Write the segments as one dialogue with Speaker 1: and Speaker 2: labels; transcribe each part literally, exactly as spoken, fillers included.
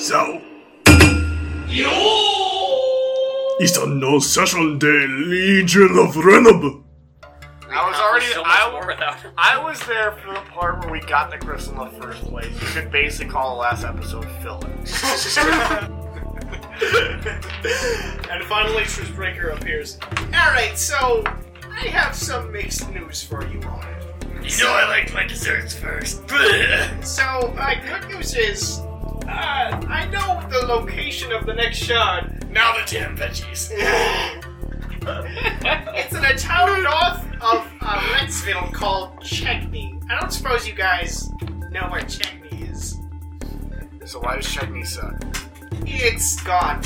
Speaker 1: Zao. It's a no session the Legion of Renab.
Speaker 2: I was already.
Speaker 3: So
Speaker 2: I, I was there for the part where we got the crystal in the first place. You could basically call the last episode filler.
Speaker 4: And finally, Truthbreaker appears. Alright, so I have some mixed news for you all.
Speaker 3: You know I like my desserts first.
Speaker 4: So, my good news is, uh, I know the location of the next shard.
Speaker 3: Now the damn veggies.
Speaker 4: It's in a town north of uh, Rexville called Checkney. I don't suppose you guys know where Checkney is.
Speaker 2: So why does Checkney suck?
Speaker 4: It's gone.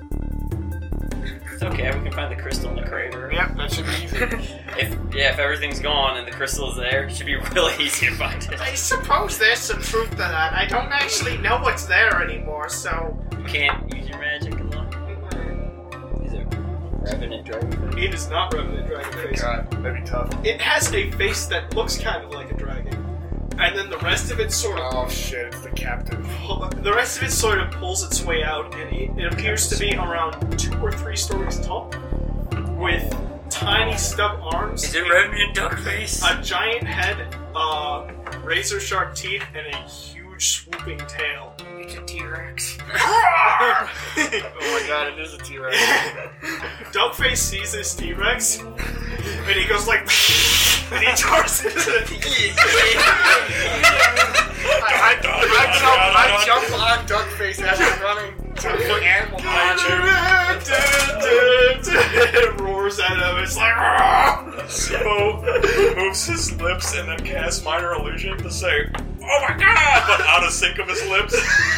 Speaker 3: It's okay, we can find the crystal in the crater.
Speaker 2: Yep, that should be easy.
Speaker 3: If yeah, if everything's gone and the crystal is there, it should be really easy to find it.
Speaker 4: I suppose there's some truth to that. I don't actually know what's there anymore, so...
Speaker 3: You can't use your magic a lot. Is it Revenant Dragon?
Speaker 4: It is not Revenant Dragon face.
Speaker 2: God, that'd be tough.
Speaker 4: It has a face that looks kind of like a dragon. And then the rest of it sort of...
Speaker 2: Oh shit, it's the captain.
Speaker 4: The rest of it sort of pulls its way out, and it, it appears to be around two or three stories tall, with tiny stub arms.
Speaker 3: Is it Revenant Duckface?
Speaker 4: A giant head, uh, razor sharp teeth, and a huge swooping tail.
Speaker 3: It's a T-Rex.
Speaker 2: Oh my god, it is a T-Rex.
Speaker 4: Dogface sees this T-Rex, and he goes like, and he charges it.
Speaker 2: I, I, I, jump, I jump on Duckface as he's running to put animal
Speaker 4: It roars at him. It's like,
Speaker 1: So, moves his lips and then casts Minor Illusion to say, "Oh my god!" but out of sync of his lips.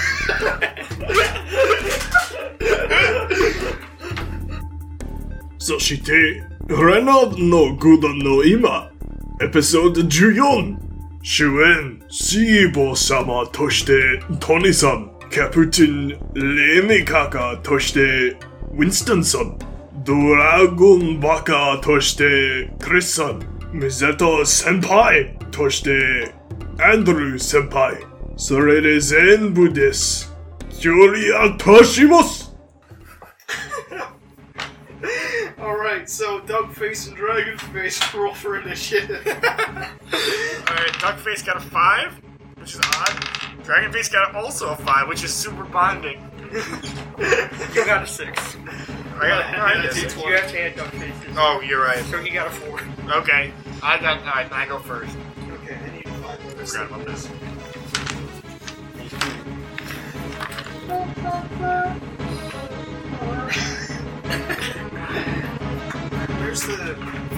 Speaker 1: Soshite, Renard no Guda no Ima, Episode fourteen. 主演、シーボー様としてトニーさん、キャプテン、レミカカとしてウィンストンさん、ドラゴンバカとしてクリスさん、ミゼト先輩としてアンドルー先輩、それで全部です。キュリアとします。
Speaker 4: Alright, so Dogface and Dragonface roll for initiative.
Speaker 2: Alright, Duckface got a five, which is odd. Dragonface got also a five, which is super bonding.
Speaker 5: You got a six.
Speaker 2: I got a, I got a
Speaker 5: You
Speaker 2: six.
Speaker 5: have to add Duckface.
Speaker 2: Oh, you're right.
Speaker 5: So he got a four.
Speaker 2: Okay, I got. Alright, I go first.
Speaker 4: Okay, I need to find
Speaker 2: I forgot about this.
Speaker 4: Where's the...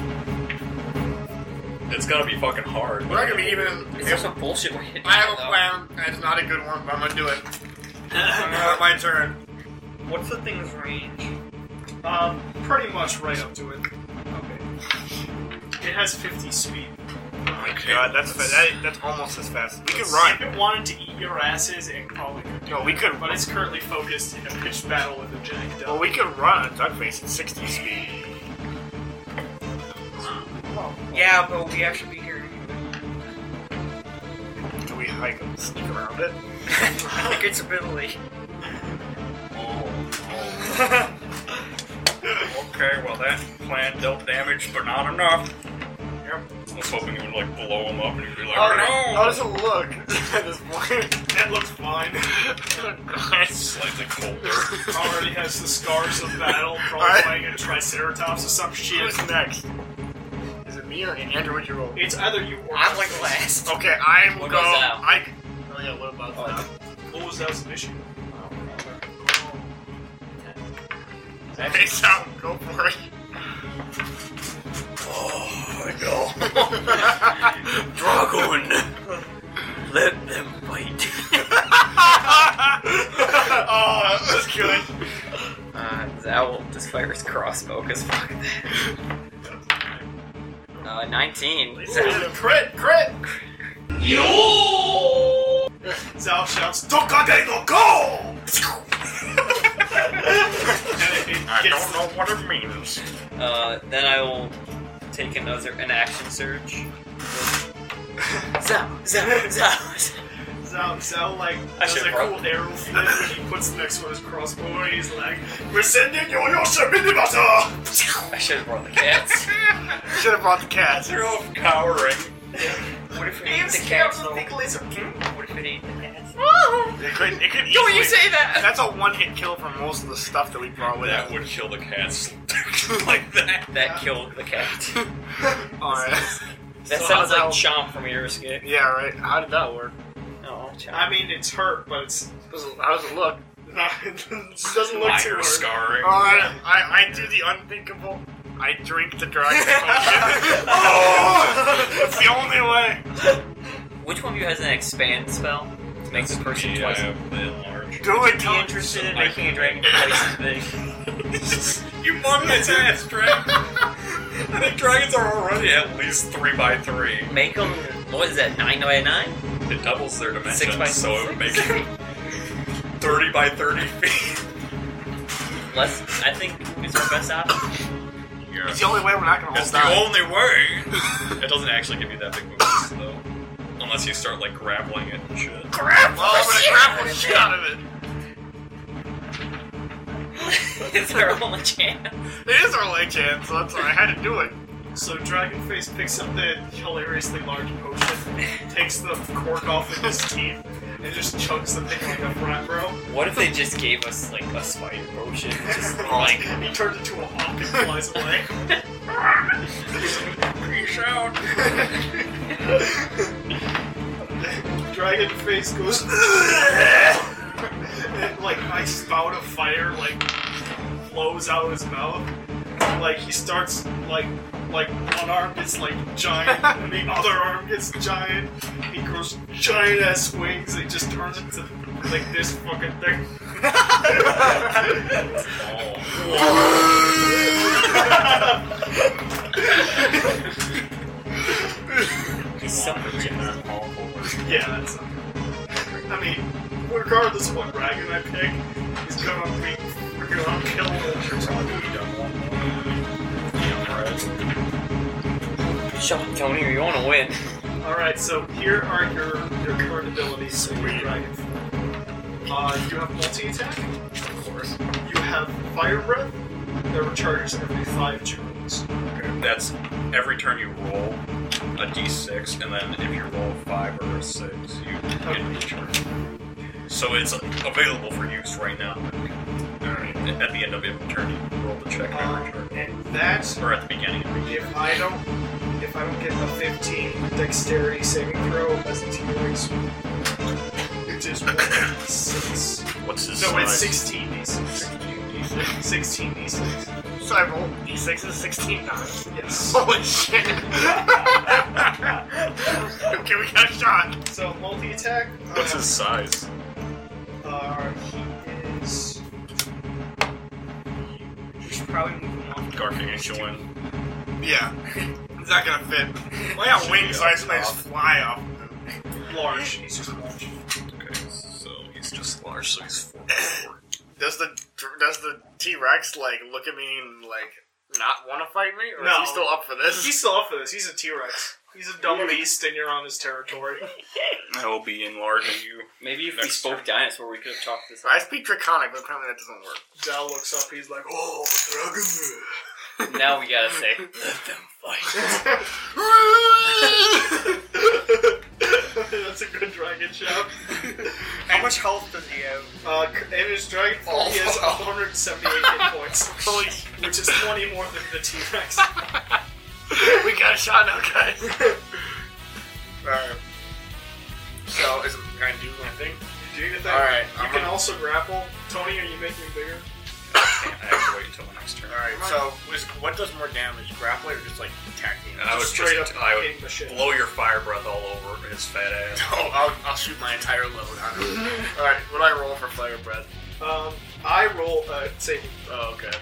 Speaker 1: It's gonna be fucking hard.
Speaker 2: We're not gonna be even.
Speaker 3: It's
Speaker 2: If,
Speaker 3: some bullshit we're hitting.
Speaker 2: I have a
Speaker 3: though.
Speaker 2: plan. It's not a good one, but I'm gonna do it. uh, my turn.
Speaker 5: What's the thing's range?
Speaker 4: Um, pretty much right up to it. Okay. It has fifty speed.
Speaker 2: Oh my god, that's fa- that, that's almost as fast. We could run.
Speaker 4: If it wanted to eat your asses, it probably could.
Speaker 2: No, we could.
Speaker 4: But it's currently focused in a pitched battle with a giant dog.
Speaker 2: Well, we could run on Duckface at sixty speed.
Speaker 5: Yeah, but we have to be here.
Speaker 2: Do we hike and sneak around it?
Speaker 5: I think it's a bit late.
Speaker 1: Okay, well that plan dealt damage, but not enough.
Speaker 2: Yep.
Speaker 1: I was hoping it would like blow him up and he'd be like,
Speaker 2: Oh,
Speaker 1: "Oh
Speaker 2: How does it look at this point?
Speaker 4: That looks fine.
Speaker 1: It's slightly colder."
Speaker 4: Already has the scars of battle, probably
Speaker 2: Alright.
Speaker 4: fighting a Triceratops or some shit.
Speaker 2: Who's next? Is it me or Andrew? Would you roll?
Speaker 4: It's either you or
Speaker 5: I'm like last.
Speaker 2: Okay, I will
Speaker 3: What
Speaker 2: go.
Speaker 3: goes out?
Speaker 2: I. Oh yeah, what about
Speaker 3: Oh,
Speaker 2: that?
Speaker 4: What was that mission?
Speaker 2: Okay, so go for it.
Speaker 1: Oh no.
Speaker 3: Dragon! Let them fight.
Speaker 2: Oh, that was good.
Speaker 3: Uh, Zal just fires crossbow, cause fuck that. Uh, nineteen.
Speaker 4: Ooh, crit! Crit!
Speaker 1: Yo!
Speaker 4: Zao shouts, Tokage no go!
Speaker 1: I don't know what it means.
Speaker 3: Uh, then I will take another an action surge. Zao, Zao, Zao.
Speaker 4: comes out, Zell like
Speaker 3: I
Speaker 4: does a
Speaker 3: should've
Speaker 4: cool
Speaker 3: brought-
Speaker 4: arrow flip and he puts the next one his crossbow and he's like, we're sending you your
Speaker 2: uh,
Speaker 4: Yoshiminimasu!
Speaker 3: I should have brought the cats.
Speaker 2: Should have brought the cats.
Speaker 6: They're all cowering.
Speaker 3: What if it ate
Speaker 4: And
Speaker 3: the
Speaker 4: scared
Speaker 3: cats
Speaker 4: of
Speaker 3: though?
Speaker 4: the laser.
Speaker 3: What if it ate the cats?
Speaker 2: It could, it could
Speaker 3: Don't you
Speaker 2: easily-
Speaker 3: say that?
Speaker 2: That's a one-hit kill for most of the stuff that we brought with
Speaker 6: That
Speaker 2: us.
Speaker 6: would kill the cats like that.
Speaker 3: That killed the cat.
Speaker 2: Alright.
Speaker 3: That
Speaker 2: So
Speaker 3: sounds
Speaker 2: how's
Speaker 3: like
Speaker 2: that-
Speaker 3: Chomp from Hero Escape.
Speaker 2: Yeah, right. How did that work?
Speaker 3: Oh, Chomp.
Speaker 4: I mean, it's hurt, but it's
Speaker 2: How does it look?
Speaker 4: not, it doesn't look too
Speaker 6: Minor
Speaker 4: hurt.
Speaker 6: scarring.
Speaker 2: Alright, I, I do the unthinkable. I drink the dragon potion. Oh! It's the only way.
Speaker 3: Which one of you has an expand spell? To make this person
Speaker 6: Yeah, I
Speaker 3: twice.
Speaker 6: have the enlarge.
Speaker 2: Do
Speaker 3: Would
Speaker 2: it,
Speaker 3: be
Speaker 2: Tom.
Speaker 3: interested in making a dragon twice as big?
Speaker 6: You mung its ass, dragon. I think dragons are already at least three by three.
Speaker 3: Make them, what is that, nine by nine?
Speaker 6: It doubles their dimensions,
Speaker 3: Six by
Speaker 6: so it would make
Speaker 3: six?
Speaker 6: it thirty by thirty feet.
Speaker 3: Less, I think, is our best option.
Speaker 6: Yeah.
Speaker 2: It's the only way we're not gonna
Speaker 6: It's
Speaker 2: hold
Speaker 6: the
Speaker 2: down.
Speaker 6: only way. It doesn't actually give you that big movements, though. Unless you start, like, grappling it and shit.
Speaker 2: Grapple! Oh, I'm gonna grapple the shit out of it.
Speaker 3: It's our only chance.
Speaker 2: It is our only chance, so that's why I had to do it.
Speaker 4: So Dragonface picks up the hilariously large potion, takes the cork off with his teeth, and just chugs the thing like a frat bro.
Speaker 3: What if they just gave us, like, a spider potion? Just, like,
Speaker 4: He turns into a hawk and flies away.
Speaker 6: Peace out.
Speaker 4: Dragonface goes and like a spout of fire like flows out of his mouth. Like he starts like like one arm gets like giant and the other arm gets giant. He grows giant ass wings and he just turns into like this fucking thing.
Speaker 3: he's so much.
Speaker 4: Yeah, that's I mean, regardless of what dragon I pick, he's gonna be freaking unkillable.
Speaker 3: Shut up, Tony, or you want to win.
Speaker 4: Alright, so here are your, your current abilities for your dragon. Uh, you have multi-attack, of course. You have fire breath, that recharges every five turns.
Speaker 6: Okay, that's every turn you roll a d six, and then if you roll a five or a six, you get recharged. So it's available for use right now. Alright, at the end of every turn, you roll the check
Speaker 4: Um,
Speaker 6: every turn.
Speaker 4: and that,
Speaker 6: Or at the beginning of every turn.
Speaker 4: if I don't, if I don't get a fifteen dexterity saving throw as a T-Rex, it is one d six.
Speaker 6: What's his
Speaker 4: No,
Speaker 6: size?
Speaker 4: it's sixteen d six. sixteen d six.
Speaker 2: So I rolled d sixes sixteen times.
Speaker 4: Yes.
Speaker 2: Holy shit. Okay, we got a shot.
Speaker 4: So multi-attack.
Speaker 6: What's
Speaker 4: uh,
Speaker 6: his size?
Speaker 4: Uh, he is.
Speaker 5: We should probably move him on.
Speaker 6: Gargantuan.
Speaker 2: Yeah. It's not gonna fit. Well, yeah, wings, so I just, I just fly off.
Speaker 4: Large. He's just large.
Speaker 6: Okay, so he's just large, so he's four.
Speaker 2: Does the does the T-Rex like look at me and like not want to fight me, or
Speaker 4: No.
Speaker 2: is he still up for this?
Speaker 4: He's still up for this. He's a T-Rex. He's a dumb beast, and you're on his territory.
Speaker 6: I will be enlarging you.
Speaker 3: Maybe if we
Speaker 6: Next
Speaker 3: spoke dinosaur, we could have talked this
Speaker 2: I
Speaker 3: out.
Speaker 2: speak Draconic, but apparently that doesn't work.
Speaker 4: Zal looks up. He's like, "Oh, dragon."
Speaker 3: Now we gotta say, let them fight.
Speaker 4: That's a good dragon shout.
Speaker 5: How much health does he have?
Speaker 4: Uh, in his dragon form, he has one hundred seventy-eight hit points,
Speaker 2: Holy,
Speaker 4: which is twenty more than the T-Rex.
Speaker 2: we got a shot now, guys. Alright. So, is it gonna do my thing?
Speaker 4: Do you get that?
Speaker 2: Alright,
Speaker 4: You
Speaker 2: I'm
Speaker 4: can
Speaker 2: gonna-
Speaker 4: also grapple. Tony, are you making me bigger?
Speaker 6: I have to wait until the next turn.
Speaker 2: Alright, so is, what does more damage? Grappling or just like attacking?
Speaker 6: And I would
Speaker 4: Straight
Speaker 6: just,
Speaker 4: up
Speaker 6: I would
Speaker 4: hitting the shit.
Speaker 6: blow your fire breath all over his fat ass.
Speaker 2: Oh, I'll, I'll shoot my entire load on him. Alright, what do I roll for fire breath?
Speaker 4: Um, I roll uh, saving
Speaker 2: Oh, okay.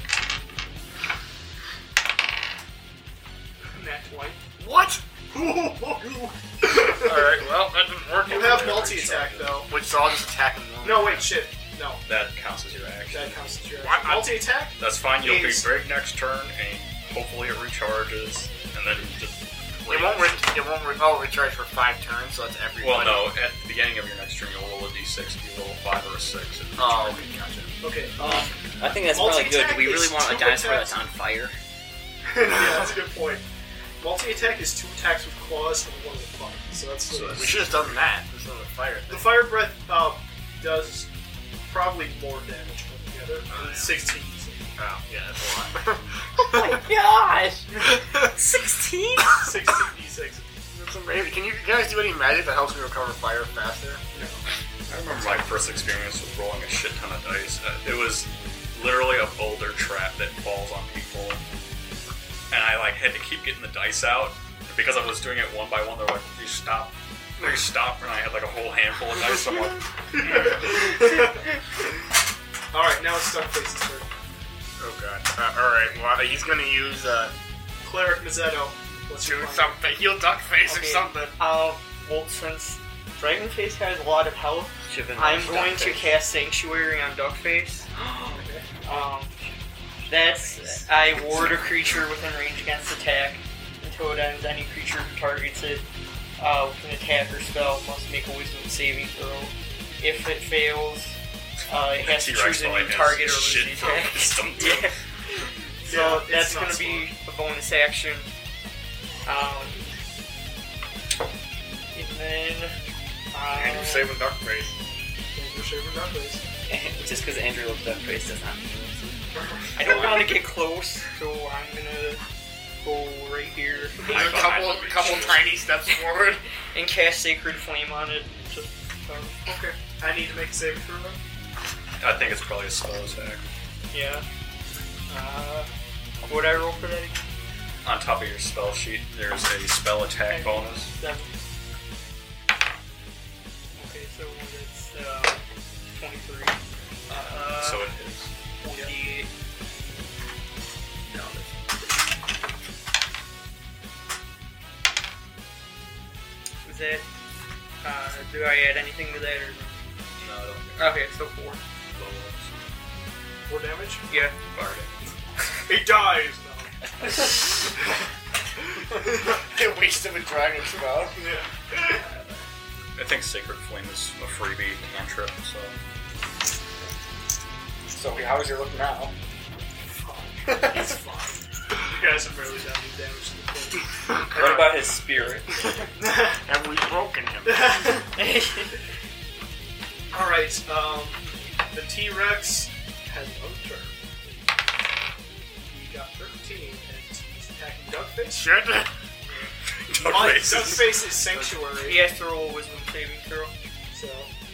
Speaker 4: nat twenty.
Speaker 2: What? Alright, well, that didn't work.
Speaker 4: You have multi-attack though.
Speaker 2: Which, so I'll just attack him. normally.
Speaker 4: No, wait, shit. No,
Speaker 6: That counts as your action.
Speaker 4: that counts as your
Speaker 2: What?
Speaker 4: multi-attack.
Speaker 6: That's fine, you'll
Speaker 4: Is-
Speaker 6: be big next turn, and hopefully it recharges, and then you just...
Speaker 2: It won't, re- it won't re- oh, recharge for five turns, so that's every.
Speaker 6: Well, no. At the beginning of your next turn, you'll roll a d six. If you roll a five or a six, it
Speaker 2: Oh,
Speaker 6: recharges.
Speaker 2: okay, gotcha.
Speaker 4: Okay.
Speaker 3: Uh, I think that's probably good. Do we really
Speaker 4: Multi-attack
Speaker 3: want a
Speaker 4: is two
Speaker 3: dinosaur
Speaker 4: attacks.
Speaker 3: that's on fire?
Speaker 4: Yeah, that's a good point. Multi-attack is two attacks with claws and one with fire. So that's
Speaker 6: So
Speaker 2: We should have done that. There's no fire
Speaker 4: the
Speaker 2: thing.
Speaker 4: fire breath uh, does probably more damage put together.
Speaker 2: Oh, yeah.
Speaker 4: Sixteen.
Speaker 2: Oh, yeah, that's a lot.
Speaker 3: Oh my gosh! sixteen?
Speaker 4: Sixteen d six.
Speaker 2: That's amazing. Can you guys do any magic that helps me recover fire faster?
Speaker 6: I remember my first experience with rolling a shit ton of dice. Uh, it was literally a boulder trap that falls on people, and I like had to keep getting the dice out because I was doing it one by one. They're like, "You stop, you stop," and I had like a whole handful of dice. I'm like,
Speaker 4: All right, now it's Duckface's turn.
Speaker 2: Oh god. Uh, Alright, well, he's gonna use, uh,
Speaker 4: Cleric Mazzetto. What's
Speaker 2: do
Speaker 4: your plan?
Speaker 2: something. Heal Duckface or
Speaker 5: Okay.
Speaker 2: something.
Speaker 5: Uh, well, since Dragonface has a lot of health,
Speaker 3: Should've been
Speaker 5: I'm
Speaker 3: nice
Speaker 5: going to
Speaker 3: Duckface.
Speaker 5: cast Sanctuary on Duckface.
Speaker 4: Okay.
Speaker 5: Um, that's I ward a creature within range against attack until it ends. Any creature who targets it uh, with an attack or spell must make a Wisdom saving throw. If it fails, uh, it has to
Speaker 6: T-Rex
Speaker 5: choose a
Speaker 6: probably
Speaker 5: new
Speaker 6: has
Speaker 5: target or lose
Speaker 6: shit
Speaker 5: the
Speaker 6: for
Speaker 5: attack.
Speaker 6: wisdom, too.
Speaker 5: Yeah. So
Speaker 4: Yeah, it's
Speaker 5: that's
Speaker 4: not
Speaker 5: going to be a bonus action. Um, and then. Uh,
Speaker 2: And you're saving Duckface.
Speaker 4: You're shaving Duckface.
Speaker 3: Just because Andrew looks Duckface does not mean
Speaker 5: I don't want to get close, so I'm gonna go right here
Speaker 2: A couple, couple tiny steps forward.
Speaker 5: and cast Sacred Flame on it. Just um,
Speaker 4: Okay. I need to make a saving throw then?
Speaker 6: I think it's probably a spell attack.
Speaker 5: yeah. Uh, what I roll for that again?
Speaker 6: On top of your spell sheet, there's a spell attack bonus.
Speaker 5: Seven. Okay, so that's uh, twenty-three. Uh,
Speaker 6: So it is.
Speaker 5: forty-eight.
Speaker 6: No,
Speaker 5: Was that? Uh, do I add anything to that or?
Speaker 6: no, I don't think
Speaker 5: Okay, so four.
Speaker 4: Four damage?
Speaker 5: Yeah.
Speaker 6: Fire damage.
Speaker 4: He dies
Speaker 2: A waste of a dragon spell.
Speaker 4: now. Yeah.
Speaker 6: I think Sacred Flame is a freebie cantrip, so.
Speaker 2: So, how's your look now?
Speaker 4: It's fine. You guys have barely done any damage to the thing.
Speaker 3: What about his spirit?
Speaker 2: Have we broken him?
Speaker 4: Alright, um, the T-Rex has one turn. He got thirteen, and he's attacking Duckface.
Speaker 2: Shit.
Speaker 4: Oh,
Speaker 6: Duckface is-
Speaker 4: Duckface is Sanctuary,
Speaker 5: He has to roll a Wisdom saving throw.
Speaker 4: so...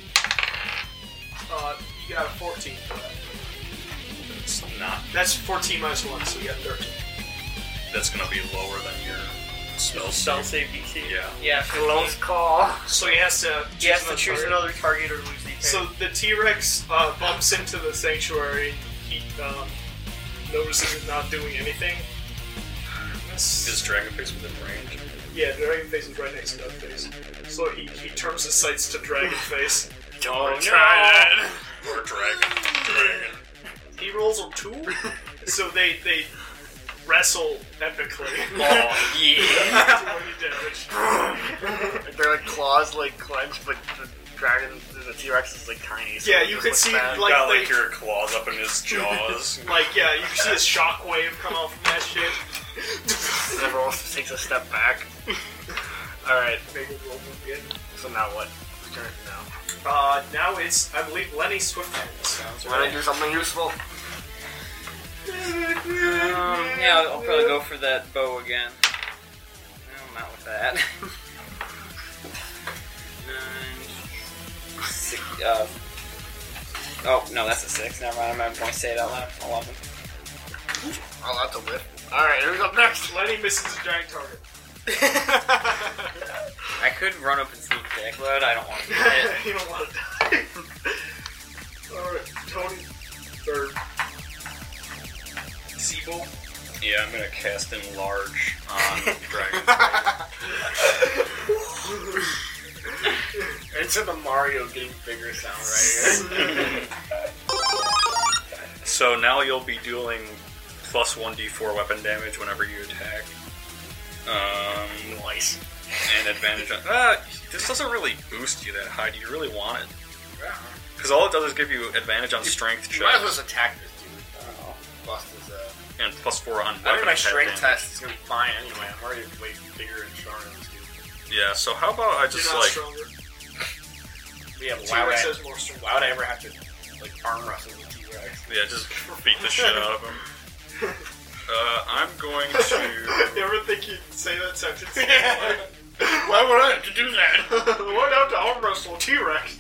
Speaker 4: Uh, you got a fourteen for that.
Speaker 6: It's not.
Speaker 4: That's fourteen minus one, so you got thirteen.
Speaker 6: That's gonna be lower than your spell
Speaker 5: Spell
Speaker 6: save.
Speaker 5: save D C.
Speaker 6: Yeah.
Speaker 5: Yeah.
Speaker 2: Close call.
Speaker 4: So he has to
Speaker 5: He has to
Speaker 4: another
Speaker 5: choose
Speaker 4: target.
Speaker 5: another target or lose the attack.
Speaker 4: So the T-Rex uh, bumps into the Sanctuary. He um, notices it not doing anything.
Speaker 6: Is Dragonface within range?
Speaker 4: Yeah, Dragonface is right next to Duckface. So he, he turns his sights to Dragonface.
Speaker 2: Don't try that.
Speaker 6: Or Dragon. Dragon.
Speaker 4: He rolls a two, so they they wrestle epically.
Speaker 6: Oh,
Speaker 3: Yeah.
Speaker 4: twenty damage.
Speaker 2: They're like claws, like clenched, but the dragon, the T-Rex is like tiny. So
Speaker 4: Yeah,
Speaker 2: it
Speaker 4: you
Speaker 2: just
Speaker 4: could
Speaker 2: looks
Speaker 4: see,
Speaker 2: bad.
Speaker 4: like-
Speaker 6: Got like your claws up in his jaws.
Speaker 4: Like, yeah, you can see a shockwave come off from that shit.
Speaker 2: And everyone takes a step back. Alright,
Speaker 4: Make it roll again.
Speaker 2: so now what? Whose turn is it now?
Speaker 4: Uh, now it's, I believe, Lenny Swifthands.
Speaker 2: Sounds right. Want to do something useful?
Speaker 3: Um, yeah, I'll probably go for that bow again. No, not with that. Nine, six, uh, oh, no, that's a six. Never mind, I'm going to say it out loud. Eleven.
Speaker 2: Oh, that's a whip. Alright, who's up next?
Speaker 4: Lenny misses a giant target.
Speaker 3: I could run up and sneak attack, but I don't want to do it.
Speaker 4: You don't want to die. Alright, Tony. Third. Siebel.
Speaker 6: Yeah, I'm gonna cast Enlarge on Dragon.
Speaker 2: It's in the Mario getting bigger sound right here.
Speaker 6: So now you'll be dealing plus one d four weapon damage whenever you attack. Um,
Speaker 2: Nice.
Speaker 6: and advantage on. Uh, this doesn't really boost you that high. Do you really want it?
Speaker 2: Yeah.
Speaker 6: Because all it does is give you advantage on strength
Speaker 2: You might as well
Speaker 6: checks
Speaker 2: just attack this dude. Oh. Bust his, uh...
Speaker 6: and plus four on
Speaker 2: I think
Speaker 6: weapon
Speaker 2: my
Speaker 6: attack
Speaker 2: strength
Speaker 6: damage.
Speaker 2: test is gonna be fine anyway. I'm already way bigger and stronger than this dude.
Speaker 6: Yeah. So how about I
Speaker 4: You're
Speaker 6: just
Speaker 4: not
Speaker 6: like
Speaker 4: stronger.
Speaker 2: Yeah, but why would,
Speaker 4: T-Rex
Speaker 2: I,
Speaker 4: has more strength.
Speaker 2: why would I ever have to, like, arm wrestle with T-Rex?
Speaker 6: yeah just beat the shit out of him. Uh, I'm going to.
Speaker 4: You ever think you'd say that sentence?
Speaker 2: Why would I have to do that?
Speaker 4: Why not to arm wrestle a T-Rex?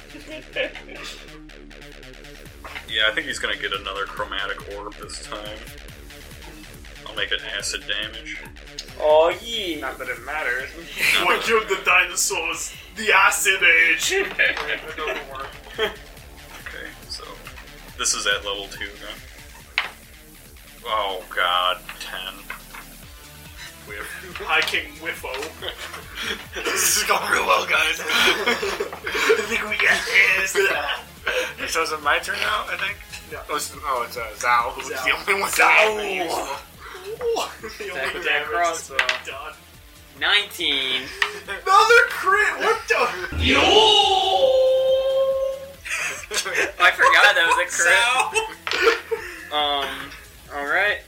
Speaker 6: Yeah, I think he's gonna get another chromatic orb this time. I'll make it acid damage.
Speaker 5: Oh yeah.
Speaker 2: Not that it matters.
Speaker 4: What killed the dinosaurs? The Acid Age! That doesn't work.
Speaker 6: Okay, so this is at level two now. Oh god, ten. Whiff.
Speaker 4: High King Whiffo.
Speaker 2: This is going real well, guys. I think we got this. So is it my turn now, I think?
Speaker 4: No.
Speaker 2: Oh, it's, oh, it's uh, Zao, who's
Speaker 4: Zao.
Speaker 2: the only one
Speaker 5: Zao.
Speaker 2: that useful.
Speaker 4: The
Speaker 5: Attack
Speaker 4: only
Speaker 5: with that
Speaker 4: damage
Speaker 5: crossbow.
Speaker 4: is done.
Speaker 5: Nineteen.
Speaker 4: Another crit! What the?
Speaker 5: I forgot that was a crit. Um. All right.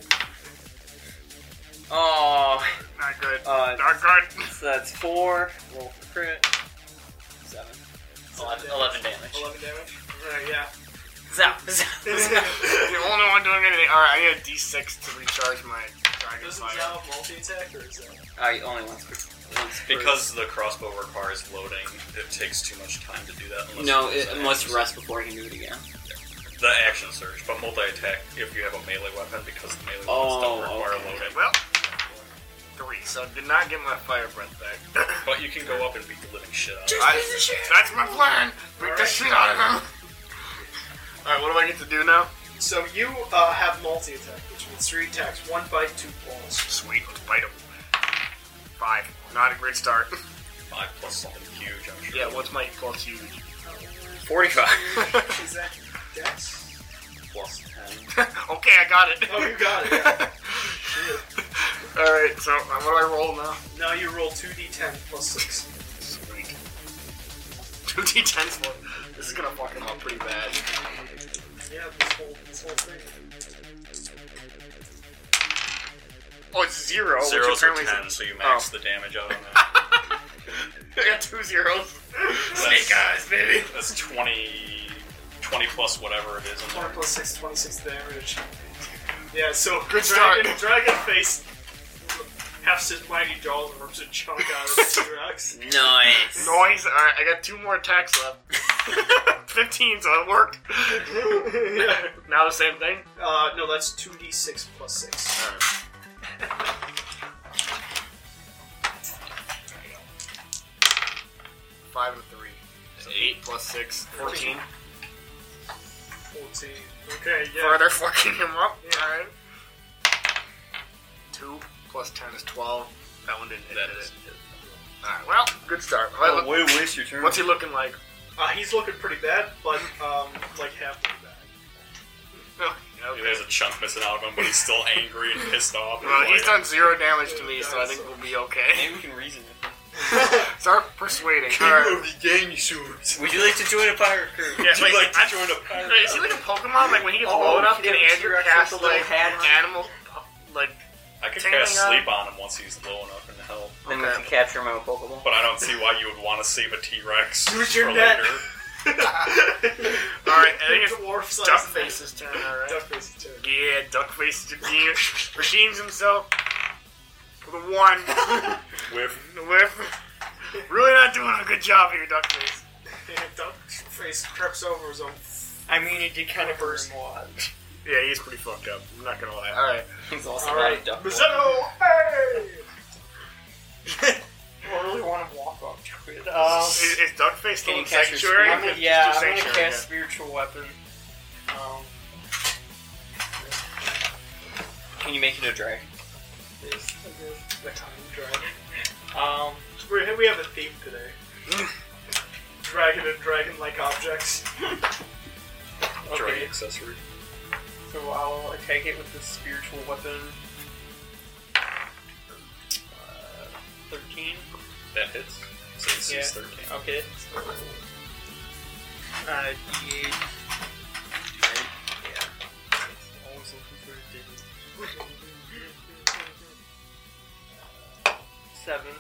Speaker 5: Oh.
Speaker 2: Not good.
Speaker 5: Uh,
Speaker 2: Not good.
Speaker 5: So that's four. Roll for crit. Seven. Eleven, eleven damage.
Speaker 4: eleven damage? Alright, yeah.
Speaker 5: Zap. Zap.
Speaker 2: The only one doing anything. Alright, I need a D six to recharge my Dragon
Speaker 4: Doesn't
Speaker 2: Fire.
Speaker 4: Zao have multi-attack, or is that?
Speaker 5: Uh, only once per. Once per
Speaker 6: Because the crossbow requires loading, it takes too much time to do that. Unless
Speaker 5: No,
Speaker 6: you use
Speaker 5: it
Speaker 6: an
Speaker 5: must
Speaker 6: action
Speaker 5: rest
Speaker 6: surge.
Speaker 5: before he can do it again.
Speaker 6: The action surge, but multi-attack if you have a melee weapon, because the melee
Speaker 5: Oh,
Speaker 6: weapons don't require
Speaker 5: okay.
Speaker 6: loading.
Speaker 2: Well, three. So did not get my fire breath back.
Speaker 6: But you can go up and beat the living shit out of
Speaker 2: I,
Speaker 6: it.
Speaker 2: that's my plan. Beat the shit out of him. Alright, what do I get to do now?
Speaker 4: So you uh, have multi-attack, which means three attacks, one bite, two balls.
Speaker 2: Sweet, let's bite him. Five. Not a great start.
Speaker 6: Five plus something huge, I'm sure.
Speaker 2: Yeah, what's my plus huge?
Speaker 5: Forty-five.
Speaker 4: Is that dex?
Speaker 6: Plus ten.
Speaker 2: Okay, I got it.
Speaker 4: Oh, you got it, yeah.
Speaker 2: Alright, so uh, what do I roll now?
Speaker 4: Now you roll two d ten plus six.
Speaker 2: Sweet. two d tens for this is gonna fuck him up pretty bad.
Speaker 4: Yeah, this whole, this whole thing.
Speaker 2: Oh, it's zero.
Speaker 6: Zeros
Speaker 2: which
Speaker 6: are
Speaker 2: apparently is-
Speaker 6: ten, so you max
Speaker 2: Oh.
Speaker 6: the damage out on that.
Speaker 2: I got two zeros. Snake eyes, baby.
Speaker 6: That's twenty, twenty plus whatever it is in
Speaker 4: twenty
Speaker 6: there.
Speaker 4: plus six, twenty-six damage. Yeah, so
Speaker 2: Good start.
Speaker 4: Dragon, Dragon Face hefts his mighty jaws and rips a chunk out of the T-Rex.
Speaker 5: Nice.
Speaker 2: Noise. Alright, I got two more attacks left. fifteen, so it worked. Now the same thing?
Speaker 4: Uh, no, that's two d six plus six.
Speaker 2: Alright. Five and three. So eight plus six. Fourteen.
Speaker 4: fourteen. Okay, yeah.
Speaker 2: Further fucking him up.
Speaker 4: Yeah.
Speaker 2: Alright. Two plus ten is twelve. That one didn't hit.
Speaker 6: That
Speaker 2: did
Speaker 6: is.
Speaker 2: it? Alright, well, good start.
Speaker 6: Oh,
Speaker 2: Look-
Speaker 6: way to waste your turn.
Speaker 2: What's he looking like?
Speaker 4: Uh, he's looking pretty bad, but, um, like half pretty bad.
Speaker 2: Oh, okay.
Speaker 6: There's a chunk missing out of him, but he's still angry and pissed off.
Speaker 2: Well, he's
Speaker 6: Like,
Speaker 2: done zero damage to me, so I think we'll be okay.
Speaker 5: Maybe we can reason it.
Speaker 2: Start persuading. Alright.
Speaker 6: the dinosaurs.
Speaker 5: Would you like to join a pirate crew?
Speaker 2: Yeah,
Speaker 6: Would you
Speaker 2: like,
Speaker 6: like to
Speaker 2: I-
Speaker 6: join a pirate?
Speaker 2: Wait, is he like a Pokemon? Like when he gets
Speaker 5: Oh,
Speaker 2: low enough,
Speaker 5: he
Speaker 2: can
Speaker 5: can
Speaker 2: Andrew
Speaker 5: T-Rex
Speaker 2: cast
Speaker 5: with a little
Speaker 2: like
Speaker 5: hat on.
Speaker 2: animal, like
Speaker 6: I could
Speaker 2: Tailing
Speaker 6: cast
Speaker 2: on-
Speaker 6: sleep on him once he's low enough in hell.
Speaker 5: Then we
Speaker 2: Okay.
Speaker 5: can capture him on a Pokeball.
Speaker 6: But I don't see why you would want to save a T-Rex
Speaker 4: Use
Speaker 6: for
Speaker 4: your net.
Speaker 6: later.
Speaker 2: Alright, I think it's
Speaker 4: Dwarf size
Speaker 2: Duckface's turn, alright?
Speaker 4: Duckface's turn.
Speaker 2: Yeah, Duckface redeem, redeems himself for the one.
Speaker 6: With
Speaker 2: Whiff. Really not doing a good job here, Duckface.
Speaker 4: And Duckface creeps over his own.
Speaker 5: I mean, it did kind of hurt
Speaker 4: First
Speaker 5: him a lot.
Speaker 2: Yeah, he's pretty fucked up. I'm not gonna lie. Alright.
Speaker 5: He's also
Speaker 4: Alright,
Speaker 5: not a duck.
Speaker 4: Mazzetto! Hey!
Speaker 5: I really want to walk up to it. Um,
Speaker 2: Is, is Duckface still
Speaker 5: can you
Speaker 2: in
Speaker 5: cast your
Speaker 2: Sanctuary?
Speaker 5: spirit?
Speaker 2: Just
Speaker 5: Yeah,
Speaker 2: do
Speaker 5: I'm gonna
Speaker 2: Sanctuary
Speaker 5: cast spiritual weapon. Um, can you make it a dragon?
Speaker 4: Is the time dragon.
Speaker 5: Um,
Speaker 4: We we have a theme today. Dragon and dragon-like objects.
Speaker 6: Dragon
Speaker 5: okay.
Speaker 6: accessory.
Speaker 5: So I'll attack it with the spiritual weapon. Uh, thirteen.
Speaker 6: That hits. So it's
Speaker 5: Yeah.
Speaker 6: thirteen.
Speaker 5: Okay. Uh, D eight. Yeah. Always looking for a digit. Seven.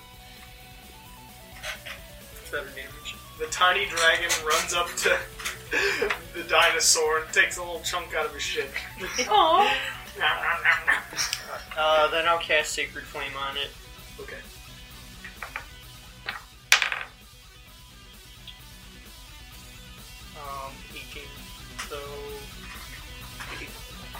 Speaker 5: Seven damage.
Speaker 4: The tiny dragon runs up to the dinosaur and takes a little chunk out of his shit.
Speaker 5: Aww. Uh, then I'll cast Sacred Flame on it.
Speaker 4: Okay.
Speaker 5: Um, eighteen. So. eight.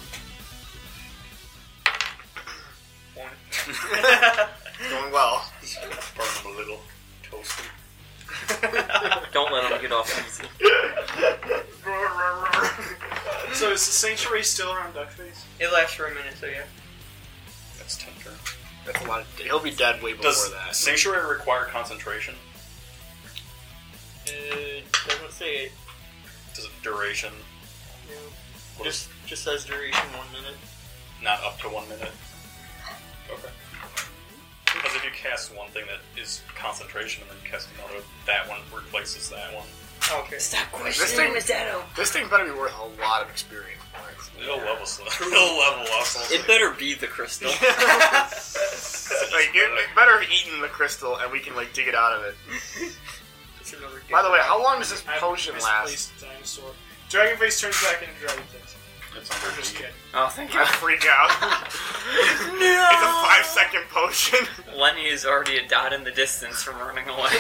Speaker 5: One.
Speaker 2: Going well.
Speaker 6: Burn him a little. Toast him.
Speaker 3: Don't let him get off easy.
Speaker 4: So is the sanctuary still around Duckface?
Speaker 5: It lasts for a minute, so yeah.
Speaker 6: That's ten turns.
Speaker 2: That's a lot of. He'll be dead way before
Speaker 6: Does
Speaker 2: that.
Speaker 6: Sanctuary require concentration?
Speaker 5: It doesn't say it.
Speaker 6: Does it duration?
Speaker 5: No.
Speaker 6: What is-
Speaker 5: Just, just says duration one minute.
Speaker 6: Not up to one minute? Okay. Because if you cast one thing that is concentration and then you cast another, that one replaces that one.
Speaker 5: Okay.
Speaker 3: Stop
Speaker 2: This
Speaker 3: questioning
Speaker 2: thing,
Speaker 3: Mazzetto.
Speaker 2: this thing better be worth a lot of experience points.
Speaker 6: It'll level It'll level up.
Speaker 3: It better be the crystal.
Speaker 2: Like, it, it better have eaten the crystal and we can like dig it out of it.
Speaker 5: It's another
Speaker 2: By the way, how long does this
Speaker 4: I have
Speaker 2: potion last?
Speaker 4: misplaced dinosaur. Dragonface turns back into Dragonface.
Speaker 6: It's
Speaker 4: I'm
Speaker 6: under
Speaker 4: just
Speaker 6: D.
Speaker 4: kidding.
Speaker 3: Oh, thank
Speaker 2: I
Speaker 3: God.
Speaker 2: freak out. It's a five second potion.
Speaker 3: Lenny is already a dot in the distance from running away.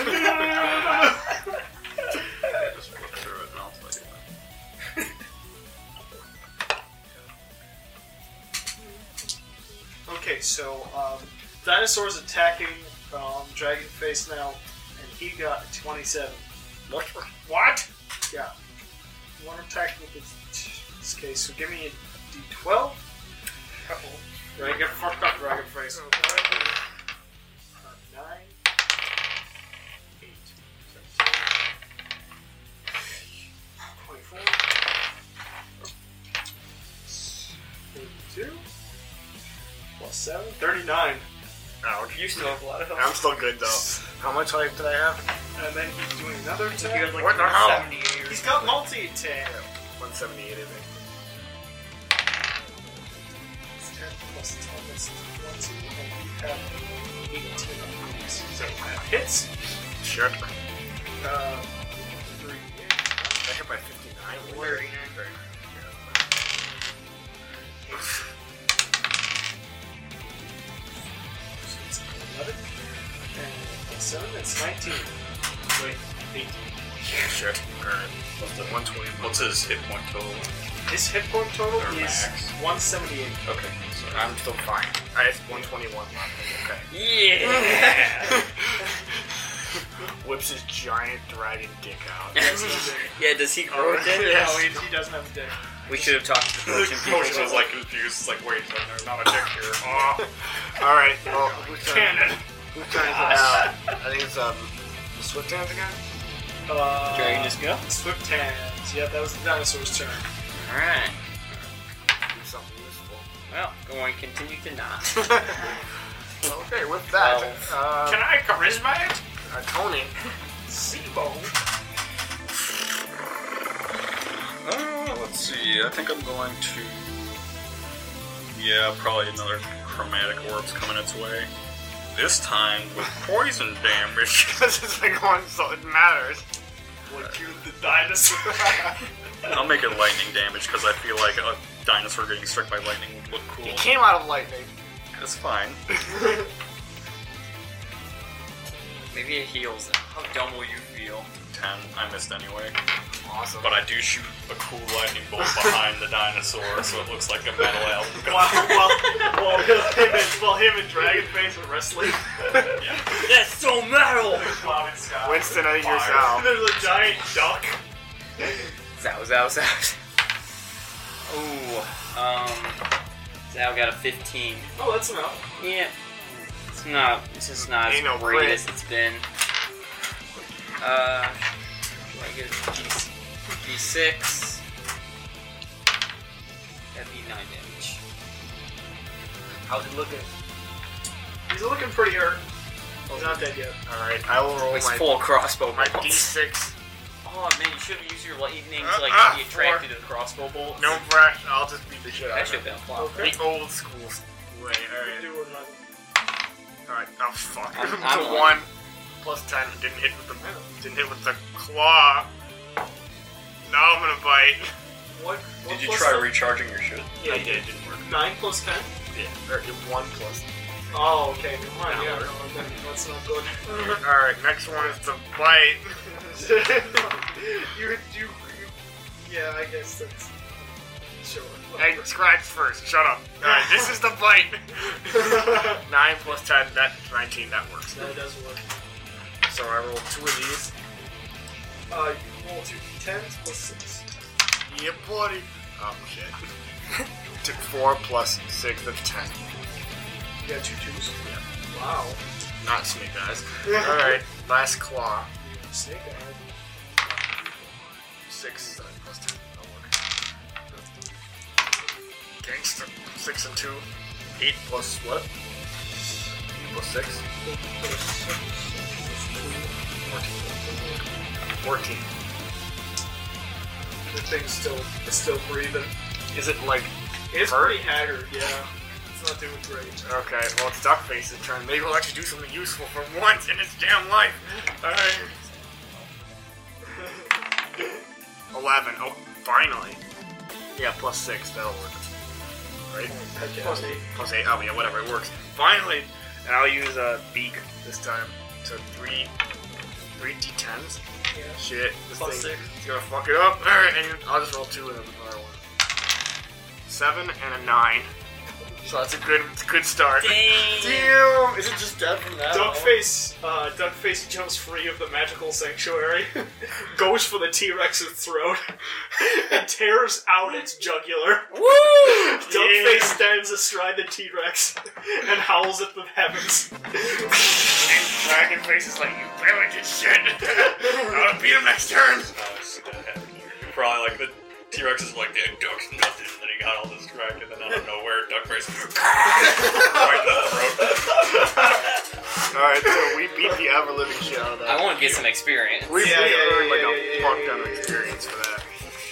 Speaker 6: Just flip through it and I'll tell you that.
Speaker 4: Okay, so um, dinosaur's attacking um, Dragonface now, and he got a twenty-seven.
Speaker 2: What?
Speaker 4: What? Yeah. One attack with this, this case, so give me a d twelve. Uh-oh. Right, get fucked up, Dragonface. Uh, nine. eight. twenty-four. thirty-two. Plus seven. thirty-nine.
Speaker 2: Ouch.
Speaker 5: You still have a lot of health.
Speaker 2: I'm still good though. How much life did I have?
Speaker 4: And then he's doing another
Speaker 5: You
Speaker 4: attack.
Speaker 5: had like
Speaker 2: What the hell?
Speaker 5: seventy-eight or
Speaker 4: He's got multi-attack.
Speaker 2: one seventy-eight, I think.
Speaker 4: ten plus ten, that's twenty, and you have eighteen of these. So that hits.
Speaker 2: Sure.
Speaker 4: Uh, three, eight,
Speaker 2: I hit by fifty-nine.
Speaker 5: thirty-nine.
Speaker 4: so it's eleven. And plus seven, that's nineteen. Wait, eighteen.
Speaker 2: Sure. Alright.
Speaker 6: What's the-
Speaker 2: one twenty.
Speaker 6: What's his hit point total?
Speaker 4: His hit point total
Speaker 6: Or
Speaker 4: is
Speaker 6: max.
Speaker 4: one seventy-eight.
Speaker 6: Okay. So
Speaker 2: I'm still fine. I have one twenty-one left. Okay.
Speaker 3: Yeah.
Speaker 2: Whips his giant dragon dick out.
Speaker 3: Yeah, does he grow a dick?
Speaker 4: No, he, he doesn't have a dick.
Speaker 3: We should have talked to the
Speaker 6: the
Speaker 3: potion people.
Speaker 6: coach was like confused. It's like, wait, but there's not a dick here. Oh.
Speaker 2: Alright, well, who's turn?
Speaker 4: Cannon.
Speaker 2: Whose turn is it now? I think it's, um, the Swift hands again?
Speaker 4: Uh,
Speaker 3: Dragon just go?
Speaker 4: Swift hands. Yeah, that was the dinosaur's turn.
Speaker 3: Alright.
Speaker 2: Do something useful.
Speaker 3: Well, going to continue to not.
Speaker 2: Okay, with that, uh,
Speaker 4: Can I charisma it?
Speaker 2: uh, Tony.
Speaker 4: Sibo.
Speaker 6: Uh, let's see. I think I'm going to. Yeah, probably another chromatic orb's coming its way. This time with poison damage.
Speaker 2: Because it's been going so it matters.
Speaker 4: Would you the dinosaur?
Speaker 6: I'll make it lightning damage because I feel like a dinosaur getting struck by lightning would look cool.
Speaker 2: He came out of lightning.
Speaker 6: That's fine.
Speaker 3: Maybe it heals him. How dumb will you feel?
Speaker 6: ten. I missed anyway.
Speaker 2: Awesome.
Speaker 6: But I do shoot a cool lightning bolt behind the dinosaur, so it looks like a metal elf.
Speaker 4: while, while, while, him and, while him and Dragonface are wrestling.
Speaker 6: Yeah.
Speaker 3: That's so metal!
Speaker 4: Cloud and sky.
Speaker 2: Winston, I think you're
Speaker 6: Fire.
Speaker 2: Sal.
Speaker 4: There's a giant duck.
Speaker 3: Zow, zow, zow. Ooh, um, Zow got a fifteen.
Speaker 4: Oh, that's enough.
Speaker 3: Yeah, it's not, it's just not
Speaker 2: Ain't
Speaker 3: as
Speaker 2: no
Speaker 3: great
Speaker 2: crit.
Speaker 3: as it's been. Uh, do I get a D, D six? That'd be nine damage.
Speaker 2: How's he looking?
Speaker 4: He's looking pretty hurt.
Speaker 5: close.
Speaker 2: Not dead yet. Alright, I will roll
Speaker 3: It's
Speaker 2: my,
Speaker 3: full crossbow
Speaker 2: my
Speaker 3: bolts.
Speaker 2: D six.
Speaker 3: Oh man, you should have used your lightning to like
Speaker 2: Uh, uh,
Speaker 3: be attracted to the crossbow bolts.
Speaker 2: No fresh, I'll just beat the shit out
Speaker 3: That
Speaker 2: of
Speaker 3: should
Speaker 2: him.
Speaker 3: have been a flop.
Speaker 2: The old school way. Alright.
Speaker 4: Do another.
Speaker 2: Alright, oh fuck.
Speaker 3: I'm-
Speaker 2: It's
Speaker 3: I'm
Speaker 2: a
Speaker 3: on.
Speaker 2: one. Plus ten. Didn't hit with the didn't hit with the claw. Now I'm gonna bite.
Speaker 4: What? what
Speaker 6: Did you
Speaker 4: plus
Speaker 6: try
Speaker 4: the-
Speaker 6: recharging your shit?
Speaker 4: Yeah,
Speaker 2: I
Speaker 4: you
Speaker 2: did,
Speaker 4: did.
Speaker 2: it didn't work.
Speaker 4: Nine plus ten.
Speaker 2: Yeah. Or one plus.
Speaker 4: Oh, okay. Never mind.
Speaker 2: That
Speaker 4: Yeah,
Speaker 2: worked.
Speaker 4: no, then that's not good.
Speaker 2: Alright, next one is the bite.
Speaker 4: you, you, you, yeah, I guess that's sure.
Speaker 2: Hey, scratch first. Shut up. Alright, this is the bite. Nine plus ten. That's nineteen. That works.
Speaker 4: That does work.
Speaker 2: So I roll two of these.
Speaker 4: Uh, you roll two d tens plus six.
Speaker 2: Yeah, buddy. Oh shit. Took four plus six. That's ten.
Speaker 4: You got two twos.
Speaker 2: Yeah.
Speaker 4: Wow.
Speaker 2: Not snake eyes. Alright, last claw.
Speaker 4: Snake eye.
Speaker 2: Six uh, plus ten. That'll work. Gangster. Six and two. Eight plus what? Eight plus six. Fourteen. Fourteen.
Speaker 4: The thing's still, it's still breathing.
Speaker 2: Is it like?
Speaker 4: It's
Speaker 2: hurt?
Speaker 4: pretty haggard, yeah. It's not doing great.
Speaker 2: Okay, well it's Duckface's turn. Maybe we'll actually do something useful for once in its damn life. Alright. Eleven. Oh, finally. Yeah, plus six. That'll work. Right?
Speaker 4: Plus eight.
Speaker 2: Plus eight. Oh yeah, whatever. It works. Finally, and I'll use a uh, beak this time. So three, three d tens.
Speaker 4: Yeah.
Speaker 2: Shit. This
Speaker 4: Plus
Speaker 2: thing
Speaker 4: six.
Speaker 2: is gonna fuck it up. All right, and I'll just roll two of them. Another one. Seven and a nine. So that's a good, it's a good start.
Speaker 3: Dang.
Speaker 2: Damn! Is it just dead from that?
Speaker 4: Duckface, uh, Duckface jumps free of the magical sanctuary, goes for the T-Rex's throat, and tears out its jugular.
Speaker 3: Woo!
Speaker 4: Duckface stands astride the T-Rex and howls at the heavens.
Speaker 2: And Dragonface is like, you barely did shit. I'm gonna beat him next turn.
Speaker 6: Nice. Probably like the T-Rex is like, the duck's nothing, and then he got all distracted, and out of nowhere, Duckface right in the throat.
Speaker 2: Alright, so we beat the ever living shit out of that.
Speaker 3: I want to get some experience.
Speaker 2: We,
Speaker 4: Yeah,
Speaker 2: we
Speaker 4: yeah,
Speaker 2: earned
Speaker 4: yeah,
Speaker 2: like
Speaker 4: yeah,
Speaker 2: a
Speaker 4: yeah,
Speaker 2: fuck
Speaker 4: yeah,
Speaker 2: ton
Speaker 4: yeah,
Speaker 2: of
Speaker 4: yeah.
Speaker 2: experience for that.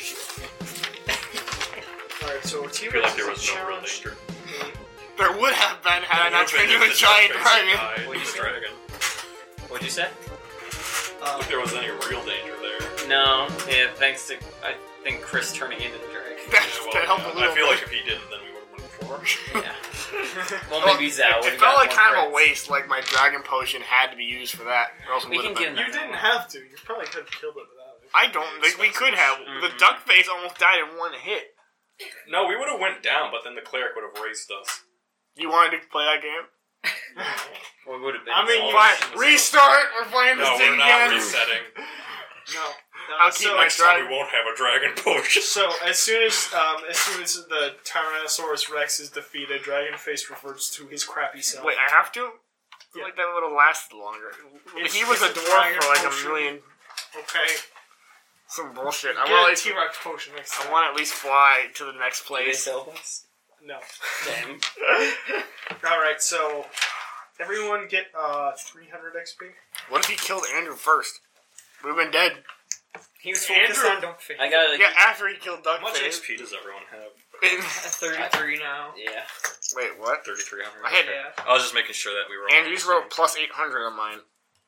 Speaker 4: Alright, so
Speaker 6: I
Speaker 4: T-Rex
Speaker 6: feel like there
Speaker 4: is
Speaker 6: was no real
Speaker 4: challenged.
Speaker 6: danger.
Speaker 2: There would have been had I not turned into a
Speaker 6: The
Speaker 2: giant
Speaker 6: Duckface
Speaker 2: dragon.
Speaker 6: died,
Speaker 3: What you
Speaker 6: the
Speaker 3: say?
Speaker 6: dragon.
Speaker 3: What'd you say?
Speaker 6: I don't think there was any real danger there.
Speaker 3: No. Yeah, thanks to I think Chris turning into the dragon.
Speaker 2: That's,
Speaker 6: Yeah, well,
Speaker 2: that helped a
Speaker 6: yeah,
Speaker 2: little
Speaker 6: I feel
Speaker 2: bit.
Speaker 6: like if he didn't, then we would have won before.
Speaker 3: Yeah. Well,
Speaker 2: Well,
Speaker 3: maybe Zao
Speaker 2: It,
Speaker 3: would
Speaker 2: it felt like kind of a
Speaker 3: waste.
Speaker 2: waste, like my dragon potion had to be used for that. Or else it
Speaker 3: We
Speaker 2: would've
Speaker 3: can
Speaker 2: been.
Speaker 3: give
Speaker 4: You didn't have to. You probably could have killed it without it.
Speaker 2: I don't think we could have. The
Speaker 3: Mhm.
Speaker 2: duck face almost died in one hit.
Speaker 6: No, we would have went down, but then the cleric would have raced us.
Speaker 2: You wanted to play that game?
Speaker 3: Well, it would have been.
Speaker 4: I mean,
Speaker 3: all-
Speaker 2: Fine. Restart. We're playing this
Speaker 6: No,
Speaker 2: thing
Speaker 6: we're not
Speaker 2: again.
Speaker 6: resetting.
Speaker 4: No. no
Speaker 2: I'll keep
Speaker 4: so,
Speaker 2: my
Speaker 6: Next time
Speaker 2: dragon.
Speaker 6: we won't have a dragon potion.
Speaker 4: so as soon as um, as soon as the Tyrannosaurus Rex is defeated, Dragonface reverts to his crappy self.
Speaker 2: Wait, I have to? I feel
Speaker 4: Yeah.
Speaker 2: like that would have lasted longer.
Speaker 4: It's-
Speaker 2: he was a
Speaker 4: it's a
Speaker 2: dwarf
Speaker 4: dragon
Speaker 2: for like a
Speaker 4: potion.
Speaker 2: million.
Speaker 4: Okay.
Speaker 2: Some bullshit.
Speaker 4: Get
Speaker 2: I want
Speaker 4: a
Speaker 2: at least.
Speaker 4: T-Rex potion next
Speaker 2: I
Speaker 4: time.
Speaker 2: want to at least fly to the next
Speaker 3: Do they
Speaker 2: place.
Speaker 3: sell this?
Speaker 4: No.
Speaker 3: Damn.
Speaker 4: Alright, so everyone get uh three hundred X P.
Speaker 2: What if he killed Andrew first? We've been dead.
Speaker 5: He was focused
Speaker 4: Andrew-
Speaker 5: on Duckface.
Speaker 3: I got like,
Speaker 2: Yeah, after he killed
Speaker 6: How much
Speaker 2: Duckface.
Speaker 6: X P does everyone have?
Speaker 5: At thirty-three now.
Speaker 3: yeah.
Speaker 2: Wait, what?
Speaker 6: thirty-three hundred.
Speaker 2: I had
Speaker 5: Yeah.
Speaker 6: I was just making sure that we were. all
Speaker 2: Andrew, you
Speaker 6: on
Speaker 2: wrote
Speaker 6: the
Speaker 2: plus eight hundred on mine.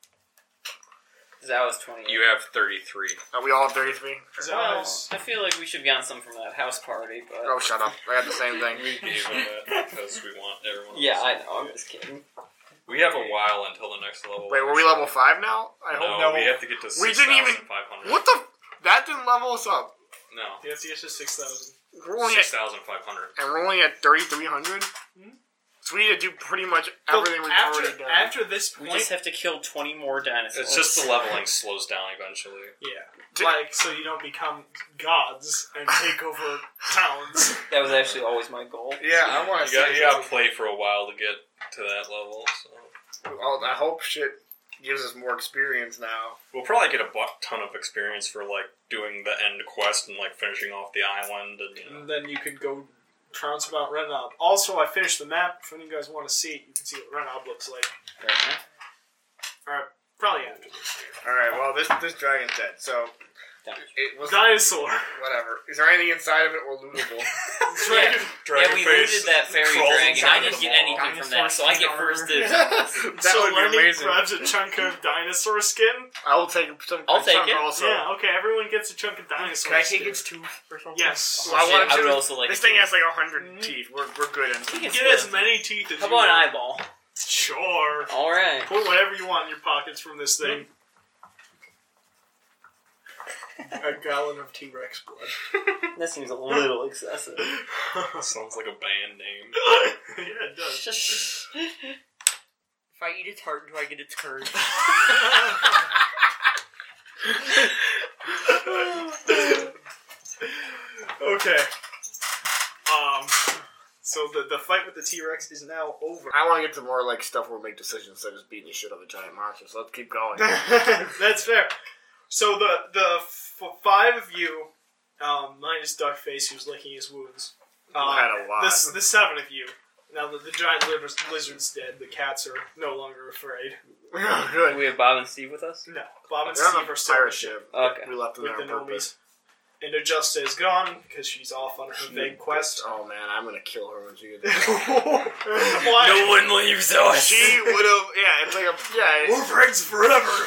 Speaker 3: That was twenty.
Speaker 6: same. You have thirty-three.
Speaker 2: Are we all at thirty-three?
Speaker 3: Well,
Speaker 4: Zao
Speaker 3: I feel like we should have gotten some from that house party, but
Speaker 2: Oh, shut up. I got the same thing.
Speaker 6: We gave him that because we want everyone.
Speaker 3: yeah,
Speaker 6: else.
Speaker 3: I know. I'm just kidding.
Speaker 6: We have a while until the next level.
Speaker 2: Wait, were we level five now? I
Speaker 6: No,
Speaker 2: hope no.
Speaker 6: we have to get to
Speaker 2: We
Speaker 6: six
Speaker 2: didn't even-
Speaker 6: thousand five hundred.
Speaker 2: What the? F- that didn't level us up.
Speaker 6: No,
Speaker 4: You have to get to six thousand.
Speaker 2: We're only
Speaker 6: six
Speaker 2: at,
Speaker 6: thousand five hundred.
Speaker 2: and we're only at thirty-three hundred.
Speaker 4: Hmm?
Speaker 2: So we need to do pretty much everything we've
Speaker 4: after,
Speaker 2: already done.
Speaker 4: after this
Speaker 3: We
Speaker 4: point,
Speaker 3: just have to kill twenty more dinosaurs.
Speaker 6: It's just the leveling slows down eventually.
Speaker 4: yeah,
Speaker 2: Did-
Speaker 4: like so you don't become gods and take over towns.
Speaker 3: That was actually always my goal.
Speaker 2: yeah, I want
Speaker 6: You got, you got to play for a while to get to that level. So
Speaker 2: I hope shit gives us more experience now.
Speaker 6: we'll probably get a butt ton of experience for like doing the end quest and like finishing off the island and you know.
Speaker 4: And then you could go trounce about Renob. Also, I finished the map. If any of you guys want to see it, you can see what Renob looks like.
Speaker 3: Right,
Speaker 4: Or probably after.
Speaker 2: Alright, well, this this dragon's dead, so... It was
Speaker 4: Dinosaur.
Speaker 2: Whatever. Is there anything inside of it or lootable?
Speaker 3: Yeah,
Speaker 6: Dragon
Speaker 3: yeah, we
Speaker 6: face
Speaker 3: looted that fairy
Speaker 6: crawls
Speaker 3: dragon.
Speaker 6: inside
Speaker 3: I
Speaker 6: of
Speaker 3: didn't
Speaker 6: the
Speaker 3: get
Speaker 6: wall.
Speaker 3: anything from that, so I get first dibs on this.
Speaker 2: That
Speaker 4: so
Speaker 2: would be
Speaker 4: Lenny
Speaker 2: amazing.
Speaker 4: grabs a chunk of dinosaur skin.
Speaker 2: I will take some.
Speaker 3: I'll
Speaker 2: a
Speaker 3: take
Speaker 2: chunk
Speaker 3: it.
Speaker 2: Also.
Speaker 4: Yeah, okay, everyone gets a chunk of dinosaur
Speaker 2: Can I
Speaker 4: skin.
Speaker 2: take its tooth or something?
Speaker 4: Yes.
Speaker 2: Well, I
Speaker 3: Shit,
Speaker 2: wanted
Speaker 3: I
Speaker 2: to.
Speaker 3: would also like
Speaker 2: this
Speaker 3: a
Speaker 2: thing
Speaker 3: tooth.
Speaker 2: has like a hundred teeth. We're we're good. In
Speaker 3: can
Speaker 4: Get as many teeth as
Speaker 3: How
Speaker 4: you
Speaker 3: about an
Speaker 4: want.
Speaker 3: eyeball?
Speaker 4: Sure.
Speaker 3: Alright.
Speaker 4: Put whatever you want in your pockets from this thing. A gallon of T-Rex blood.
Speaker 3: That seems a little excessive.
Speaker 6: That sounds like a band name.
Speaker 4: Yeah, it does.
Speaker 5: If I eat its heart, do I get its courage?
Speaker 4: Okay. Um. So the the fight with the T-Rex is now over.
Speaker 2: I want to get to more like stuff where we make decisions instead of just beating the shit out of the giant monster. So let's keep going.
Speaker 4: That's fair. So the the f- five of you, um, minus Duckface, who's licking his wounds. Uh,
Speaker 2: had a lot.
Speaker 4: The, the seven of you. Now that the giant liver- lizard's dead, the cats are no longer afraid.
Speaker 3: Do
Speaker 2: Good.
Speaker 3: we have Bob and Steve with us?
Speaker 4: No, Bob and
Speaker 2: They're on
Speaker 4: Steve
Speaker 2: the
Speaker 4: are still on the
Speaker 2: pirate
Speaker 4: ship
Speaker 2: ship.
Speaker 3: Okay.
Speaker 2: We left them
Speaker 4: with
Speaker 2: there
Speaker 4: the
Speaker 2: on purpose.
Speaker 4: Nomies. And Adjusta is gone because she's off on her vague quest.
Speaker 2: Oh man, I'm gonna kill her when she gets.
Speaker 4: Why?
Speaker 3: No one leaves us!
Speaker 2: She would have. Yeah, it's like a. Yeah,
Speaker 4: We're friends forever.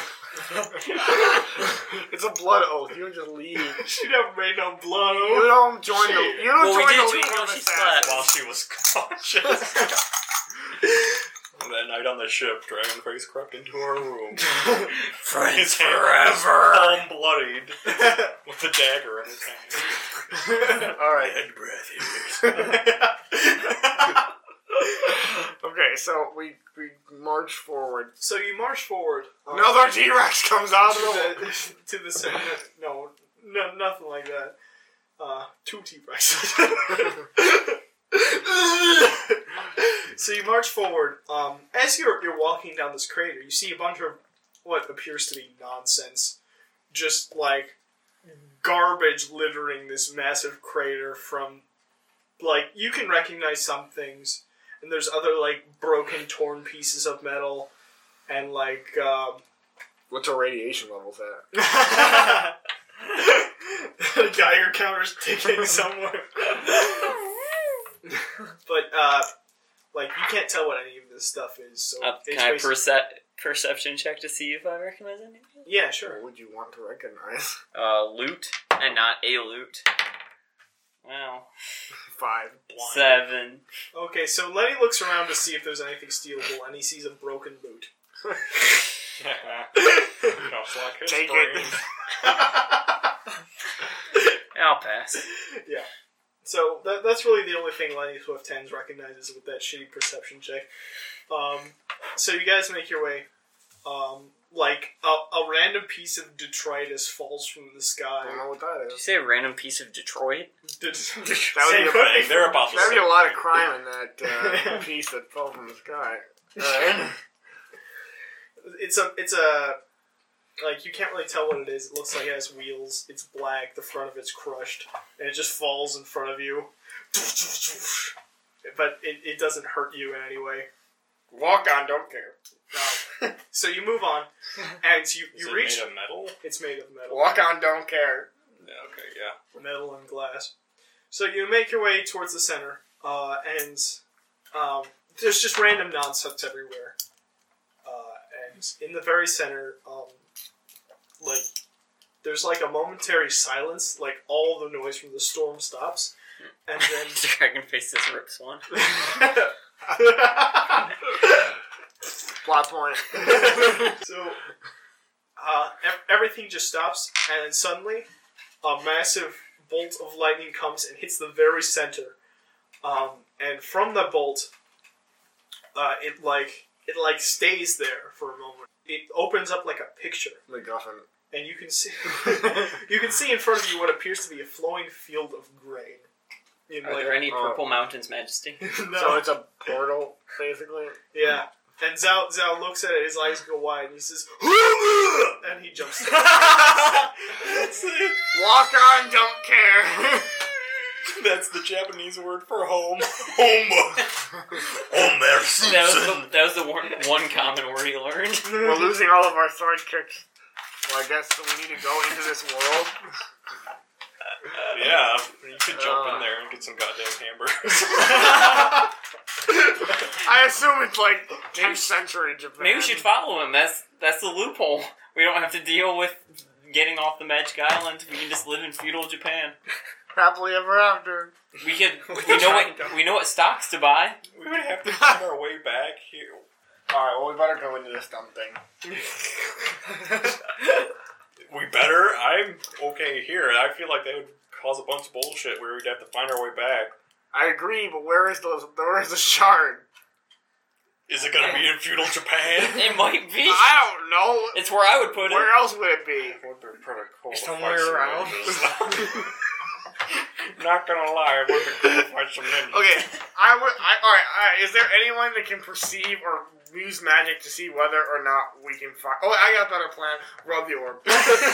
Speaker 2: it's a blood oath. You don't just leave.
Speaker 4: She never made no blood.
Speaker 2: You don't join the.
Speaker 4: Shit.
Speaker 2: You don't
Speaker 3: Well, we
Speaker 2: join
Speaker 3: did
Speaker 2: the
Speaker 3: do it
Speaker 2: League
Speaker 3: while
Speaker 2: of
Speaker 3: she
Speaker 2: Assassins.
Speaker 6: While she was conscious. That night on the ship, Dragonface crept into our room.
Speaker 3: Friends
Speaker 6: His hand was
Speaker 3: forever!
Speaker 6: palm bloodied with a dagger in his hand.
Speaker 2: All right.
Speaker 6: Dead breath
Speaker 2: Okay, so we we march forward.
Speaker 4: So you march forward. um,
Speaker 2: Another T-Rex comes out
Speaker 4: to
Speaker 2: of the.
Speaker 4: the to the center. No, no, nothing like that. Uh, two T-Rexes. So you march forward. Um, as you're you're walking down this crater, you see a bunch of what appears to be nonsense, just like garbage littering this massive crater. From like you can recognize some things, and there's other like broken, torn pieces of metal, and like. Um,
Speaker 2: What's our radiation levels at?
Speaker 4: The Geiger counter's ticking somewhere. But, uh, like, you can't tell what any of this stuff is, so...
Speaker 3: Uh,
Speaker 4: it's
Speaker 3: can I
Speaker 4: basi-
Speaker 3: perce- perception check to see if I recognize anything?
Speaker 4: Yeah,
Speaker 2: What
Speaker 4: sure.
Speaker 2: would you want to recognize?
Speaker 3: Uh, loot, and not a loot. Wow.
Speaker 2: Five.
Speaker 3: Seven.
Speaker 4: Okay, so Lenny looks around to see if there's anything stealable, and he sees a broken boot.
Speaker 6: Just like his
Speaker 2: Take
Speaker 6: brain.
Speaker 2: it.
Speaker 3: I'll pass.
Speaker 4: Yeah. So, that, that's really the only thing Lenny Swift tens recognizes with that shitty perception check. Um, so you guys make your way. Um, like, a, a random piece of detritus falls from the sky.
Speaker 2: I don't know what that
Speaker 3: Did you
Speaker 2: is.
Speaker 3: say a random piece of Detroit?
Speaker 4: Did,
Speaker 2: That would be
Speaker 4: Same
Speaker 2: a
Speaker 4: thing.
Speaker 2: thing.
Speaker 6: They're about the
Speaker 2: That'd be
Speaker 6: same.
Speaker 2: a lot of crime in that uh, piece that fell from the sky. Alright.
Speaker 4: It's a, it's a, like, you can't really tell what it is. It looks like it has wheels. It's black. The front of it's crushed. And it just falls in front of you. But it, it doesn't hurt you in any way.
Speaker 2: Walk on, don't care.
Speaker 4: Um, so you move on, and you,
Speaker 6: Is
Speaker 4: you
Speaker 6: it
Speaker 4: reach...
Speaker 6: made of metal?
Speaker 4: It's made of metal.
Speaker 2: Walk on, don't care.
Speaker 6: Yeah, okay, yeah.
Speaker 4: Metal and glass. So you make your way towards the center, uh, and um, there's just random nonsense everywhere. Uh, and in the very center, um, like, there's like a momentary silence, like all the noise from the storm stops, and then...
Speaker 3: Dragonface just rips one.
Speaker 2: Plot point.
Speaker 4: So, uh, ev- everything just stops, and then suddenly, a massive bolt of lightning comes and hits the very center. Um, and from the bolt, uh, it like it like stays there for a moment. It opens up like a picture,
Speaker 2: MacGuffin.
Speaker 4: and you can see you can see in front of you what appears to be a flowing field of grain. In,
Speaker 3: Are
Speaker 4: like,
Speaker 3: there any
Speaker 2: uh,
Speaker 3: Purple Mountains, Majesty?
Speaker 4: no.
Speaker 2: So it's a portal, basically.
Speaker 4: Yeah. And Zhao, Zhao looks at it, his eyes go wide, and he says, and he jumps down. That's it.
Speaker 2: Walk on, don't care.
Speaker 6: That's the Japanese word for home. Home. Homer Simpson.
Speaker 3: That was the, that was the one, one common word he learned.
Speaker 4: We're losing all of our sword kicks. Well, I guess we need to go into this world.
Speaker 6: Yeah, you could jump
Speaker 4: Uh.
Speaker 6: in there and get some goddamn hamburgers.
Speaker 4: I assume it's like tenth century Japan.
Speaker 3: Maybe we should follow him. That's that's the loophole. We don't have to deal with getting off the Magic Island. We can just live in feudal Japan.
Speaker 4: Happily ever after.
Speaker 3: We could. We know what we know what stocks to buy.
Speaker 6: We would have to find our way back here.
Speaker 4: Alright, well, we better go into this dumb thing.
Speaker 6: We better? I'm okay here. I feel like that would cause a bunch of bullshit where we'd have to find our way back.
Speaker 4: I agree, but where is those? Where is the shard?
Speaker 6: Is it gonna be in feudal Japan?
Speaker 3: It might be.
Speaker 4: I don't know.
Speaker 3: It's where I would put it.
Speaker 4: Where else would it be?
Speaker 2: Somewhere around.
Speaker 6: Not gonna lie, it would be cool to find some ninjas.
Speaker 4: Okay, I would. I, all right, all right. Is there anyone that can perceive or use magic to see whether or not we can find? Oh, I got a better plan. Rub the orb.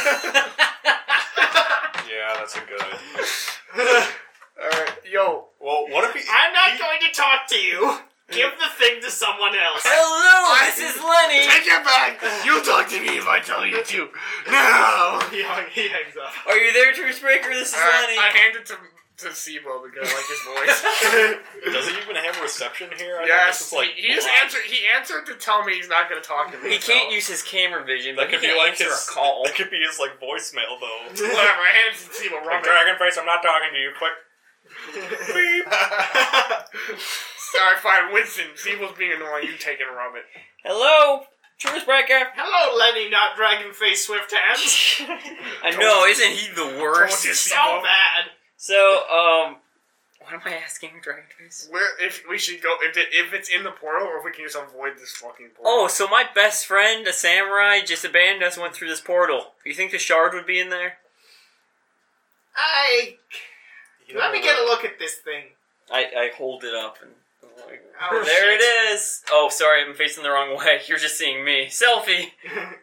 Speaker 6: Yeah, that's a good idea.
Speaker 4: All right, yo.
Speaker 6: Well, what if he...
Speaker 2: I'm not
Speaker 6: he-
Speaker 2: going to talk to you. Give the thing to someone else.
Speaker 3: Hello, this is Lenny.
Speaker 4: Take it back. You talk to me if I tell you to. No.
Speaker 2: He, hung, he hangs up.
Speaker 3: Are you there, Truthbreaker? This is
Speaker 4: All right,
Speaker 3: Lenny.
Speaker 4: I hand it to to Sibo because I like his voice.
Speaker 6: Does he even have reception here? I
Speaker 4: Yes,
Speaker 6: guess it's like
Speaker 4: he, he just answered. He answered to tell me he's not going to talk to me.
Speaker 3: He can't
Speaker 4: so.
Speaker 3: use his camera vision,
Speaker 6: That
Speaker 3: but he
Speaker 6: could be
Speaker 3: can
Speaker 6: like
Speaker 3: answer
Speaker 6: his
Speaker 3: a call.
Speaker 6: That could be his like voicemail though.
Speaker 4: Whatever. I hand it to Sibo.
Speaker 6: Like,
Speaker 4: Rub it.
Speaker 6: Dragon Face, I'm not talking to you. Quick. Beep.
Speaker 4: Sorry, fine. Winston, Sibo's being annoying. You take it and rub it.
Speaker 3: Hello, Truthbreaker.
Speaker 2: Hello, Lenny, not Dragonface Swift Hands.
Speaker 3: I know, isn't he the worst?
Speaker 4: Told you,
Speaker 2: So
Speaker 4: Sibo.
Speaker 2: bad.
Speaker 3: So, um, what am I asking, Dragonface?
Speaker 4: Where if we should go if it, if it's in the portal or if we can just avoid this fucking portal.
Speaker 3: Oh, so my best friend, a samurai, just abandoned us, went through this portal. You think the shard would be in there?
Speaker 2: I...
Speaker 6: You
Speaker 2: Let
Speaker 6: know,
Speaker 2: me get a look at this thing.
Speaker 3: I, I hold it up and... Like,
Speaker 2: Oh,
Speaker 3: there
Speaker 2: shit.
Speaker 3: it is! Oh, sorry, I'm facing the wrong way. You're just seeing me. Selfie!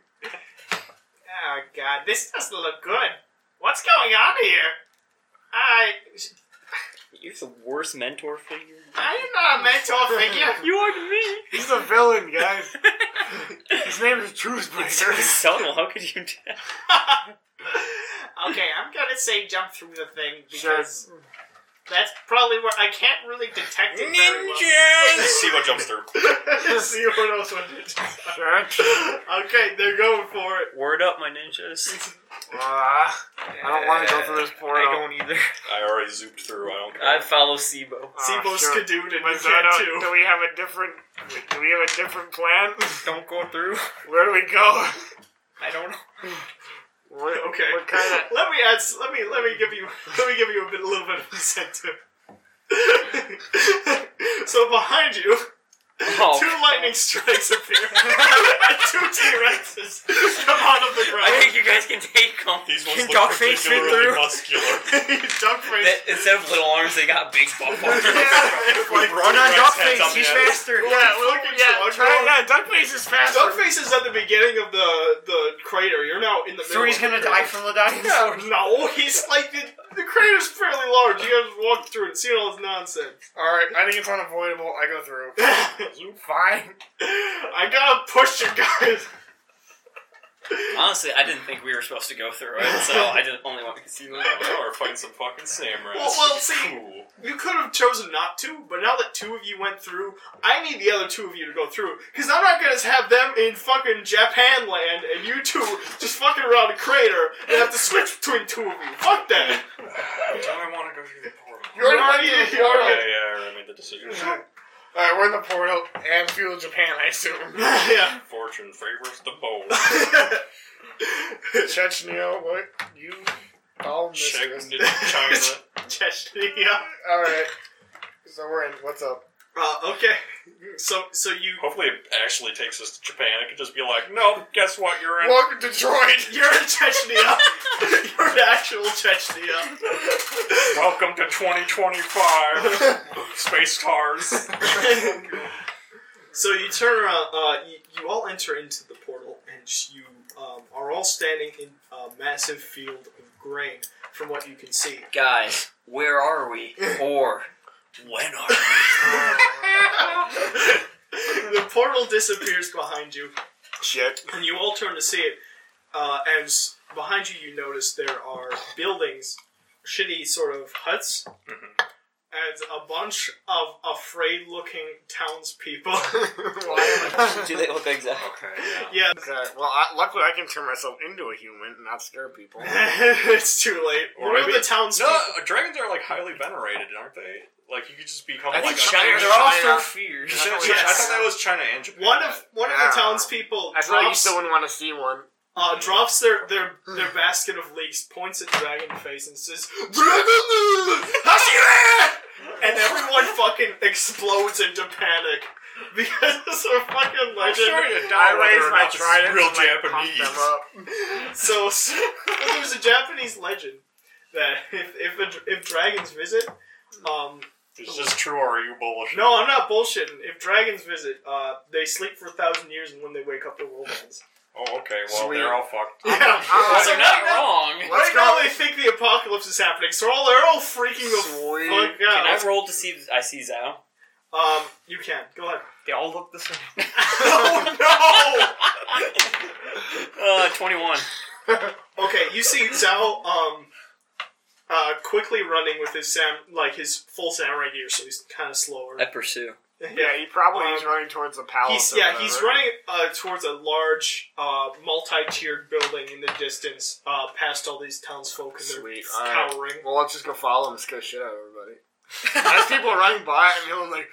Speaker 2: Oh, God. This doesn't look good. What's going on here? I...
Speaker 3: You're the worst mentor figure.
Speaker 2: I am not a mentor figure.
Speaker 3: You are to me!
Speaker 4: He's a villain, guys. His name is
Speaker 3: It's
Speaker 4: Truthbreaker.
Speaker 3: so subtle, how could you tell?
Speaker 2: Okay, I'm gonna say jump through the thing
Speaker 4: Sure.
Speaker 2: because that's probably where I can't really detect it very well.
Speaker 6: Ninjas! See what jumps through.
Speaker 2: See what else what it is.
Speaker 4: Sure.
Speaker 2: Okay, they're going for it.
Speaker 3: Word up, my ninjas.
Speaker 4: Uh, I don't want to go through this portal.
Speaker 3: I don't either.
Speaker 6: I already zooped through. I don't care.
Speaker 3: I follow Sibo.
Speaker 4: Uh,
Speaker 2: Sibo's
Speaker 4: sure.
Speaker 2: Skadooed and
Speaker 4: But
Speaker 2: you
Speaker 4: so
Speaker 2: can
Speaker 4: do,
Speaker 2: too.
Speaker 4: do we have a different? Do we have a different plan?
Speaker 3: Don't go through.
Speaker 4: Where do we go?
Speaker 3: I don't know.
Speaker 4: What,
Speaker 2: Okay.
Speaker 4: What kind of?
Speaker 2: Let me add. Let me let me give you let me give you a bit, a little bit of incentive. So behind you,
Speaker 3: Oh.
Speaker 2: two lightning strikes appear, and two T-Rexes come out of the
Speaker 3: I
Speaker 2: ground.
Speaker 3: think you guys can take them.
Speaker 6: These ones
Speaker 3: Can
Speaker 6: look
Speaker 3: Dogface fit
Speaker 6: particularly
Speaker 3: through?
Speaker 6: muscular.
Speaker 2: Duckface.
Speaker 3: That- Instead of little arms, they got big buff arms.
Speaker 2: Like,
Speaker 3: Run on
Speaker 6: Rex heads
Speaker 3: Duckface,
Speaker 6: on the
Speaker 3: he's
Speaker 6: end.
Speaker 3: faster.
Speaker 4: Yeah, we'll,
Speaker 2: Fucking
Speaker 4: yeah,
Speaker 2: slug
Speaker 4: try,
Speaker 2: roll.
Speaker 4: yeah, Duckface is faster.
Speaker 2: Duckface is at the beginning of the the crater. You're now in the middle.
Speaker 5: So he's
Speaker 2: of the
Speaker 5: gonna
Speaker 2: crater.
Speaker 5: die from the dinosaur.
Speaker 2: No, he's like the, the crater's fairly large. You guys walked through it, and seen all this nonsense.
Speaker 4: All right, I think it's unavoidable. I go through.
Speaker 5: Fine.
Speaker 2: I gotta push you guys.
Speaker 3: Honestly, I didn't think we were supposed to go through it, so I didn't only want to see them.
Speaker 6: Now we're fighting some fucking samurais.
Speaker 2: Well, well,
Speaker 6: This is
Speaker 2: see-
Speaker 6: cool.
Speaker 2: You could have chosen not to, but now that two of you went through, I need the other two of you to go through. Because I'm not gonna have them in fucking Japan land and you two just fucking around a crater and have to switch between two of you. Fuck that.
Speaker 6: Do I want to go through the portal?
Speaker 4: You already
Speaker 2: already
Speaker 4: went
Speaker 2: did.
Speaker 4: through the portal.
Speaker 6: Yeah, yeah, I already made the decision.
Speaker 4: All right, we're in the portal and feudal Japan, I assume.
Speaker 2: Yeah.
Speaker 6: Fortune favors the bold.
Speaker 4: Chechnya, what you? All
Speaker 6: Check
Speaker 4: mistress.
Speaker 6: into China.
Speaker 2: Chechnya.
Speaker 4: All right, so we're in. What's up?
Speaker 2: Uh, okay. So, so you...
Speaker 6: Hopefully it actually takes us to Japan. It could just be like, no, guess what, you're in.
Speaker 4: Welcome to Detroit.
Speaker 2: You're in Chechnya. You're in actual Chechnya.
Speaker 6: Welcome to twenty twenty-five. Space cars.
Speaker 2: So you turn around, uh, you, you all enter into the portal, and you um, are all standing in a massive field of grain from what you can see.
Speaker 3: Guys, where are we? Or when are we?
Speaker 2: The portal disappears behind you,
Speaker 7: Shit.
Speaker 2: and you all turn to see it. Uh, and s- behind you, you notice there are buildings, shitty sort of huts,
Speaker 6: Mhm.
Speaker 2: and a bunch of afraid-looking townspeople.
Speaker 3: Do they look like that?
Speaker 6: Okay, yeah.
Speaker 2: Yeah,
Speaker 7: Okay, well, I, luckily I can turn myself into a human and not scare people.
Speaker 2: it's too late.
Speaker 6: Or
Speaker 2: One of
Speaker 6: maybe-
Speaker 2: the townspeople.
Speaker 6: No, dragons are like highly venerated, aren't they? Like you could just become
Speaker 7: I
Speaker 6: like
Speaker 7: think
Speaker 6: a
Speaker 7: China-
Speaker 5: They're all
Speaker 7: China-
Speaker 5: so fierce.
Speaker 6: China-
Speaker 2: Yes.
Speaker 6: I thought that was China and Japan.
Speaker 2: One of one of
Speaker 7: Yeah.
Speaker 2: the townspeople
Speaker 7: I thought you
Speaker 2: drops
Speaker 7: still wouldn't want to see one.
Speaker 2: uh, drops their, their their basket of leeks, points at Dragon Face, and says, "Dragon, Hashira!" And everyone fucking explodes into panic because it's a fucking legend.
Speaker 6: to
Speaker 7: I raised
Speaker 6: or
Speaker 7: my
Speaker 6: not this is
Speaker 7: trident
Speaker 6: real
Speaker 7: and, like,
Speaker 6: Japanese.
Speaker 7: pumped them up.
Speaker 2: So, so there's a Japanese legend that if if, a, if dragons visit, um,
Speaker 6: Is this true or are you bullshit?
Speaker 2: no, I'm not bullshitting. If dragons visit, uh, they sleep for a thousand years, and when they wake up, the world ends.
Speaker 6: Oh, okay. Well,
Speaker 7: Sweet.
Speaker 6: they're all fucked.
Speaker 2: Yeah,
Speaker 7: I'm-
Speaker 2: so
Speaker 3: They're
Speaker 2: right
Speaker 3: not
Speaker 2: now,
Speaker 3: wrong.
Speaker 7: Let's
Speaker 2: right
Speaker 7: go.
Speaker 2: now they think the apocalypse is happening, so all they're all freaking the
Speaker 7: Sweet.
Speaker 2: fuck
Speaker 3: Can I
Speaker 2: out.
Speaker 3: roll to see? I see Zhao.
Speaker 2: Um, you can go ahead.
Speaker 5: They all look the same.
Speaker 2: Oh
Speaker 3: Uh, twenty-one.
Speaker 2: no! Okay, you see Zhao um, uh, quickly running with his sam like his full samurai gear, so he's kind of slower.
Speaker 3: I pursue.
Speaker 7: Yeah, he probably
Speaker 2: Um,
Speaker 7: is running towards the palace.
Speaker 2: He's
Speaker 7: or
Speaker 2: yeah, he's
Speaker 7: whatever.
Speaker 2: running uh, towards a large, uh, multi-tiered building in the distance, uh, past all these townsfolk and they're
Speaker 7: Sweet. Alright.
Speaker 2: cowering.
Speaker 7: Well, let's just go follow him and scare the shit out of everybody. As people are running by, and you're like,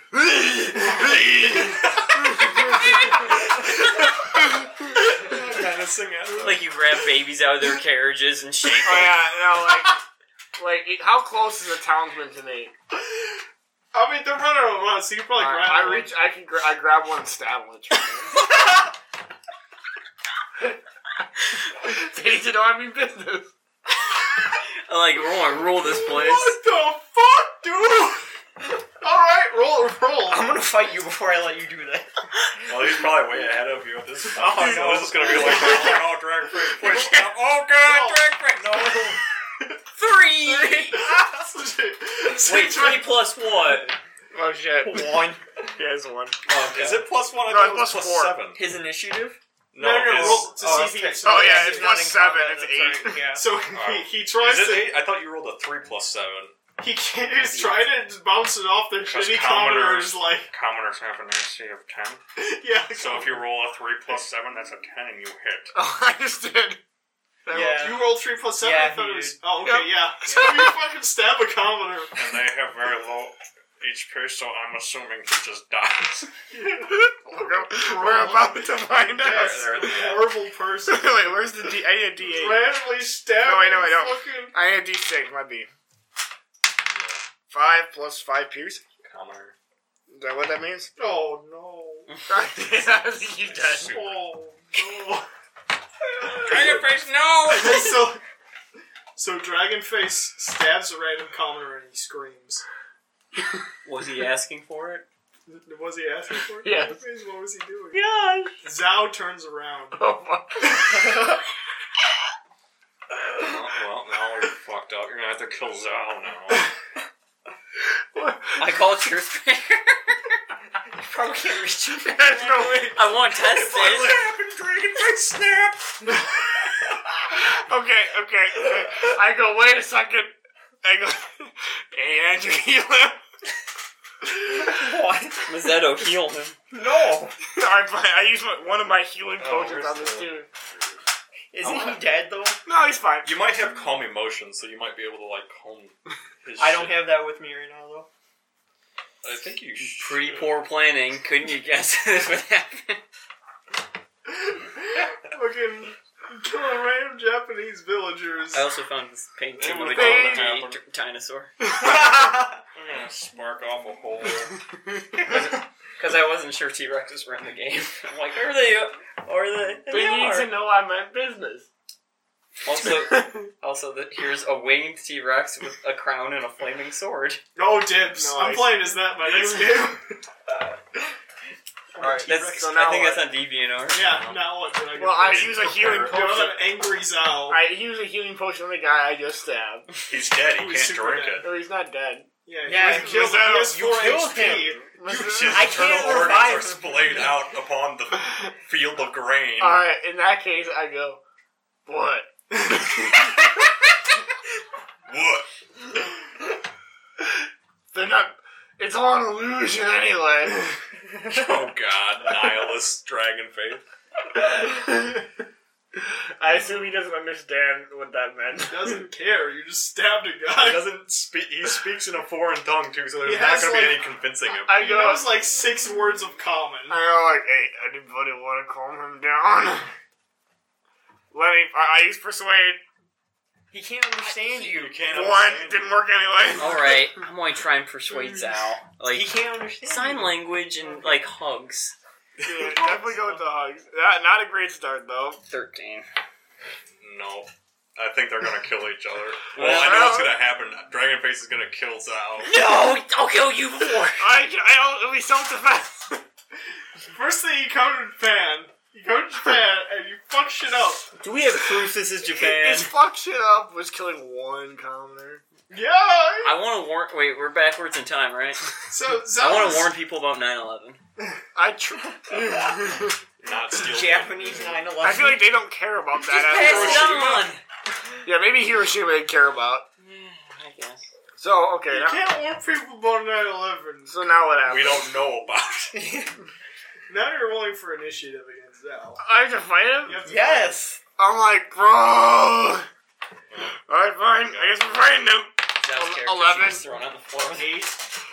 Speaker 6: Menacing at
Speaker 3: Like you grab babies out of their carriages and shake
Speaker 7: oh
Speaker 3: them.
Speaker 7: yeah, no, like, like, it- how close is a townsman to me?
Speaker 2: I mean, they're running around, so you can probably
Speaker 7: Alright,
Speaker 2: grab
Speaker 7: I
Speaker 2: one.
Speaker 7: reach, I can, gra- I grab one and stab him. Painted army business.
Speaker 3: I like roll. Rule this place.
Speaker 2: What the fuck, dude? Alright, roll, roll.
Speaker 5: I'm gonna fight you before I let you do that.
Speaker 6: Well, he's probably way ahead of you at this point.
Speaker 2: Oh,
Speaker 6: so
Speaker 2: no.
Speaker 6: this is gonna be like, oh no, Dragon Face, please stop. Oh god,
Speaker 2: No.
Speaker 6: Dragon Face, no.
Speaker 3: Three.
Speaker 2: So
Speaker 3: Wait,
Speaker 2: you try-
Speaker 3: three plus what?
Speaker 7: Oh shit.
Speaker 3: One.
Speaker 7: He has one.
Speaker 3: Oh,
Speaker 6: Is it plus one? I
Speaker 7: No,
Speaker 6: thought it
Speaker 7: it's
Speaker 6: was
Speaker 7: plus
Speaker 6: plus
Speaker 7: four.
Speaker 6: seven.
Speaker 5: His initiative?
Speaker 2: No, no, no,
Speaker 6: it's-
Speaker 2: roll to
Speaker 5: oh,
Speaker 2: see
Speaker 5: it's
Speaker 2: if he gets
Speaker 7: Oh, yeah,
Speaker 5: He's
Speaker 7: it's
Speaker 5: not
Speaker 7: plus
Speaker 5: in
Speaker 7: seven,
Speaker 5: combat,
Speaker 7: it's
Speaker 5: that's
Speaker 7: eight.
Speaker 5: right, Yeah.
Speaker 2: So
Speaker 6: Alright.
Speaker 2: he, he tries
Speaker 6: Is it
Speaker 2: to.
Speaker 6: eight? I thought you rolled a three plus seven.
Speaker 2: He can't, he's trying to just bounce it off the
Speaker 6: Because
Speaker 2: shitty
Speaker 6: commoners-
Speaker 2: commoners, like,
Speaker 6: Commoners have an A C of ten.
Speaker 2: yeah.
Speaker 6: So if you roll a three plus seven, that's a ten and you hit.
Speaker 7: Oh, I just did.
Speaker 5: Yeah.
Speaker 2: You rolled three plus seven?
Speaker 5: Yeah,
Speaker 2: I thought
Speaker 5: he
Speaker 2: it was.
Speaker 5: did.
Speaker 2: Oh, okay, yeah. So you fucking stab a commoner.
Speaker 6: And they have very low H P, so I'm assuming he just dies.
Speaker 7: We're about to find out.
Speaker 2: Yes,
Speaker 6: There, there.
Speaker 2: horrible person.
Speaker 7: Wait, where's the D? I need a D eight.
Speaker 2: Randomly stabbing
Speaker 7: No, wait, no, wait, no.
Speaker 2: fucking.
Speaker 7: I need a D six, my B. Five plus five pierce?
Speaker 6: Commoner.
Speaker 7: Is that what that means?
Speaker 2: Oh, no.
Speaker 7: I think you dead.
Speaker 2: Oh, no.
Speaker 6: Dragon Face, no!
Speaker 2: so, so Dragonface stabs a random commoner and he screams.
Speaker 3: Was he asking for it?
Speaker 2: Was he asking for it?
Speaker 7: Yes.
Speaker 2: What was he doing?
Speaker 3: Yeah.
Speaker 2: Zhao turns around.
Speaker 7: Oh, fuck.
Speaker 6: Well, well, now we're fucked up. You're gonna have to kill Zhao now.
Speaker 3: I call Truth Bearer.
Speaker 5: Probably can't reach you.
Speaker 7: There's no way.
Speaker 3: I want to test
Speaker 6: What
Speaker 3: it.
Speaker 6: happened, Dragon Face snap?
Speaker 7: Okay, okay, okay. I go, wait a second. I go, hey, Andrew, heal him.
Speaker 3: What? Mazzetto, heal him.
Speaker 7: No. Alright, fine. I use my, one of my healing
Speaker 6: Oh,
Speaker 7: potions
Speaker 6: where's
Speaker 7: on this
Speaker 6: the-
Speaker 7: dude.
Speaker 5: Isn't he dead though?
Speaker 7: No, he's fine.
Speaker 6: You might have calm emotions, so you might be able to like calm his
Speaker 5: I don't
Speaker 6: shit.
Speaker 5: have that with me right now though.
Speaker 6: I think you should.
Speaker 3: Pretty poor planning. Couldn't you guess this would happen?
Speaker 2: Fucking killing random Japanese villagers.
Speaker 3: I also found this painting
Speaker 6: It
Speaker 3: of
Speaker 6: would've
Speaker 3: a
Speaker 6: gone to
Speaker 3: G
Speaker 6: happen.
Speaker 3: dinosaur.
Speaker 6: I'm gonna spark off a hole.
Speaker 3: Because I wasn't sure T-Rexes were in the game. I'm like, are they? Are they?
Speaker 7: They
Speaker 3: They
Speaker 7: need
Speaker 3: are.
Speaker 7: to know I meant business.
Speaker 3: Also, also that here's a winged T-Rex with a crown and a flaming sword.
Speaker 2: Oh, dibs. I'm
Speaker 7: Nice.
Speaker 2: playing as that my next game.
Speaker 7: Alright,
Speaker 3: That's,
Speaker 7: so
Speaker 3: I
Speaker 7: now
Speaker 3: think
Speaker 7: what?
Speaker 3: that's on DeviantArt.
Speaker 2: Yeah, now what? Did I get
Speaker 7: Well, I
Speaker 2: paid?
Speaker 7: use a healing
Speaker 2: You have
Speaker 7: potion.
Speaker 2: an angry Zao.
Speaker 7: I use a healing potion on the guy I just stabbed.
Speaker 6: He's dead. He
Speaker 2: He's
Speaker 6: can't
Speaker 2: super
Speaker 6: drink
Speaker 2: dead.
Speaker 6: it.
Speaker 7: No, he's not dead.
Speaker 2: Yeah,
Speaker 5: Yeah,
Speaker 2: he, killed,
Speaker 7: Mazzetto,
Speaker 2: he has
Speaker 7: you
Speaker 2: four
Speaker 7: killed
Speaker 2: H P.
Speaker 7: him.
Speaker 6: His
Speaker 5: I can't
Speaker 6: internal organs
Speaker 5: revive
Speaker 6: are
Speaker 5: him.
Speaker 6: splayed out upon the field of grain.
Speaker 7: Alright, in that case, I go, what?
Speaker 6: What?
Speaker 7: They're not. It's all an illusion anyway.
Speaker 6: Oh god, nihilist dragon faith.
Speaker 7: I assume he doesn't understand what that meant.
Speaker 2: He doesn't care. You just stabbed a
Speaker 6: He
Speaker 2: guy.
Speaker 6: doesn't speak. He speaks in a foreign tongue too, so there's
Speaker 2: He
Speaker 6: not
Speaker 2: has,
Speaker 6: going to be
Speaker 2: like-
Speaker 6: any convincing him.
Speaker 7: I
Speaker 2: He
Speaker 7: go,
Speaker 2: knows like six words of common.
Speaker 7: I go like, hey, anybody want to calm him down? Let me. I, I use persuade.
Speaker 5: He can't understand you.
Speaker 6: You can't
Speaker 7: One
Speaker 6: understand
Speaker 7: didn't
Speaker 6: him.
Speaker 7: work anyway.
Speaker 3: Alright, I'm going to try and persuade Zao. Like,
Speaker 5: He can't understand
Speaker 3: sign
Speaker 5: you.
Speaker 3: language and, like, hugs.
Speaker 7: Yeah, definitely go with the hugs. Not, not a great start though.
Speaker 3: thirteen.
Speaker 6: No. I think they're going to kill each other. Well,
Speaker 3: Well,
Speaker 6: I know what's going to happen. Dragonface is going to kill Zao.
Speaker 3: No! I'll kill you before!
Speaker 7: I, I don't. It'll be self-defense.
Speaker 2: First thing you come to Japan, you go to Japan and you fuck shit up.
Speaker 3: Do we have proof this is Japan?
Speaker 7: His fuck shit up was killing one commoner.
Speaker 2: Yeah.
Speaker 3: I want to warn. Wait, we're backwards in time, right?
Speaker 2: So
Speaker 3: I
Speaker 2: Zao
Speaker 3: want
Speaker 2: was-
Speaker 3: to warn people about nine eleven.
Speaker 7: I tr-
Speaker 6: Not steal.
Speaker 5: Japanese nine eleven.
Speaker 7: I feel like they don't care about
Speaker 3: Just
Speaker 7: that.
Speaker 3: pass
Speaker 7: after
Speaker 3: it
Speaker 7: Hiroshima.
Speaker 3: on!
Speaker 7: Yeah, maybe Hiroshima they care about.
Speaker 3: Yeah, I guess.
Speaker 7: So okay,
Speaker 2: You
Speaker 7: now,
Speaker 2: can't warn people about nine eleven.
Speaker 7: so now what happens?
Speaker 6: We don't know about it.
Speaker 2: Now you're rolling for initiative against Zao.
Speaker 7: I have to fight him.
Speaker 2: You have to
Speaker 5: Yes.
Speaker 7: I'm like, bro. Alright, fine. I guess we're fighting him.
Speaker 3: Zao's character
Speaker 7: eleven.
Speaker 3: she's thrown on the floor.
Speaker 2: fight eight.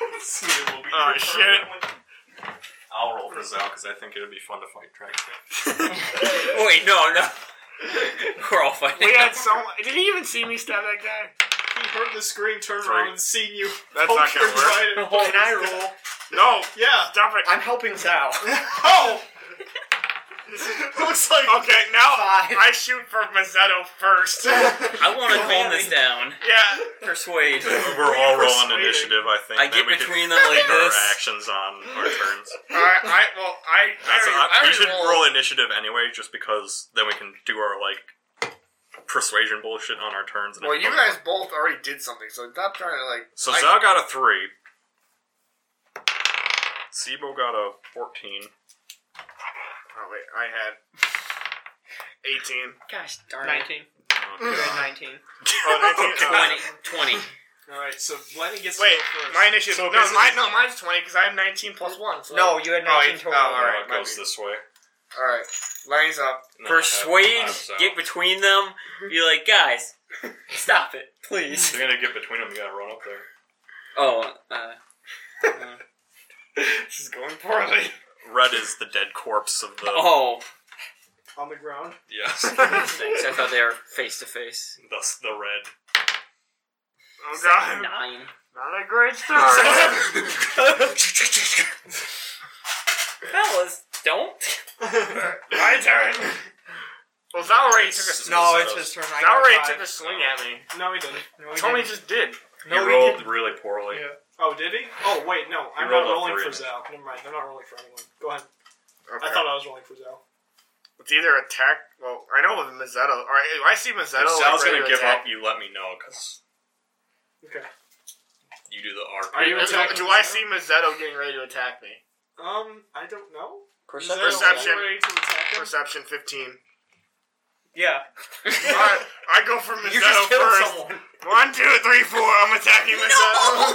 Speaker 7: Oh shit.
Speaker 6: I'll roll for Zao because I think it would be fun to fight Dragonface.
Speaker 3: Wait, no, no. We're all fighting.
Speaker 7: We had so. Did he even see me stab that guy?
Speaker 2: He heard the scream, turned
Speaker 6: Three.
Speaker 2: around, and seen you.
Speaker 7: That's
Speaker 2: poke
Speaker 7: not gonna
Speaker 2: your
Speaker 7: work.
Speaker 2: trident.
Speaker 5: Can I roll?
Speaker 7: No.
Speaker 2: Yeah.
Speaker 7: Stop it.
Speaker 5: I'm helping Zao.
Speaker 2: Oh! Looks like.
Speaker 7: Okay, now
Speaker 5: Five.
Speaker 7: I shoot for Mazzetto first.
Speaker 3: I want to calm this down.
Speaker 7: Yeah.
Speaker 3: Persuade.
Speaker 6: We're all rolling
Speaker 2: persuading.
Speaker 6: initiative, I think.
Speaker 3: I
Speaker 6: Then
Speaker 3: get
Speaker 6: we can
Speaker 3: between them like
Speaker 6: take our
Speaker 3: this.
Speaker 6: actions on our turns.
Speaker 7: Alright, I well I, I,
Speaker 6: That's
Speaker 7: already,
Speaker 6: not-
Speaker 7: I
Speaker 6: we
Speaker 7: already
Speaker 6: should
Speaker 7: rolled.
Speaker 6: roll initiative anyway, just because then we can do our like persuasion bullshit on our turns. And
Speaker 7: Well, you
Speaker 6: everything.
Speaker 7: guys both already did something, so stop trying to like.
Speaker 6: So
Speaker 7: I,
Speaker 6: Zao got a three. Sibo got a fourteen.
Speaker 7: Oh wait, I had eighteen.
Speaker 3: Gosh darn it.
Speaker 5: nineteen.
Speaker 6: Oh,
Speaker 5: You had nineteen.
Speaker 7: Oh, nineteen.
Speaker 3: twenty. twenty.
Speaker 2: Alright, so Lenny gets
Speaker 7: Wait,
Speaker 2: to go first.
Speaker 7: my initiative.
Speaker 6: So
Speaker 7: no,
Speaker 6: basically-
Speaker 7: mine, no, mine's twenty because I have nineteen plus one. So
Speaker 5: No, you had
Speaker 7: Oh,
Speaker 5: nineteen
Speaker 7: you-
Speaker 5: total.
Speaker 7: oh,
Speaker 6: All
Speaker 7: alright.
Speaker 6: right,
Speaker 7: might
Speaker 6: goes
Speaker 7: be.
Speaker 6: this way.
Speaker 7: all right. Lenny's up.
Speaker 6: And then I have-
Speaker 3: Persuade.
Speaker 6: I have Zao.
Speaker 3: Get between them. Be like, guys, stop it, please.
Speaker 6: If you're gonna get between them, you gotta run up there.
Speaker 3: Oh, uh. uh,
Speaker 7: This is going poorly.
Speaker 6: Red is the dead corpse of the.
Speaker 3: oh,
Speaker 2: On the ground.
Speaker 6: Yes.
Speaker 3: thanks. I thought they were face to face.
Speaker 6: Thus the red.
Speaker 7: Oh god,
Speaker 3: Nine.
Speaker 7: not a great start.
Speaker 3: Fellas, don't.
Speaker 7: My turn. Well, Zao already took a swing.
Speaker 5: No, it's his turn. I
Speaker 7: Zao
Speaker 5: got
Speaker 7: already
Speaker 5: five.
Speaker 7: took a swing at me.
Speaker 2: No, he didn't.
Speaker 5: No, he
Speaker 7: Told me
Speaker 5: didn't.
Speaker 7: just did.
Speaker 6: He
Speaker 5: No, he
Speaker 6: rolled
Speaker 5: didn't.
Speaker 6: really poorly.
Speaker 5: Yeah.
Speaker 2: Oh, did he? Oh, wait, no. I'm
Speaker 6: rolled
Speaker 2: not
Speaker 6: a
Speaker 2: rolling
Speaker 6: three.
Speaker 2: for Zao. Never mind. I'm not rolling for anyone. Go ahead.
Speaker 7: Okay.
Speaker 2: I thought I was rolling for Zao.
Speaker 7: It's either attack. Well, I know with Mazzetto. All right, if I see Mazzetto.
Speaker 6: If Sal's
Speaker 7: like, ready
Speaker 6: gonna
Speaker 7: to
Speaker 6: give
Speaker 7: attack,
Speaker 6: up, you let me know, because
Speaker 2: Okay.
Speaker 6: you do the R P.
Speaker 2: Are you
Speaker 7: Do,
Speaker 2: attacking
Speaker 7: do I
Speaker 2: Mazzetto?
Speaker 7: see Mazzetto getting ready to attack me?
Speaker 2: Um, I don't know.
Speaker 3: Perception.
Speaker 2: Is Zao
Speaker 7: Perception.
Speaker 2: ready to attack him?
Speaker 7: Perception fifteen.
Speaker 5: Yeah.
Speaker 7: Alright, I go for
Speaker 5: You
Speaker 7: Mazzetto
Speaker 5: just killed
Speaker 7: first.
Speaker 5: someone.
Speaker 7: One, two, three, four. I'm attacking Mazzetto.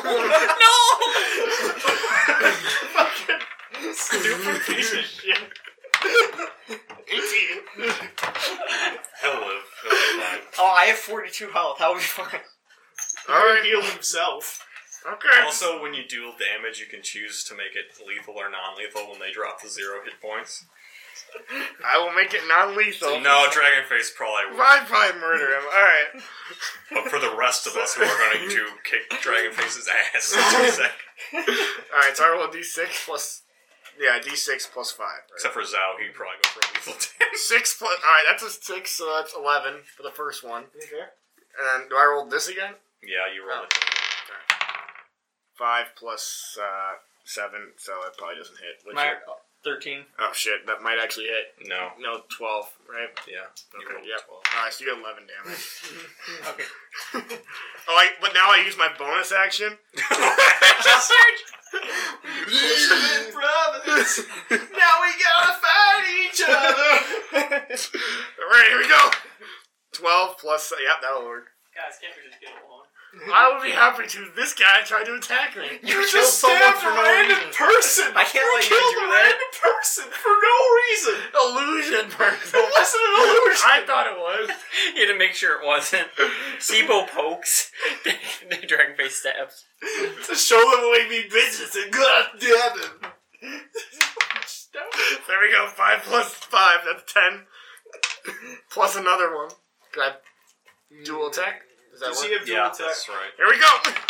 Speaker 3: No!
Speaker 2: Stupid piece of shit.
Speaker 7: eighteen.
Speaker 6: He'll live. He'll live.
Speaker 5: Oh, I have forty-two health. That would be fine.
Speaker 7: Alright.
Speaker 2: He healed himself.
Speaker 7: Okay.
Speaker 6: Also, when you deal damage, you can choose to make it lethal or non-lethal when they drop to zero hit points.
Speaker 7: I will make it non-lethal.
Speaker 6: No, Dragonface probably will.
Speaker 7: I'd probably murder him. Alright.
Speaker 6: But for the rest of us who are going to kick Dragonface's ass in two seconds.
Speaker 7: Alright, so I roll a d six plus. Yeah, d six plus five. Right?
Speaker 6: Except for Zao, he'd probably go for lethal damage.
Speaker 7: Six plus. Alright, that's a six, so that's eleven for the first one.
Speaker 2: Okay.
Speaker 7: And do I roll this again?
Speaker 6: Yeah, you roll it.
Speaker 7: Five plus uh, seven, so it probably doesn't hit. What's
Speaker 5: My-
Speaker 7: your
Speaker 5: thirteen.
Speaker 7: Oh shit, that might actually hit.
Speaker 6: No.
Speaker 7: No, twelve, right?
Speaker 6: Yeah. You
Speaker 7: Okay,
Speaker 6: rolled
Speaker 7: yep.
Speaker 6: twelve.
Speaker 7: Alright, so you get eleven damage.
Speaker 5: Okay.
Speaker 7: Oh, I, but now I use my bonus action.
Speaker 2: Legion brothers, now we gotta fight each other.
Speaker 7: Alright, here we go. twelve plus, yep, that'll work.
Speaker 3: Guys, can't we just get along?
Speaker 7: I would be happy to. This guy tried to attack me.
Speaker 2: You just stabbed a random person.
Speaker 5: I can't let you
Speaker 2: killed
Speaker 5: do
Speaker 2: a
Speaker 5: that.
Speaker 2: random person for no reason.
Speaker 7: Illusion person.
Speaker 2: It wasn't an illusion.
Speaker 7: I thought it was.
Speaker 3: You had to make sure it wasn't. Sibo pokes. Dragonface stabs.
Speaker 2: To show them the way we business and god damn him.
Speaker 7: There we go. Five plus five. That's ten. Plus another one. Can I dual attack? Does that
Speaker 2: Does
Speaker 7: work?
Speaker 2: he have dual
Speaker 6: Yeah,
Speaker 2: attack?
Speaker 6: that's right.
Speaker 7: Here we go.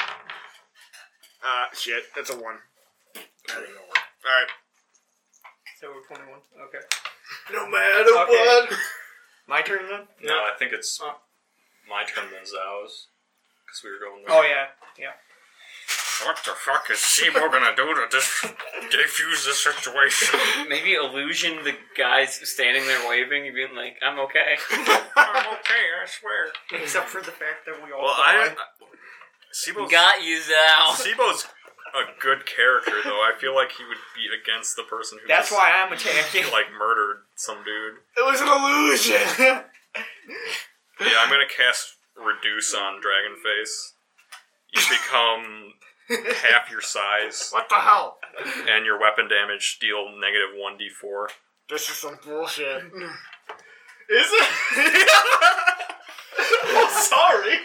Speaker 7: Uh, shit. That's a one. That ain't gonna work. All right.
Speaker 5: So we're twenty-one. Okay.
Speaker 2: No matter
Speaker 5: Okay.
Speaker 2: what.
Speaker 5: My turn then?
Speaker 6: No, I think it's
Speaker 5: Oh.
Speaker 6: my turn then Zao's. Because we were going
Speaker 5: Oh, yeah. Yeah.
Speaker 6: What the fuck is Sibo gonna do to dis- defuse the situation?
Speaker 3: Maybe illusion the guys standing there waving and being like, I'm okay.
Speaker 6: I'm okay, I swear.
Speaker 5: Except for the fact that we all
Speaker 6: Well, I... Sibo's,
Speaker 3: Got you, Zao.
Speaker 6: Sibo's a good character, though. I feel like he would be against the person who
Speaker 5: That's
Speaker 6: just,
Speaker 5: why I'm attacking.
Speaker 6: like, murdered some dude.
Speaker 7: It was an illusion.
Speaker 6: Yeah, I'm gonna cast Reduce on Dragonface. You become half your size,
Speaker 7: What the hell?
Speaker 6: and your weapon damage deal negative one d four.
Speaker 7: This is some bullshit.
Speaker 2: Is it? Oh, sorry.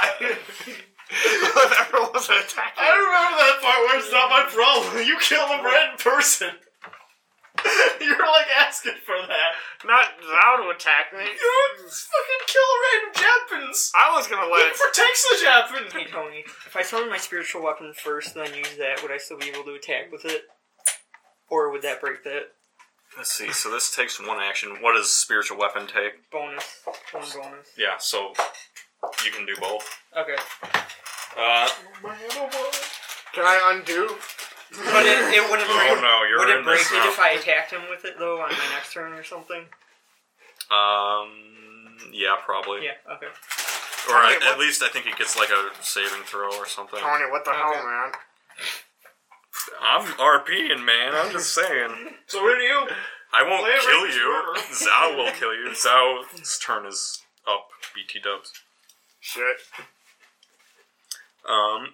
Speaker 7: Whoever was attacking.
Speaker 2: I remember that part where it's not my problem. You killed a random person. You're like asking for that.
Speaker 7: Not Zao to attack me.
Speaker 2: You fucking kill a random Japans.
Speaker 7: I was gonna let
Speaker 2: It
Speaker 7: it.
Speaker 2: protects the Japan.
Speaker 5: Hey, Tony. If I summon my spiritual weapon first, then use that, would I still be able to attack with it? Or would that break that?
Speaker 6: Let's see, so this takes one action. What does spiritual weapon take?
Speaker 5: Bonus. One bonus.
Speaker 6: Yeah, so you can do both.
Speaker 5: Okay.
Speaker 6: Uh,
Speaker 7: Can I undo?
Speaker 5: But it, it wouldn't break,
Speaker 6: oh no, you're
Speaker 5: would
Speaker 6: in
Speaker 5: it break
Speaker 6: this
Speaker 5: it
Speaker 6: now.
Speaker 5: if I attacked him with it, though, on my next turn or something?
Speaker 6: Um, yeah, probably.
Speaker 5: Yeah, okay.
Speaker 6: Or
Speaker 7: Tony,
Speaker 6: at,
Speaker 7: what-
Speaker 6: at least I think he gets like a saving throw or something.
Speaker 7: Tony, what the hell, man?
Speaker 6: I'm RPing, man. I'm just saying.
Speaker 2: So where do you?
Speaker 6: I won't
Speaker 2: Play a
Speaker 6: kill
Speaker 2: ranged
Speaker 6: you.
Speaker 2: murderer.
Speaker 6: Zao will kill you. Zao's turn is up. B T dubs.
Speaker 7: Shit.
Speaker 6: Um.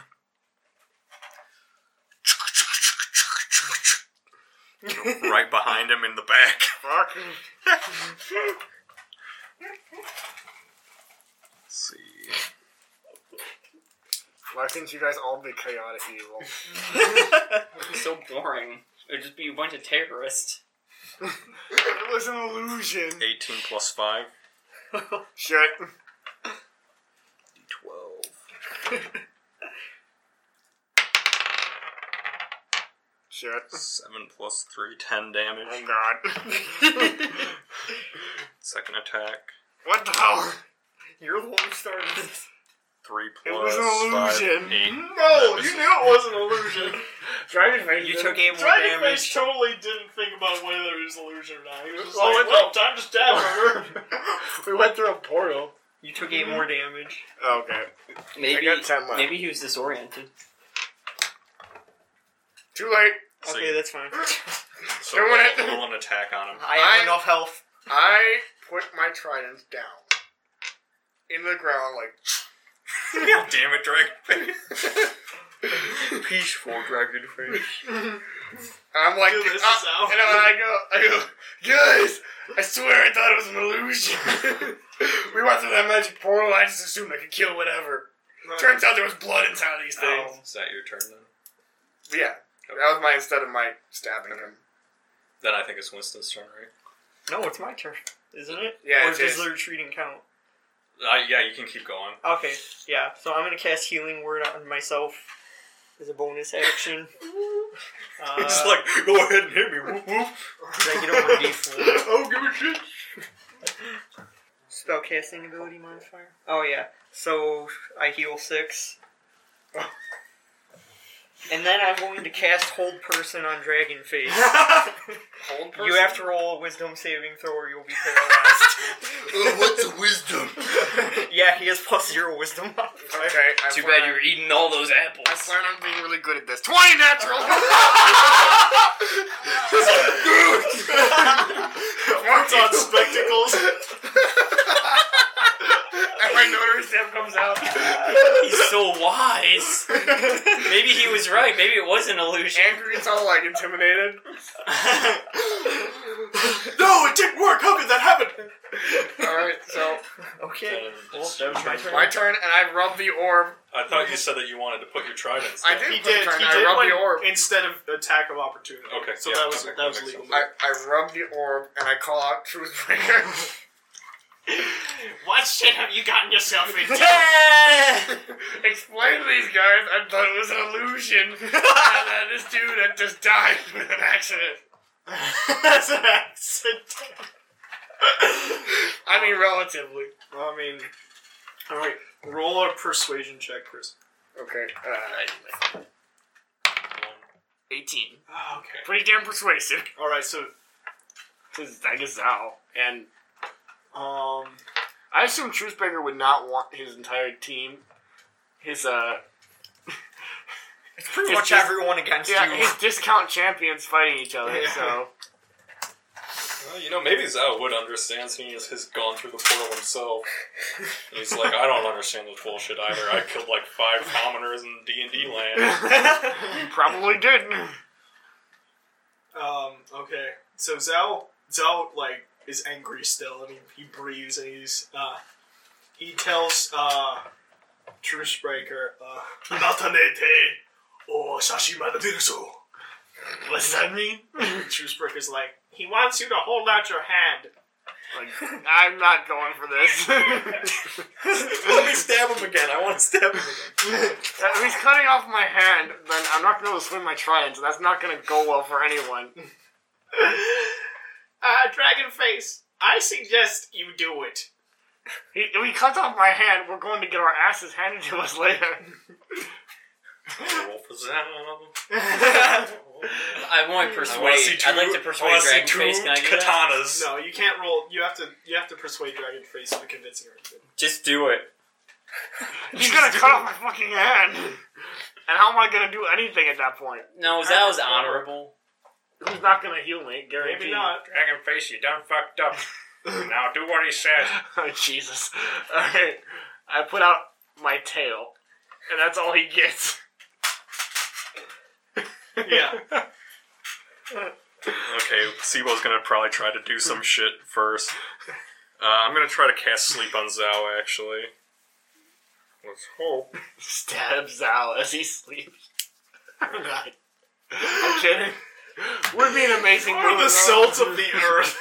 Speaker 6: Right behind him in the back.
Speaker 7: Fuck.
Speaker 6: Let's see.
Speaker 7: Why couldn't you guys all be chaotic evil?
Speaker 3: It'd be so boring. It'd just be a bunch of terrorists.
Speaker 7: It was an illusion.
Speaker 6: eighteen plus five.
Speaker 7: Shit.
Speaker 6: D twelve.
Speaker 7: Shit.
Speaker 6: seven plus three. ten damage.
Speaker 7: Oh god.
Speaker 6: Second attack.
Speaker 7: What the hell?
Speaker 5: You're the one who started this.
Speaker 6: three
Speaker 7: It
Speaker 6: plus
Speaker 7: was an
Speaker 6: five.
Speaker 7: illusion.
Speaker 6: eight.
Speaker 2: No, you knew it was an illusion.
Speaker 7: Dragonface.
Speaker 5: You took eight more
Speaker 2: Dragonface
Speaker 5: damage.
Speaker 2: totally didn't think about whether it was an illusion or not. He was just
Speaker 7: Oh,
Speaker 2: like,
Speaker 7: it's
Speaker 2: well,
Speaker 7: a-
Speaker 2: time to stab her.
Speaker 7: We went through a portal.
Speaker 5: You took eight more damage.
Speaker 7: Okay.
Speaker 3: Maybe,
Speaker 7: I got ten left.
Speaker 3: maybe he was disoriented.
Speaker 7: Too late.
Speaker 6: So
Speaker 5: Okay,
Speaker 6: you-
Speaker 5: that's fine.
Speaker 6: So
Speaker 7: Doing
Speaker 6: roll,
Speaker 7: it.
Speaker 6: roll an attack on him.
Speaker 5: I have
Speaker 7: I-
Speaker 5: enough health.
Speaker 7: I put my trident down. In the ground, like.
Speaker 6: Damn it, Dragonface.
Speaker 3: Peaceful Dragonface.
Speaker 7: And I'm like,
Speaker 2: Dude, this
Speaker 7: uh,
Speaker 2: is out.
Speaker 7: and then I go, I go, guys, I swear I thought it was an illusion. We went through that magic portal, I just assumed I could kill whatever. Turns out there was blood inside of these things.
Speaker 6: Is that your turn then?
Speaker 7: Yeah, that was my, instead of my stabbing him.
Speaker 6: Then I think it's Winston's turn, right?
Speaker 5: No, it's my turn, isn't it?
Speaker 7: Yeah,
Speaker 5: Or
Speaker 7: it
Speaker 5: does
Speaker 7: is.
Speaker 5: the retreating count?
Speaker 6: Uh, yeah, you can keep going.
Speaker 5: Okay, yeah. So I'm gonna cast Healing Word on myself as a bonus action. Uh,
Speaker 6: He's like, go ahead and hit me. Whoop, whoop.
Speaker 5: did I get a one d four?
Speaker 2: Oh, give a shit.
Speaker 5: Spellcasting ability modifier? Oh, yeah. So I heal six. And then I'm going to cast Hold Person on Dragonface.
Speaker 7: Hold person?
Speaker 5: You have to roll a wisdom saving throw or you'll be paralyzed.
Speaker 7: Oh, what's a wisdom?
Speaker 5: Yeah, he has plus zero wisdom.
Speaker 7: Okay. I
Speaker 3: Too
Speaker 7: plan
Speaker 3: bad you were eating all those apples.
Speaker 7: I plan on being really good at this. twenty natural!
Speaker 2: Puts on spectacles.
Speaker 7: And my notary stamp comes out.
Speaker 3: He's so wise. Maybe he was right. Maybe it was an illusion.
Speaker 7: Andrew gets all, like, intimidated.
Speaker 2: No, it didn't work. How could that happen?
Speaker 7: Alright, so...
Speaker 5: Okay.
Speaker 6: Then it's
Speaker 5: Well, that was my turn.
Speaker 7: My turn, and I rub the orb.
Speaker 6: I thought you said that you wanted to put your tridents
Speaker 7: I
Speaker 6: down.
Speaker 7: did.
Speaker 2: He did.
Speaker 7: Turn,
Speaker 2: He
Speaker 7: I
Speaker 2: did
Speaker 7: rub
Speaker 2: one
Speaker 7: the orb.
Speaker 2: instead of attack of opportunity.
Speaker 6: Okay,
Speaker 2: so
Speaker 6: yeah,
Speaker 2: that was
Speaker 6: okay,
Speaker 2: that was
Speaker 6: that makes
Speaker 2: legal.
Speaker 7: I, I rub the orb, and I call out Truthbringer.
Speaker 2: What shit have you gotten yourself into?
Speaker 7: Explain to these guys, I thought it was an illusion. And that this dude had just died with an accident.
Speaker 2: That's an accident.
Speaker 7: I mean, relatively.
Speaker 2: I mean, all right. Roll a persuasion check, Chris.
Speaker 7: Okay. Uh, eighteen.
Speaker 2: Oh, okay.
Speaker 7: Pretty damn persuasive.
Speaker 2: All right. So,
Speaker 7: This is, I guess, Zal. And
Speaker 2: um,
Speaker 7: I assume Truthbringer would not want his entire team, his, uh...
Speaker 5: It's pretty
Speaker 7: his
Speaker 5: much
Speaker 7: dis-
Speaker 5: everyone against
Speaker 7: Yeah,
Speaker 5: you.
Speaker 7: his discount champions fighting each other,
Speaker 2: Yeah.
Speaker 7: so...
Speaker 6: Well, you know, maybe Zao would understand, seeing as he's gone through the portal himself. He's like, I don't understand this bullshit either. I killed like five commoners in D and D land.
Speaker 7: You probably did.
Speaker 2: um, okay. So Zhao, Zhao, like, is angry still, and he, he breathes, and he's, uh, he tells, uh, Truthbreaker, uh, Natanete o Shashimada Diruso.
Speaker 7: What does that mean?
Speaker 2: Truthbreaker's like, he wants you to hold out your hand.
Speaker 7: Like, I'm not going for this.
Speaker 6: Let me stab him again. I want to stab him again.
Speaker 7: If he's cutting off my hand, then I'm not going to be able to swing my trident, so that's not going to go well for anyone.
Speaker 2: Uh, Dragonface, I suggest you do it.
Speaker 7: He, if he cuts off my hand, we're going to get our asses handed to us later.
Speaker 6: Roll for Zao.
Speaker 3: I want to
Speaker 6: I
Speaker 3: persuade.
Speaker 6: want to see two,
Speaker 3: I'd like to persuade
Speaker 6: I wanna see two
Speaker 3: Dragonface. Can I do that?
Speaker 6: katanas.
Speaker 2: No, you can't roll. You have to. You have to persuade Dragonface with a convincing argument.
Speaker 3: Just do it.
Speaker 7: He's going to cut off my fucking hand. And how am I going to do anything at that point?
Speaker 3: No, that was honorable.
Speaker 7: Who's not going to heal me? Guaranteed.
Speaker 2: Maybe not.
Speaker 6: Dragonface, you done fucked up. Now do what he says.
Speaker 7: Oh, Jesus. Alright. I put out my tail. And that's all he gets.
Speaker 2: Yeah.
Speaker 6: Okay, Sibo's gonna probably try to do some shit first. Uh, I'm gonna try to cast Sleep on Zao, actually. Let's hope.
Speaker 7: Stab Zal as he sleeps. I'm not. I'm kidding. We're being amazing.
Speaker 2: For the
Speaker 7: moving
Speaker 2: salt
Speaker 7: on.
Speaker 2: of the earth.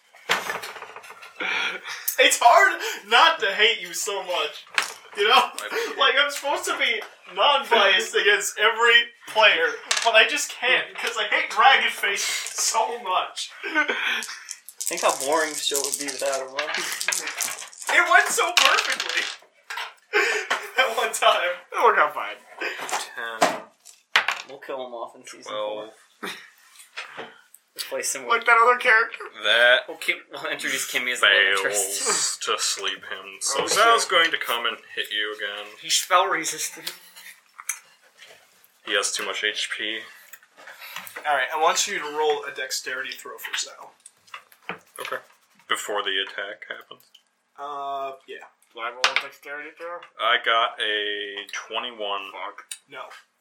Speaker 2: It's hard not to hate you so much. You know? Like, I'm supposed to be non-biased against every player, but I just can't, because I hate Dragonface so much.
Speaker 3: Think how boring the show would be without him. Huh?
Speaker 2: It went so perfectly. That one time.
Speaker 7: It'll work out fine.
Speaker 6: ten,
Speaker 3: We'll kill him off in season
Speaker 6: twelve.
Speaker 3: four. Replace him with.
Speaker 7: Like that other character.
Speaker 6: That
Speaker 3: We'll, keep, we'll introduce Kimmy as the love interest.
Speaker 6: fails to sleep him. So
Speaker 7: Oh,
Speaker 6: Zao's
Speaker 7: shit.
Speaker 6: going to come and hit you again.
Speaker 5: He's spell resistant.
Speaker 6: He has too much H P.
Speaker 2: Alright, I want you to roll a dexterity throw for Zao.
Speaker 6: Okay. Before the attack happens.
Speaker 2: Uh, yeah.
Speaker 7: Do I roll a dexterity throw?
Speaker 6: I got a twenty-one.
Speaker 7: Fuck.
Speaker 2: No.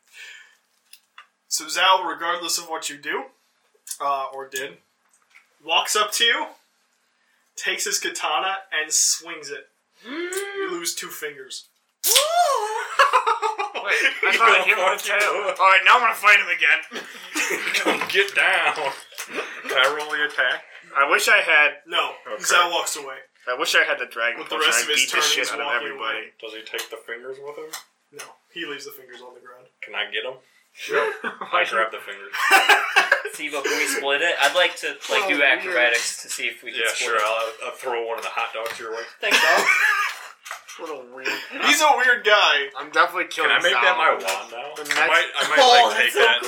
Speaker 2: So Zao, regardless of what you do, uh, or did, walks up to you, takes his katana, and swings it. You lose two fingers.
Speaker 7: Wait, I thought I hit him with a tail. Alright, now I'm gonna fight him again.
Speaker 6: Come get down. Can I roll the attack?
Speaker 7: I wish I had.
Speaker 2: No,
Speaker 6: Okay.
Speaker 2: Zao walks away.
Speaker 7: I wish I had the dragon
Speaker 2: With the
Speaker 7: punch
Speaker 2: rest
Speaker 7: and
Speaker 2: of
Speaker 7: I'd
Speaker 2: his
Speaker 7: beat the
Speaker 2: turn,
Speaker 7: shit
Speaker 2: he's
Speaker 7: out of
Speaker 2: walking
Speaker 7: everybody.
Speaker 6: Does he take the fingers with him?
Speaker 2: No, he leaves the fingers on the ground.
Speaker 6: Can I get him?
Speaker 7: Why
Speaker 6: I grab the fingers.
Speaker 3: Sibo, can we split it? I'd like to like do
Speaker 7: Oh,
Speaker 3: acrobatics to see if we can
Speaker 6: Yeah,
Speaker 3: split
Speaker 6: sure.
Speaker 3: it.
Speaker 6: I'll, I'll throw one of the hot dogs your way.
Speaker 3: Thanks, dog.
Speaker 7: What a weird.
Speaker 2: He's a weird guy.
Speaker 7: I'm definitely killing.
Speaker 6: Can I make
Speaker 7: Sal.
Speaker 6: that my wand now?
Speaker 7: The
Speaker 6: I
Speaker 7: next-
Speaker 6: might, I might
Speaker 5: Oh,
Speaker 6: like take
Speaker 5: that's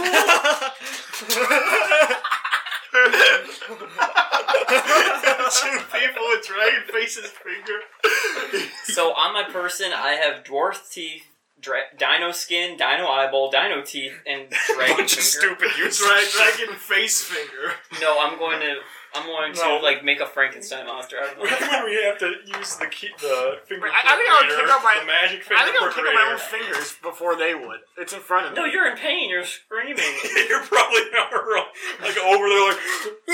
Speaker 5: so
Speaker 6: that.
Speaker 2: Two people with dragon faces finger.
Speaker 3: So on my person, I have dwarf teeth, dra- dino skin, dino eyeball, dino teeth, and dragon
Speaker 6: Bunch
Speaker 3: finger.
Speaker 6: of stupid
Speaker 2: Dra-
Speaker 6: useless.
Speaker 2: dragon face finger.
Speaker 3: No, I'm going to. I'm going to
Speaker 6: No.
Speaker 3: like make a Frankenstein monster out of
Speaker 6: When
Speaker 3: them.
Speaker 6: we have to use the key, the fingerprint
Speaker 7: I- I think I would
Speaker 6: reader,
Speaker 7: pick up my-
Speaker 6: the magic
Speaker 7: I think I would
Speaker 6: fingerprint
Speaker 7: pick up my own
Speaker 6: reader.
Speaker 7: fingers before they would. It's in front of me.
Speaker 3: No, you're in pain. You're screaming.
Speaker 6: You're probably not real- like over there, like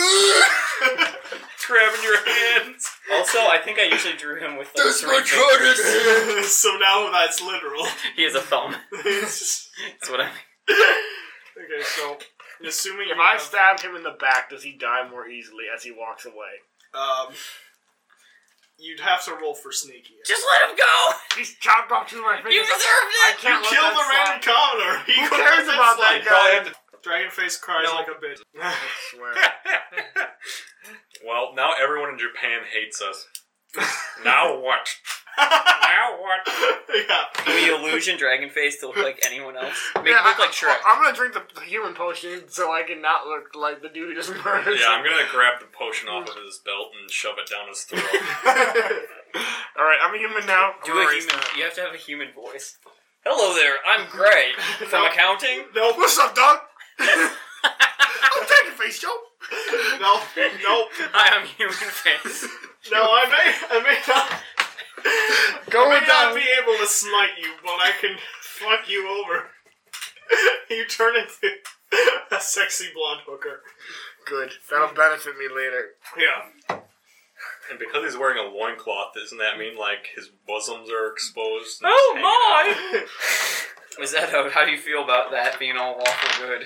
Speaker 6: grabbing your hands.
Speaker 3: Also, I think I usually drew him with like
Speaker 7: That's
Speaker 3: three
Speaker 7: my
Speaker 3: fingers.
Speaker 2: So now that's literal.
Speaker 3: He has a thumb.
Speaker 2: It's-
Speaker 3: That's what I mean.
Speaker 2: okay, so assuming
Speaker 7: If
Speaker 2: you
Speaker 7: I
Speaker 2: have,
Speaker 7: stabbed him in the back, does he die more easily as he walks away?
Speaker 2: um, you'd have to roll for sneaky.
Speaker 3: Just let him go.
Speaker 7: He's chopped off two of my fingers.
Speaker 3: You deserved
Speaker 7: I
Speaker 3: it.
Speaker 2: You
Speaker 7: can't let
Speaker 2: killed
Speaker 7: that
Speaker 2: the random
Speaker 7: slide.
Speaker 2: commoner. He
Speaker 7: Who
Speaker 2: couldn't
Speaker 7: cares
Speaker 2: let
Speaker 7: about
Speaker 2: slide.
Speaker 7: that guy?
Speaker 2: Dragonface cries
Speaker 3: No.
Speaker 2: like a bitch.
Speaker 7: I swear.
Speaker 6: Well, now everyone in Japan hates us. Now what? Now what?
Speaker 2: Yeah.
Speaker 3: Can we illusion Dragonface to look like anyone else? Make
Speaker 7: Yeah,
Speaker 3: him look
Speaker 7: I,
Speaker 3: like Shrek.
Speaker 7: I'm gonna drink the human potion so I can not look like the dude who just murdered.
Speaker 6: Yeah, I'm gonna grab the potion off of his belt and shove it down his throat.
Speaker 7: All right, I'm a human now.
Speaker 3: Do
Speaker 7: I'm
Speaker 3: a
Speaker 7: gonna raise
Speaker 3: human.
Speaker 7: that.
Speaker 3: You have to have a human voice. Hello there, I'm Gray from
Speaker 2: No.
Speaker 3: accounting.
Speaker 2: Nope.
Speaker 7: What's up, dog? I'm taking face, Joe.
Speaker 2: No. Nope.
Speaker 3: Hi, I'm Human Face.
Speaker 2: No, I may, I may not,
Speaker 7: Go
Speaker 2: I may
Speaker 7: with
Speaker 2: not
Speaker 7: that.
Speaker 2: be able to smite you, but I can fuck you over. You turn into a sexy blonde hooker.
Speaker 7: Good. That'll benefit me later.
Speaker 2: Yeah.
Speaker 6: And because he's wearing a loincloth, doesn't that mean like his bosoms are exposed? and
Speaker 3: Oh
Speaker 6: just hanging out?
Speaker 3: my! Is that how, how do you feel about that being all lawful good?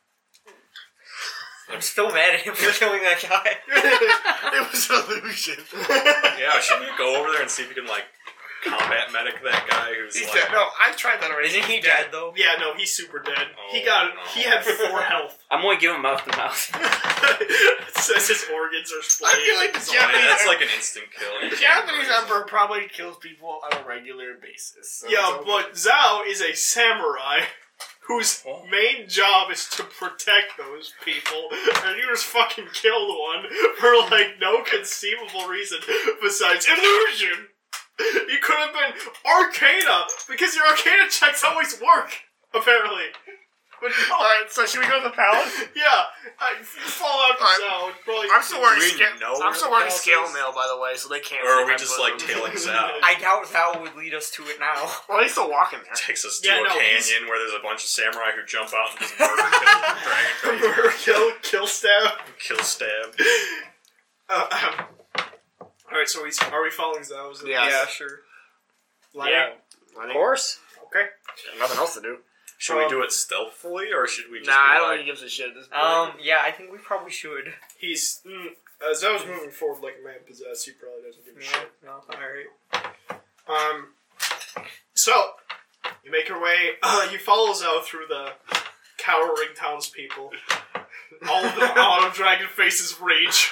Speaker 5: I'm still mad at him for killing that guy.
Speaker 7: It was an illusion.
Speaker 6: Yeah, shouldn't you go over there and see if you can like combat medic that guy who's
Speaker 7: He's
Speaker 6: like
Speaker 7: dead. No, I tried that already.
Speaker 5: Isn't he dead though?
Speaker 2: Yeah, no, he's super dead. he
Speaker 6: Oh,
Speaker 2: got,
Speaker 6: no.
Speaker 2: he had four health.
Speaker 3: I'm going to give him mouth to mouth.
Speaker 2: It says his organs are split.
Speaker 7: I feel like the
Speaker 6: Oh, yeah,
Speaker 7: Japanese,
Speaker 6: that's like an instant kill. You
Speaker 7: the
Speaker 6: can't
Speaker 7: Japanese
Speaker 6: break.
Speaker 7: emperor probably kills people on a regular basis. So
Speaker 2: Yeah,
Speaker 7: it's okay.
Speaker 2: but Zhao is a samurai whose main job is to protect those people, and you just fucking killed one for like no conceivable reason besides illusion. You could have been Arcana because your Arcana checks always work, apparently. But no,
Speaker 7: All right, so should we go to the palace?
Speaker 2: yeah, I fall out to
Speaker 7: Alright.
Speaker 2: Zhao. Probably.
Speaker 7: I'm still wearing
Speaker 6: Do we
Speaker 7: scale.
Speaker 6: know
Speaker 7: I'm
Speaker 6: where
Speaker 7: still
Speaker 6: the
Speaker 7: wearing
Speaker 6: palace
Speaker 7: scale
Speaker 6: is?
Speaker 7: mail, by the way, so they can't.
Speaker 6: Or
Speaker 7: see
Speaker 6: are we
Speaker 7: my
Speaker 6: just
Speaker 7: bosom.
Speaker 6: like tailing Zao?
Speaker 5: I doubt that would lead us to it now.
Speaker 7: Well, he's still walking there.
Speaker 6: Takes us to
Speaker 2: Yeah,
Speaker 6: a
Speaker 2: no, he's-
Speaker 6: canyon where there's a bunch of samurai who jump out and just murder kill dragon
Speaker 2: kill, kill stab.
Speaker 6: kill stab.
Speaker 2: Uh, um, all right, so we are we following Zhao's?
Speaker 7: Yes.
Speaker 5: Yeah, sure.
Speaker 2: Line
Speaker 3: Yeah.
Speaker 2: up?
Speaker 7: I
Speaker 3: Of
Speaker 7: think-
Speaker 3: course.
Speaker 2: Okay.
Speaker 7: Nothing else to do.
Speaker 6: Should we do it stealthily or should we just
Speaker 7: Nah,
Speaker 6: be
Speaker 7: I don't
Speaker 6: like,
Speaker 7: think he gives a shit at this point.
Speaker 5: Um, yeah, I think we probably should.
Speaker 2: He's mm, uh, Zhao's moving forward like a man possessed. He probably doesn't give a
Speaker 5: Yeah,
Speaker 2: shit.
Speaker 5: no, alright.
Speaker 2: Um, so you make your way. Uh, you follow Zhao through the cowering townspeople. All of them out of Dragonface's rage.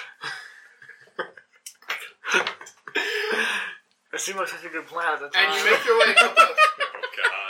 Speaker 7: It seemed like such a good plan at the time.
Speaker 2: And you make your way up. The,
Speaker 6: oh god.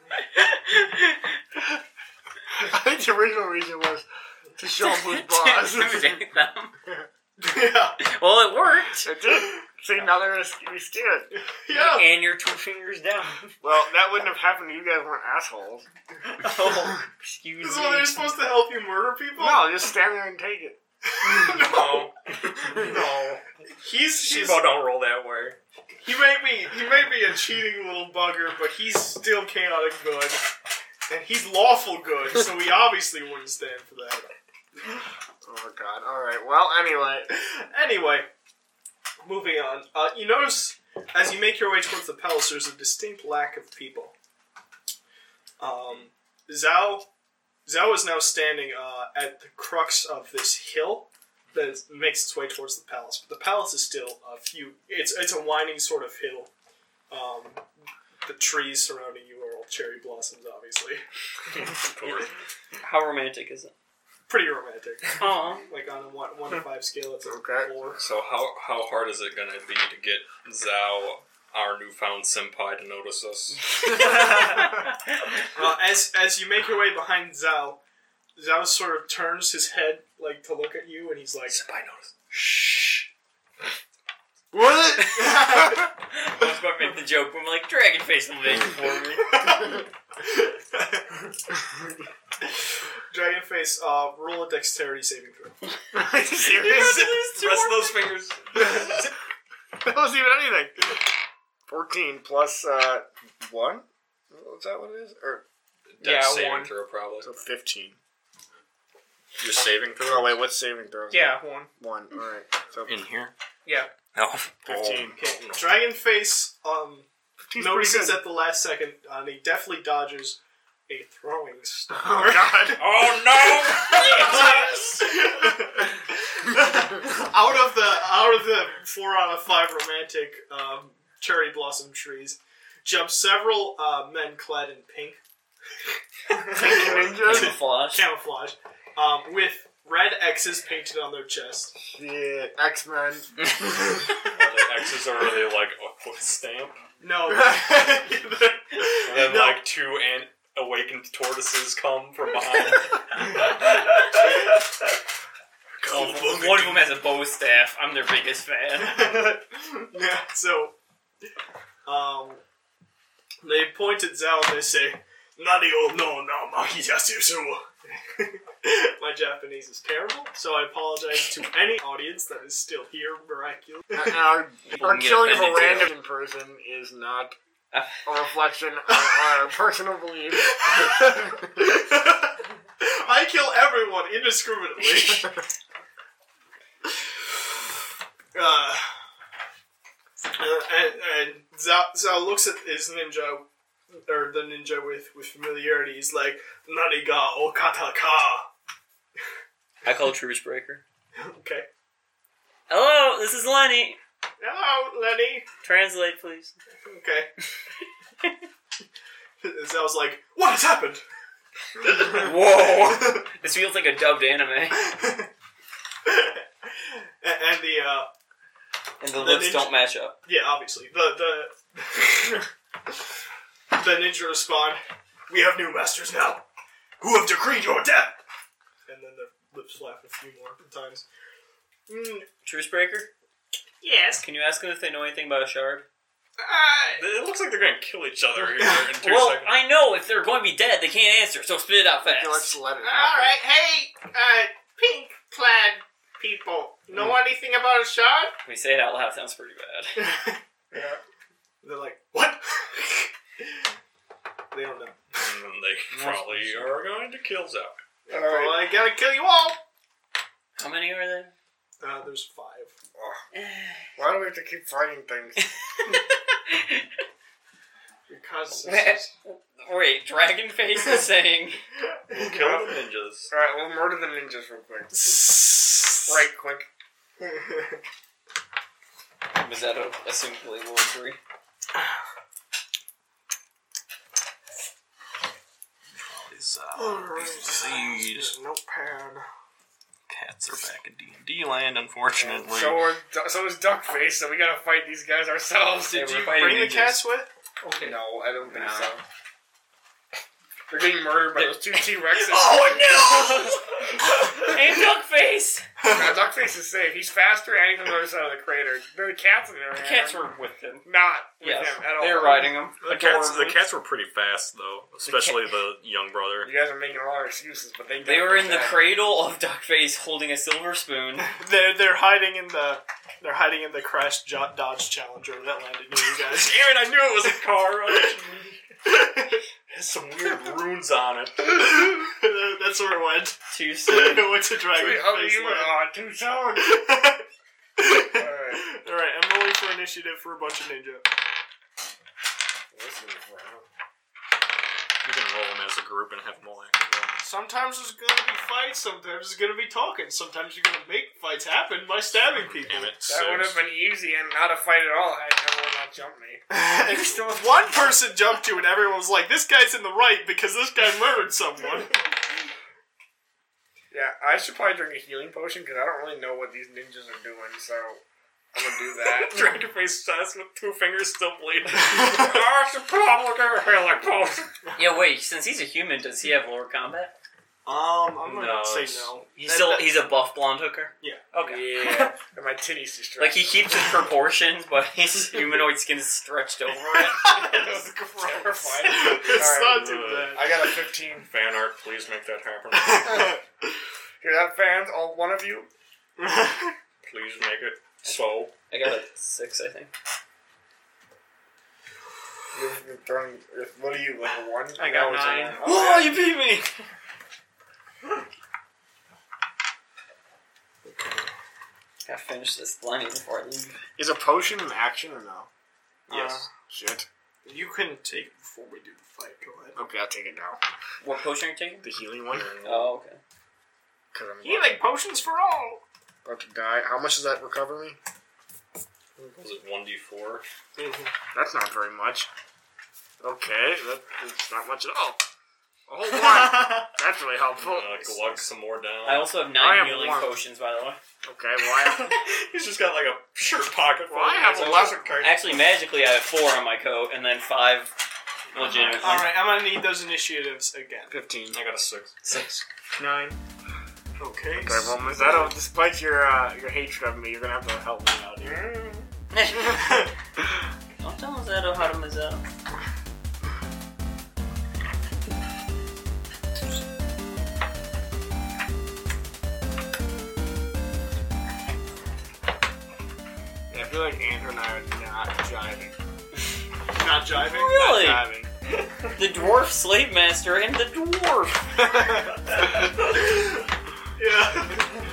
Speaker 7: I think the original reason was to show him who's boss.
Speaker 3: To intimidate them.
Speaker 2: yeah,
Speaker 3: Well, it worked.
Speaker 7: It did. See, now they're gonna be scared.
Speaker 2: yeah.
Speaker 5: And you're two fingers down.
Speaker 7: Well, that wouldn't have happened if you guys weren't assholes.
Speaker 5: Oh, excuse
Speaker 2: This is
Speaker 5: me.
Speaker 2: when they're supposed to help you murder people.
Speaker 7: No, just stand there and take it.
Speaker 2: no.
Speaker 6: No.
Speaker 2: He's he's
Speaker 6: Shibo don't roll that way.
Speaker 2: He may be he may be a cheating little bugger, but he's still chaotic good, and he's lawful good. So he obviously wouldn't stand for that.
Speaker 7: Oh god. Alright, well, anyway.
Speaker 2: Anyway, moving on. Uh, you notice as you make your way towards the palace, there's a distinct lack of people. Um, Zhao Zhao is now standing uh, at the crux of this hill that is- makes its way towards the palace. But the palace is still a few. It's it's a winding sort of hill. Um, the trees surrounding you are all cherry blossoms, obviously.
Speaker 6: Of course.
Speaker 3: How romantic is it?
Speaker 2: Pretty romantic.
Speaker 3: Aw.
Speaker 2: Like on a one, one to five scale, it's a
Speaker 7: Okay.
Speaker 2: four.
Speaker 6: So how how hard is it gonna be to get Zhao our newfound senpai to notice us.
Speaker 2: Uh, as as you make your way behind Zhao, Zhao sort of turns his head like to look at you, and he's like,
Speaker 6: Senpai notice.
Speaker 2: "Shh."
Speaker 7: What?
Speaker 3: I was going to make the joke, but I'm like, Dragon Face will make it for me.
Speaker 2: Dragon Face, uh, roll a dexterity saving throw.
Speaker 7: Are you serious?
Speaker 6: Rest of those fingers.
Speaker 7: That wasn't even anything. fourteen plus uh, one? Is that what it is? Or
Speaker 6: Dex
Speaker 5: Yeah,
Speaker 6: saving
Speaker 5: one.
Speaker 6: throw, probably.
Speaker 7: so fifteen.
Speaker 6: Your saving throw?
Speaker 7: Oh, wait, what's saving throws?
Speaker 5: Yeah, one.
Speaker 7: One, alright. So
Speaker 6: In here?
Speaker 5: Yeah.
Speaker 6: Oh.
Speaker 7: fifteen.
Speaker 2: Okay, Dragon Face um,
Speaker 7: He's
Speaker 2: notices
Speaker 7: pretty good.
Speaker 2: at the last second, uh, and he definitely dodges a throwing star.
Speaker 7: Oh, God.
Speaker 6: Oh, no!
Speaker 2: out of the out of the four out of five romantic um, cherry blossom trees, jump several uh, men clad in pink
Speaker 7: Ninjas?
Speaker 3: Camouflage.
Speaker 2: camouflage, um, with red X's painted on their chest.
Speaker 7: Shit. X-Men.
Speaker 6: Are the X's are they like a foot stamp?
Speaker 2: No,
Speaker 6: And then
Speaker 2: No.
Speaker 6: like two an- awakened tortoises come from behind.
Speaker 3: Oh, one of them has a bow staff. I'm their biggest fan.
Speaker 2: yeah. So, um, they point at Zhao and they say, "Nani o no na mahiyasu." My Japanese is terrible, so I apologize to any audience that is still here miraculously.
Speaker 7: And our
Speaker 3: People
Speaker 7: our
Speaker 3: can get
Speaker 7: killing of a
Speaker 3: offended, too.
Speaker 7: random person is not a reflection of our personal beliefs.
Speaker 2: I kill everyone indiscriminately. uh, uh, and and Zhao, Zhao looks at his ninja, or the ninja with, with familiarity. He's like, "Nani ga okata ka."
Speaker 3: I call Truce Breaker.
Speaker 2: Okay.
Speaker 3: Hello, this is Lenny.
Speaker 2: Hello, Lenny.
Speaker 3: Translate, please.
Speaker 2: Okay. Zhao's like, "What has happened?"
Speaker 3: Whoa! This feels like a dubbed anime.
Speaker 2: and, and the uh,
Speaker 3: And the
Speaker 2: The
Speaker 3: lips
Speaker 2: ninja-
Speaker 3: don't match up.
Speaker 2: yeah, obviously the the the ninja respond, "We have new masters now, who have decreed your death." And then the lips flap a few more times. Mm,
Speaker 3: Truce Breaker?
Speaker 2: yes.
Speaker 3: Can you ask them if they know anything about a shard?
Speaker 2: Uh,
Speaker 6: It looks like they're gonna kill each other here in two
Speaker 3: Well,
Speaker 6: seconds.
Speaker 3: I know if they're going to be dead, they can't answer, so spit it out fast.
Speaker 7: Okay, let's let it happen.
Speaker 2: all right, hey, uh, pink-clad people, know anything about a shard?
Speaker 3: When you say it out loud, it sounds pretty bad.
Speaker 2: Yeah. They're like, what? They don't know.
Speaker 6: And then they probably are going to kill Zhao.
Speaker 2: Well, I gotta kill you all.
Speaker 3: How many are there?
Speaker 2: Uh, there's five.
Speaker 7: Why do we have to keep fighting things?
Speaker 2: Because
Speaker 3: Wait, Dragon Face is saying...
Speaker 6: We'll kill the ninjas.
Speaker 7: Alright, we'll murder the ninjas real quick. Right quick.
Speaker 3: Was that a assumed legal injury?
Speaker 6: These,
Speaker 2: Alright.
Speaker 6: these
Speaker 2: Notepad.
Speaker 6: cats are back in D and D land, unfortunately.
Speaker 7: So, are, so is Duckface, so we gotta fight these guys ourselves.
Speaker 3: Yeah,
Speaker 2: Did
Speaker 3: we're
Speaker 2: you
Speaker 3: fighting
Speaker 2: bring the
Speaker 3: ninjas.
Speaker 2: cats with?
Speaker 7: Okay. No, I don't think
Speaker 3: No.
Speaker 7: so. They're getting murdered by those two T-Rexes.
Speaker 3: Hey, Duckface!
Speaker 7: Now, Duckface is safe. He's faster and he's on the other side of the crater. There are cats in there.
Speaker 3: The cats were with him.
Speaker 7: not with
Speaker 3: Yes,
Speaker 7: him at all.
Speaker 3: they were riding him.
Speaker 6: The cats, the
Speaker 3: Adorably.
Speaker 6: cats were pretty fast, though, especially the young brother.
Speaker 7: You guys are making a lot of excuses, but they
Speaker 3: They were in the
Speaker 7: definitely
Speaker 3: cradle of Duckface holding a silver spoon.
Speaker 2: They're they're hiding in the they're hiding in the Crash jo- Dodge Challenger that landed near you guys.
Speaker 6: Damn it, I knew it was a car. It has some weird runes on it.
Speaker 2: That's where it went.
Speaker 3: Too
Speaker 2: It
Speaker 3: soon.
Speaker 2: went to Dragon
Speaker 7: Wait, oh,
Speaker 2: Face
Speaker 7: you were
Speaker 2: Land.
Speaker 7: on too soon. Alright.
Speaker 2: Alright, I'm rolling for initiative for a bunch of ninja.
Speaker 7: Listen for him.
Speaker 6: You can roll them as a group and have them all act together.
Speaker 2: Sometimes there's gonna be fights, sometimes there's gonna be talking, sometimes you're gonna make fights happen by stabbing people.
Speaker 6: Damn it,
Speaker 7: That would have
Speaker 6: six.
Speaker 7: been easy and not a fight at all had everyone not jumped me.
Speaker 2: One person jumped you and everyone was like, this guy's in the right because this guy murdered someone.
Speaker 7: Yeah, I should probably drink a healing potion because I don't really know what these ninjas are doing, so I'm gonna do that.
Speaker 6: Dragonface says with two fingers still bleeding. What's the problem with our healing potion?
Speaker 3: Yeah, wait. Since he's a human, does he have lower combat?
Speaker 2: Um, I'm gonna
Speaker 6: No,
Speaker 2: say
Speaker 6: it's-
Speaker 2: no.
Speaker 3: He's
Speaker 2: That-
Speaker 3: still
Speaker 2: that-
Speaker 3: he's a buff blonde hooker.
Speaker 2: Okay.
Speaker 7: Yeah. And my titties distracted.
Speaker 3: Like he keeps his proportions, but his humanoid skin is stretched over it.
Speaker 2: That's
Speaker 7: terrifying.
Speaker 2: It's
Speaker 7: Alright,
Speaker 2: not too bad.
Speaker 7: I got a fifteen.
Speaker 6: Fan art, please make that happen.
Speaker 7: Hear that, fans? All one of you?
Speaker 6: Please make it so.
Speaker 3: I got a six, I think.
Speaker 7: You're, you're throwing, what are you, like a one?
Speaker 5: I got
Speaker 7: No, it's a
Speaker 5: nine.
Speaker 7: one.
Speaker 3: Whoa,
Speaker 7: Oh,
Speaker 3: you beat me! Gotta finish this Lenny before I leave.
Speaker 7: Is a potion an action or no?
Speaker 6: Yes.
Speaker 7: Shit.
Speaker 2: You couldn't take it before we do the fight. Go ahead.
Speaker 7: Okay, I'll take it now.
Speaker 3: What potion are you taking?
Speaker 7: The healing one?
Speaker 3: Oh, okay.
Speaker 7: Because I'm
Speaker 2: Healing potions for all.
Speaker 7: about to die. How much does that recover me?
Speaker 6: Was it one d four?
Speaker 7: That's not very much. Okay, that, that's not much at all. A whole one. That's really helpful.
Speaker 6: Uh, glug some more down.
Speaker 3: I also have
Speaker 7: I
Speaker 3: nine
Speaker 7: have
Speaker 3: healing
Speaker 7: one.
Speaker 3: potions, by the way.
Speaker 7: Okay, well I have,
Speaker 6: He's just got like a shirt pocket full
Speaker 7: well, I have
Speaker 6: of
Speaker 7: eleven.
Speaker 3: Actually, magically, I have four on my coat, and then five legitimately.
Speaker 2: Alright, I'm gonna need those initiatives again.
Speaker 7: fifteen.
Speaker 6: I got a six.
Speaker 3: Six.
Speaker 7: Nine.
Speaker 2: Okay.
Speaker 7: Okay, well, Mazzetto, despite your uh, your hatred of me, you're gonna have to help me out here.
Speaker 3: Don't tell Mazzetto how to Mazzetto.
Speaker 7: Yeah, I feel like Andrew and I are not jiving.
Speaker 2: Not jiving?
Speaker 3: Really?
Speaker 7: Not jiving.
Speaker 3: The dwarf slave master and the dwarf.
Speaker 2: Yeah.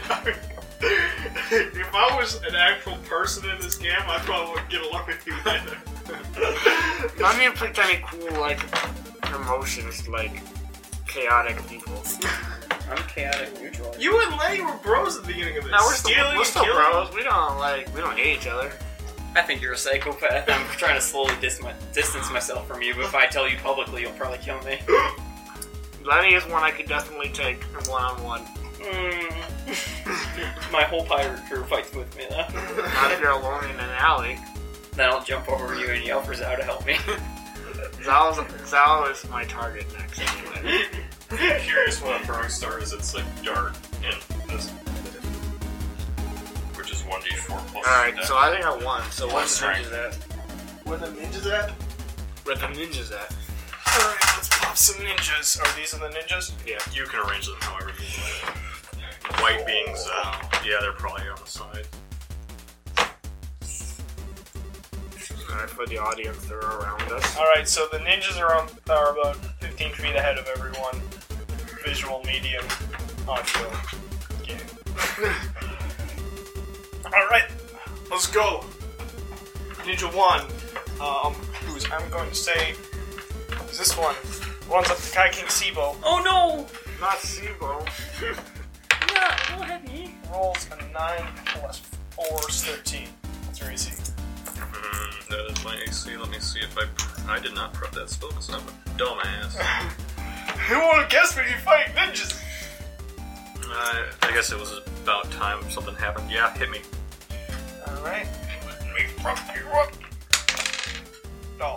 Speaker 2: If I was an actual person in this game, I probably wouldn't get along with you either.
Speaker 7: I mean, pick any cool, like, emotions, like, chaotic people.
Speaker 3: I'm chaotic neutral.
Speaker 2: You and Lenny were bros at the beginning of this.
Speaker 7: No, we're still,
Speaker 2: Stealing
Speaker 7: we're
Speaker 2: and
Speaker 7: still
Speaker 2: killing.
Speaker 7: bros. We don't, like, we don't hate each other.
Speaker 3: I think you're a psychopath. I'm trying to slowly dis- my- distance myself from you, but if I tell you publicly, you'll probably kill me.
Speaker 7: Lenny is one I could definitely take one-on-one.
Speaker 3: Mm. My whole pirate crew fights with me, though.
Speaker 7: Not if you're alone in an alley.
Speaker 3: Then I'll jump over you and yell for Zao to help me.
Speaker 7: Zal's, Zal is my target next, anyway.
Speaker 6: I'm curious what a throwing star is. It's like dart in this, which is one d four plus.
Speaker 7: Alright,
Speaker 6: death.
Speaker 7: so I think I won. So
Speaker 6: One
Speaker 7: what's the
Speaker 6: strength.
Speaker 7: ninjas at?
Speaker 2: Where the ninjas at?
Speaker 7: Where the ninjas at?
Speaker 2: Alright, let's pop some ninjas. Are these are the ninjas?
Speaker 7: Yeah.
Speaker 6: You can arrange them however you like. White beings, uh, yeah, they're probably on the side.
Speaker 7: Alright, for the audience, they're around us.
Speaker 2: Alright, so the ninjas are on are about fifteen feet ahead of everyone. Visual, medium, audio, game. Alright, let's go. Ninja one, um, who's I'm going to say is this one. Runs up to Kai King Sibo,
Speaker 3: Oh no!
Speaker 7: Not Sibo.
Speaker 3: No, don't hit me.
Speaker 2: rolls a nine plus four is thirteen. That's your A C.
Speaker 6: Mm, that is my A C. Let me see if I. I did not prep that spell because I'm a dumbass.
Speaker 2: Who would have guessed when you fight ninjas?
Speaker 6: Uh, I guess it was about time something happened. Yeah, hit me.
Speaker 2: Alright.
Speaker 6: Let me prep you up.
Speaker 2: Oh.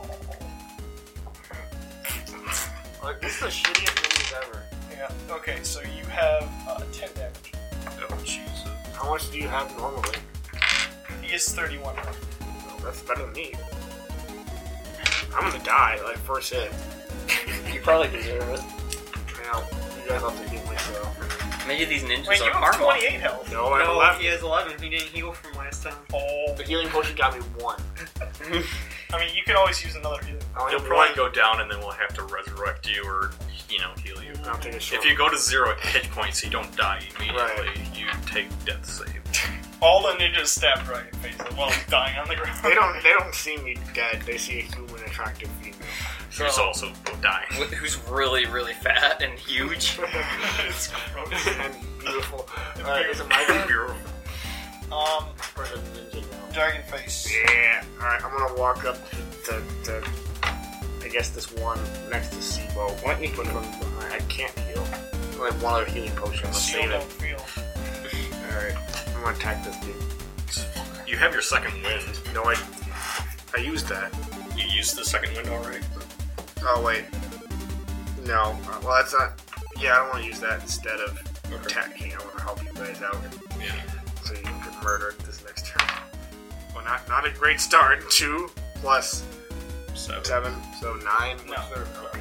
Speaker 7: Like, this is the shittiest ninjas ever.
Speaker 2: Yeah, okay, so you have uh, ten damage.
Speaker 6: Oh, Jesus.
Speaker 7: How much do you have normally?
Speaker 2: He is thirty-one.
Speaker 7: Oh, that's better than me. I'm gonna die, like, first hit.
Speaker 3: You probably deserve it.
Speaker 7: Now, you guys have to heal me, so.
Speaker 3: Maybe these ninjas
Speaker 2: Wait,
Speaker 3: are
Speaker 2: you have
Speaker 3: karma.
Speaker 2: twenty-eight health.
Speaker 7: No, I have
Speaker 5: No,
Speaker 7: eleven.
Speaker 5: he has eleven. He didn't heal from last time.
Speaker 2: Oh.
Speaker 7: The healing potion got me one.
Speaker 2: I mean, you can always use another healing.
Speaker 7: I only
Speaker 6: You'll
Speaker 7: have
Speaker 6: probably
Speaker 7: one.
Speaker 6: go down and then we'll have to resurrect you or, you know, heal you.
Speaker 7: I'll take a short
Speaker 6: If you go to zero hit points, you don't die immediately.
Speaker 7: Right.
Speaker 6: You take death save.
Speaker 2: All the ninjas stab Dragon Face while he's dying on the ground.
Speaker 7: They don't. They don't see me dead. They see a human, attractive female.
Speaker 6: Who's
Speaker 7: So-
Speaker 6: also dying.
Speaker 3: Wh- Who's really, really fat and huge.
Speaker 2: It's gross.
Speaker 7: and beautiful. Alright, is it my turn?
Speaker 6: You're-
Speaker 2: Um,
Speaker 7: Or is it ninja now?
Speaker 2: Dragon Face.
Speaker 7: Yeah. Alright, I'm gonna walk up to, to, I guess this one next to Sibo. Why don't you put from behind? I can't heal. I have one other healing potion. I'm gonna
Speaker 2: Shield
Speaker 7: save
Speaker 2: don't
Speaker 7: it.
Speaker 2: feel.
Speaker 7: Alright, I'm gonna attack this dude.
Speaker 6: You have your second wind.
Speaker 7: No, I I used that.
Speaker 6: You used the second wind already.
Speaker 7: Oh wait. No. Uh, well, that's not. Yeah, I don't want to use that instead of
Speaker 6: Okay.
Speaker 7: attacking. I want to help you guys out,
Speaker 6: Yeah.
Speaker 7: so you can get murdered this next turn. Well, not not a great start. Two plus
Speaker 6: Seven.
Speaker 7: seven, so nine.
Speaker 2: No.
Speaker 7: Okay.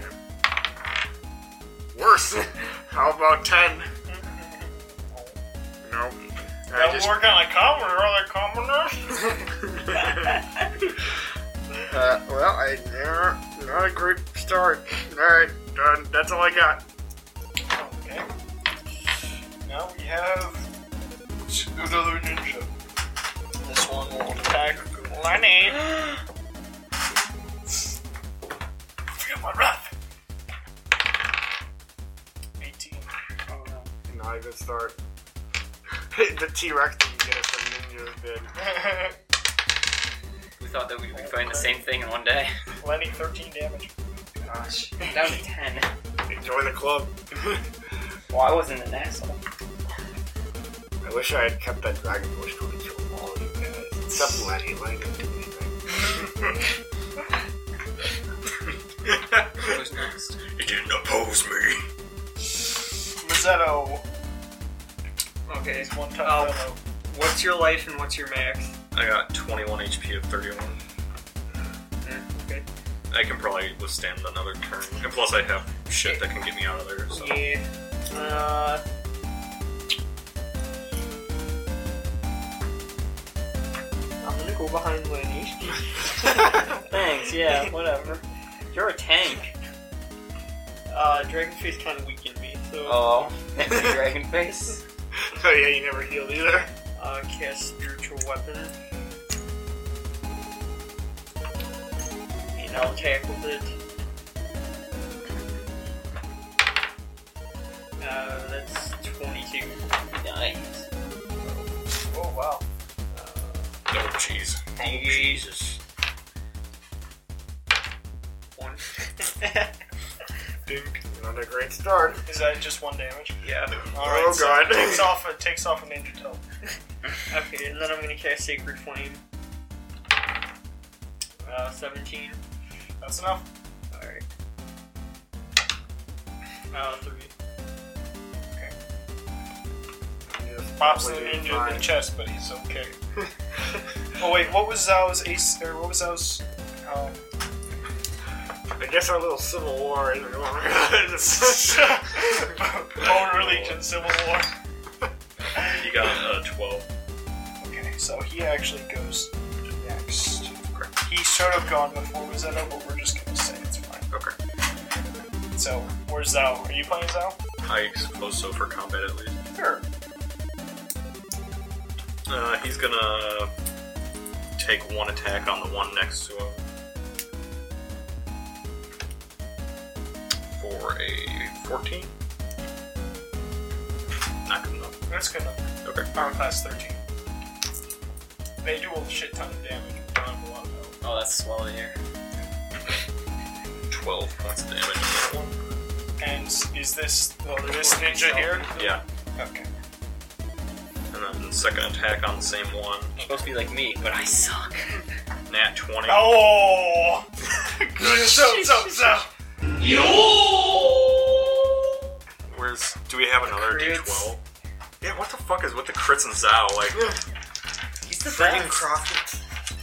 Speaker 7: Worse. How about ten? Nope. I
Speaker 2: That
Speaker 7: just,
Speaker 2: work on a commoner, other commoners?
Speaker 7: uh, well, I yeah, not a great start. All right, done. That's all I got.
Speaker 2: Okay. Now we have another ninja. This one will attack Lenny. Feel my wrath. eighteen.
Speaker 5: Oh no.
Speaker 7: Not a good start. The T-Rex didn't get us, the ninjas did.
Speaker 3: We thought that we'd be fighting the same thing in one day.
Speaker 2: Lenny, thirteen damage.
Speaker 3: Gosh, down to ten.
Speaker 7: Join the club.
Speaker 3: Well, I wasn't an asshole.
Speaker 7: I wish I had kept that Dragon Bush going through all of you guys. Except Lenny. Lenny didn't do anything.
Speaker 3: Who's next?
Speaker 6: You didn't oppose me.
Speaker 2: Mazzetto.
Speaker 5: Okay.
Speaker 2: He's one time
Speaker 5: Oh.
Speaker 2: fellow.
Speaker 5: What's your life and what's your max?
Speaker 6: I got twenty-one H P of thirty-one.
Speaker 5: Okay.
Speaker 6: I can probably withstand another turn. And plus I have shit that can get me out of there, so.
Speaker 5: Yeah. Uh. I'm gonna go behind Lenny.
Speaker 3: Thanks, yeah, whatever. You're a tank.
Speaker 5: Uh, Dragonface kind of weakened me, so
Speaker 3: Oh, that's a dragon face.
Speaker 7: Oh yeah, you never healed either.
Speaker 5: uh, cast Spiritual Weapon. And I'll attack with it. Uh, that's twenty-two.
Speaker 3: Nice.
Speaker 2: Oh, wow.
Speaker 6: Oh, jeez. Oh, Jesus.
Speaker 5: One.
Speaker 7: Dink. Not a great start.
Speaker 2: Is that just one damage?
Speaker 5: Yeah.
Speaker 2: Alright,
Speaker 7: Oh,
Speaker 2: so
Speaker 7: God.
Speaker 2: it takes off, it takes off a ninja toe.
Speaker 5: Okay, and then I'm gonna cast Sacred Flame. Uh, seventeen.
Speaker 2: That's enough.
Speaker 5: Alright. Uh, three.
Speaker 7: Just
Speaker 2: Pops the
Speaker 7: probably doing
Speaker 2: ninja in the
Speaker 7: fine.
Speaker 2: chest, but he's okay. Oh wait, what was Zao's ace, or what was Zao's, um...
Speaker 7: I guess our little civil war isn't going
Speaker 2: Bone Religion Civil War.
Speaker 6: You got uh, twelve.
Speaker 2: Okay, so he actually goes next. He should have gone before Mazzetto, but we're just gonna say it's fine.
Speaker 6: Okay.
Speaker 2: So, where's Zao? Are you playing Zao?
Speaker 6: I suppose so for combat at least.
Speaker 2: Sure.
Speaker 6: Uh, he's gonna take one attack on the one next to him. For a fourteen? Not good enough.
Speaker 2: That's good enough.
Speaker 6: Okay.
Speaker 2: Power class thirteen. They do a shit ton of damage. We don't have a lot of health.
Speaker 3: Oh, that's swell here.
Speaker 6: twelve points of damage on that one.
Speaker 2: And is this well, this ninja here?
Speaker 6: Yeah.
Speaker 2: Okay.
Speaker 6: And then second attack on the same one.
Speaker 3: You're supposed to be like me, but I suck.
Speaker 6: Nat twenty.
Speaker 2: Oh! Good. So, so, so.
Speaker 6: Where's... Do we have another D
Speaker 5: Crits.
Speaker 6: twelve? Yeah, what the fuck is with the crits and Zao? Like...
Speaker 5: He's the
Speaker 7: Freaking
Speaker 5: best.
Speaker 7: Crockett.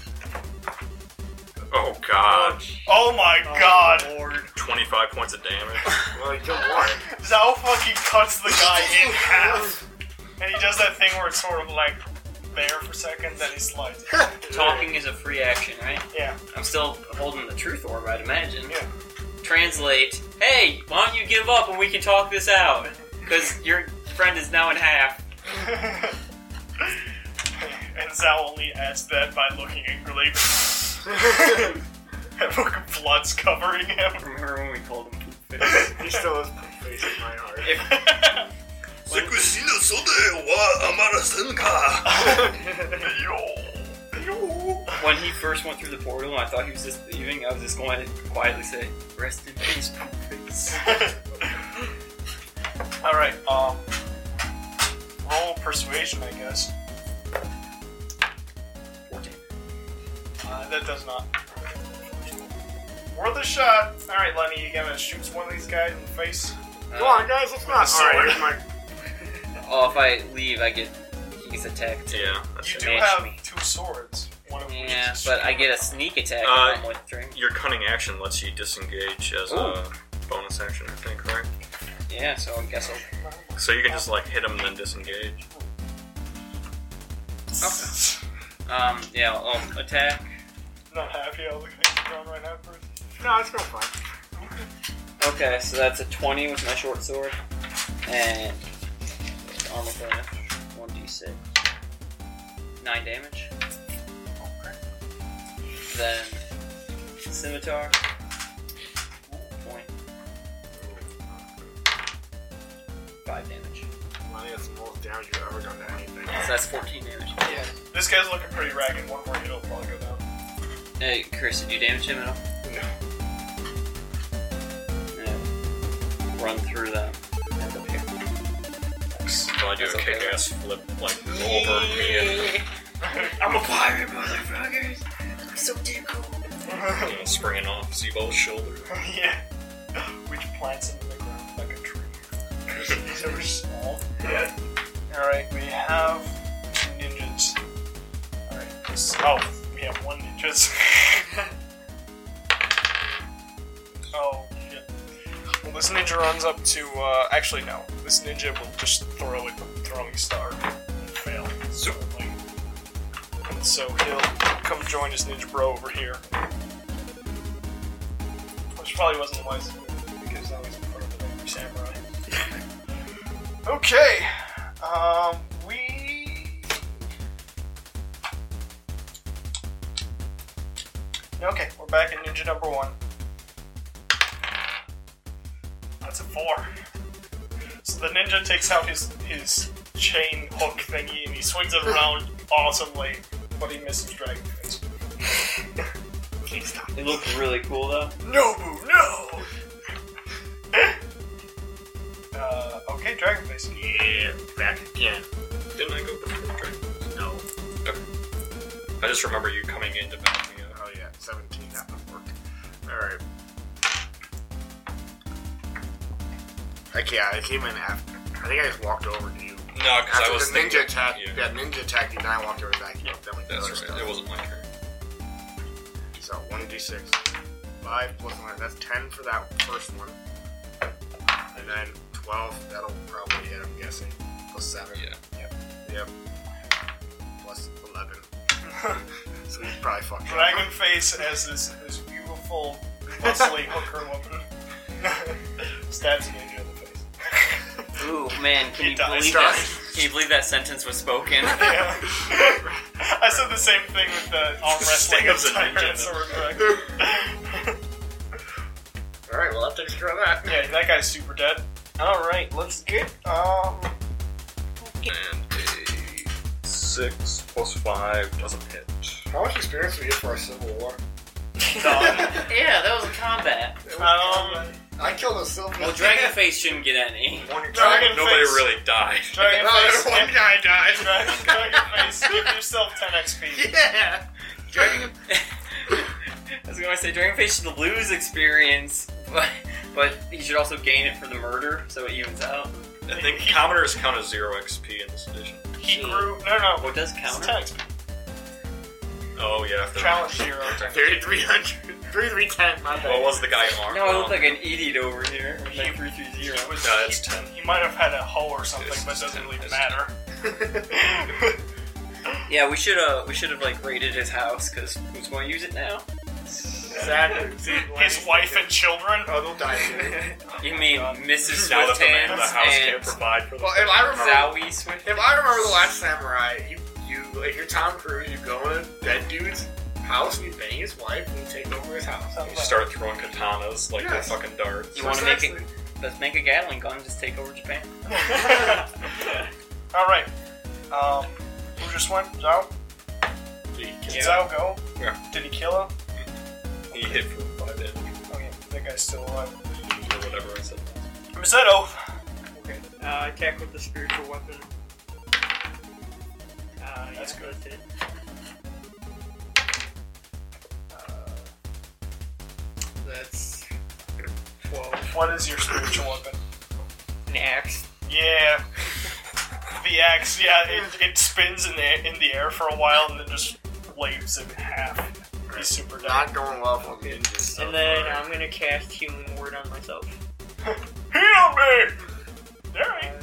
Speaker 6: Oh god.
Speaker 2: Oh my
Speaker 5: Oh,
Speaker 2: god!
Speaker 5: Lord.
Speaker 6: twenty-five points of damage.
Speaker 7: Well, you killed one.
Speaker 2: Zao fucking cuts the guy in half. And he does that thing where it's sort of like there for a second, then he slides.
Speaker 3: Talking is a free action, right?
Speaker 2: Yeah.
Speaker 3: I'm still holding the truth orb, I'd imagine.
Speaker 2: Yeah.
Speaker 3: Translate, hey, why don't you give up and we can talk this out? Because your friend is now in half.
Speaker 2: And Zao only adds that by looking angrily. And fucking blood's covering him.
Speaker 3: Remember when we called him poop face?
Speaker 7: He still has poop face in my heart.
Speaker 3: When he first went through the portal and I thought he was just leaving, I was just going to quietly say, rest in peace, poop face.
Speaker 2: Alright, um. Roll persuasion, I guess. that does not. Worth a shot. All right, Lenny, you gonna shoot one of these guys in the face?
Speaker 7: Come on, guys, let's not.
Speaker 2: Sword.
Speaker 7: Alright, here's my.
Speaker 3: Oh, if I leave, I get he gets attacked.
Speaker 6: Yeah, that's
Speaker 2: You
Speaker 6: it.
Speaker 2: do
Speaker 3: Match
Speaker 2: have
Speaker 3: me.
Speaker 2: two swords. One of which
Speaker 3: Yeah,
Speaker 2: is
Speaker 3: but I get a sneak attack
Speaker 6: Uh,
Speaker 3: if I'm with Dragon.
Speaker 6: Your cunning action lets you disengage as a bonus action, I think, right?
Speaker 3: Yeah, so I guess I'll.
Speaker 6: So you can just like hit him and then disengage.
Speaker 3: Um, yeah, I'll attack.
Speaker 2: Not happy. I was looking at you drawn right now first.
Speaker 7: No, it's no fun.
Speaker 3: Okay, so that's a twenty with my short sword. And armor class, one d six. nine damage. Then scimitar. Point. five damage.
Speaker 7: I think that's the most damage you've ever done to anything.
Speaker 3: So that's fourteen damage.
Speaker 2: Yeah. This guy's looking pretty ragged. One more hit will probably go down.
Speaker 3: Hey, Chris, did you damage him at all?
Speaker 2: No.
Speaker 3: Yeah. Run through them. End up here.
Speaker 6: So I do
Speaker 3: That's
Speaker 6: a
Speaker 3: okay.
Speaker 6: kick-ass flip, like over me and
Speaker 7: I'm a pirate, motherfuckers! I'm so damn cool.
Speaker 6: you know, springing off Zebo's shoulder.
Speaker 2: Yeah. Which plants into the ground like a tree. These are small. Alright, we have two ninjas. Alright, this. Oh, we have one ninjas. Oh, shit. Well, this ninja runs up to. Uh, actually, no. This ninja will just throw it, throwing star, and fail. So, like, and so he'll come join his ninja bro over here. Which probably wasn't a wise move because now he's in front of the angry samurai. Okay, um, we. Okay, we're back at ninja number one. That's a four. So the ninja takes out his his chain hook thingy and he swings it around awesomely, but he misses Dragonface.
Speaker 3: It looked really cool though.
Speaker 2: No, Boo, no! uh, okay, Dragonface.
Speaker 7: Yeah, back again.
Speaker 6: Didn't I go before Dragon?
Speaker 7: No.
Speaker 6: Okay. I just remember you coming in to back me up.
Speaker 7: Oh yeah, seventeen, that would work. Alright. Like, yeah, I came in after. I think I just walked over to you.
Speaker 6: No, because
Speaker 7: After
Speaker 6: I was
Speaker 7: the
Speaker 6: thinking.
Speaker 7: ninja attack,
Speaker 6: Yeah,
Speaker 7: that ninja attacked you, then I walked over back you up. That was the
Speaker 6: that's
Speaker 7: other
Speaker 6: right.
Speaker 7: stuff.
Speaker 6: It wasn't my turn.
Speaker 7: So, one d six. five plus one, that's ten for that first one. And then twelve, that'll probably hit, I'm guessing. Plus seven.
Speaker 6: Yeah.
Speaker 7: Yep. Yep. Plus eleven. So he's probably fucked up.
Speaker 2: Dragonface as this, this beautiful, muscly hooker woman stabs an ninja in the face.
Speaker 3: Ooh, man, can
Speaker 2: He
Speaker 3: you
Speaker 2: dies.
Speaker 3: believe that? Can you believe that sentence was spoken?
Speaker 2: Yeah. I said the same thing with the arm wrestling of
Speaker 6: Stabs a ninja in the-
Speaker 2: Sword Dragon.
Speaker 7: Alright, well that takes care of that.
Speaker 2: Yeah, that guy's super dead. Alright, let's get, um...
Speaker 6: And a six plus five doesn't hit.
Speaker 7: How much experience do we get for our Civil War?
Speaker 2: done.
Speaker 3: Yeah, that was a combat.
Speaker 2: Um,
Speaker 7: I killed a Civil
Speaker 3: Well, Dragonface shouldn't get any.
Speaker 2: Dragonface.
Speaker 6: Nobody really died.
Speaker 2: Dragonface.
Speaker 7: one guy died.
Speaker 2: Dragon, Dragonface, give yourself ten X P.
Speaker 7: Yeah! Dragon.
Speaker 3: I was going to say Dragonface should lose experience, but, but he should also gain it for the murder, so it evens out.
Speaker 6: I think commoners count as zero X P in this edition.
Speaker 2: He grew. No, no.
Speaker 3: What does
Speaker 2: It's
Speaker 3: counter?
Speaker 2: ten X P.
Speaker 6: Oh yeah. if they're-
Speaker 2: Challenge zero.
Speaker 7: thirty-three hundred. thirty-three ten, my bad.
Speaker 6: What was the guy armed?
Speaker 3: No, I look like an idiot over here. Like three three zero.
Speaker 2: He was,
Speaker 6: No, it's
Speaker 2: he,
Speaker 6: ten.
Speaker 2: he might have had a hoe or something,
Speaker 6: It's
Speaker 2: but it doesn't
Speaker 6: ten.
Speaker 2: really
Speaker 6: It's
Speaker 2: matter.
Speaker 3: Yeah, we should uh we should have like raided his house because who's going to use it now?
Speaker 7: Exactly. See,
Speaker 2: His wife and children.
Speaker 7: Oh, they'll die soon.
Speaker 3: You mean Missus
Speaker 6: Now that the man in the
Speaker 3: Swift
Speaker 6: house
Speaker 3: Hands
Speaker 6: can't
Speaker 3: and
Speaker 6: provide for them.
Speaker 7: Well, if I remember,
Speaker 3: Zowie Swift?
Speaker 7: if I remember the Last Samurai, you, you, like, you're Tom Cruise, you go in a dead dude's house and you bang his wife and you take over his house.
Speaker 6: You start throwing katanas like
Speaker 7: Yes.
Speaker 6: they're fucking darts.
Speaker 3: You want to make it?
Speaker 7: Precisely.
Speaker 3: Let's make a Gatling gun. Just take over Japan.
Speaker 2: All right. Um, who just went? Zhao? Did
Speaker 6: Yeah.
Speaker 2: Zhao go?
Speaker 6: Yeah.
Speaker 2: Did he kill him?
Speaker 6: He hit for five damage
Speaker 2: Oh yeah, that guy's still alive.
Speaker 6: or whatever I said.
Speaker 2: Misetto.
Speaker 5: Okay. Uh, attack with the spiritual weapon. Uh,
Speaker 2: That's
Speaker 5: yeah,
Speaker 2: good.
Speaker 5: That's it.
Speaker 2: What is your spiritual weapon?
Speaker 5: An axe.
Speaker 2: Yeah. The axe, yeah, it, it spins in the in the air for a while and then just waves in half. He's super dead.
Speaker 7: Not going well for ninjas.
Speaker 5: And then I'm gonna cast Healing Word on myself.
Speaker 2: Heal me! Alright.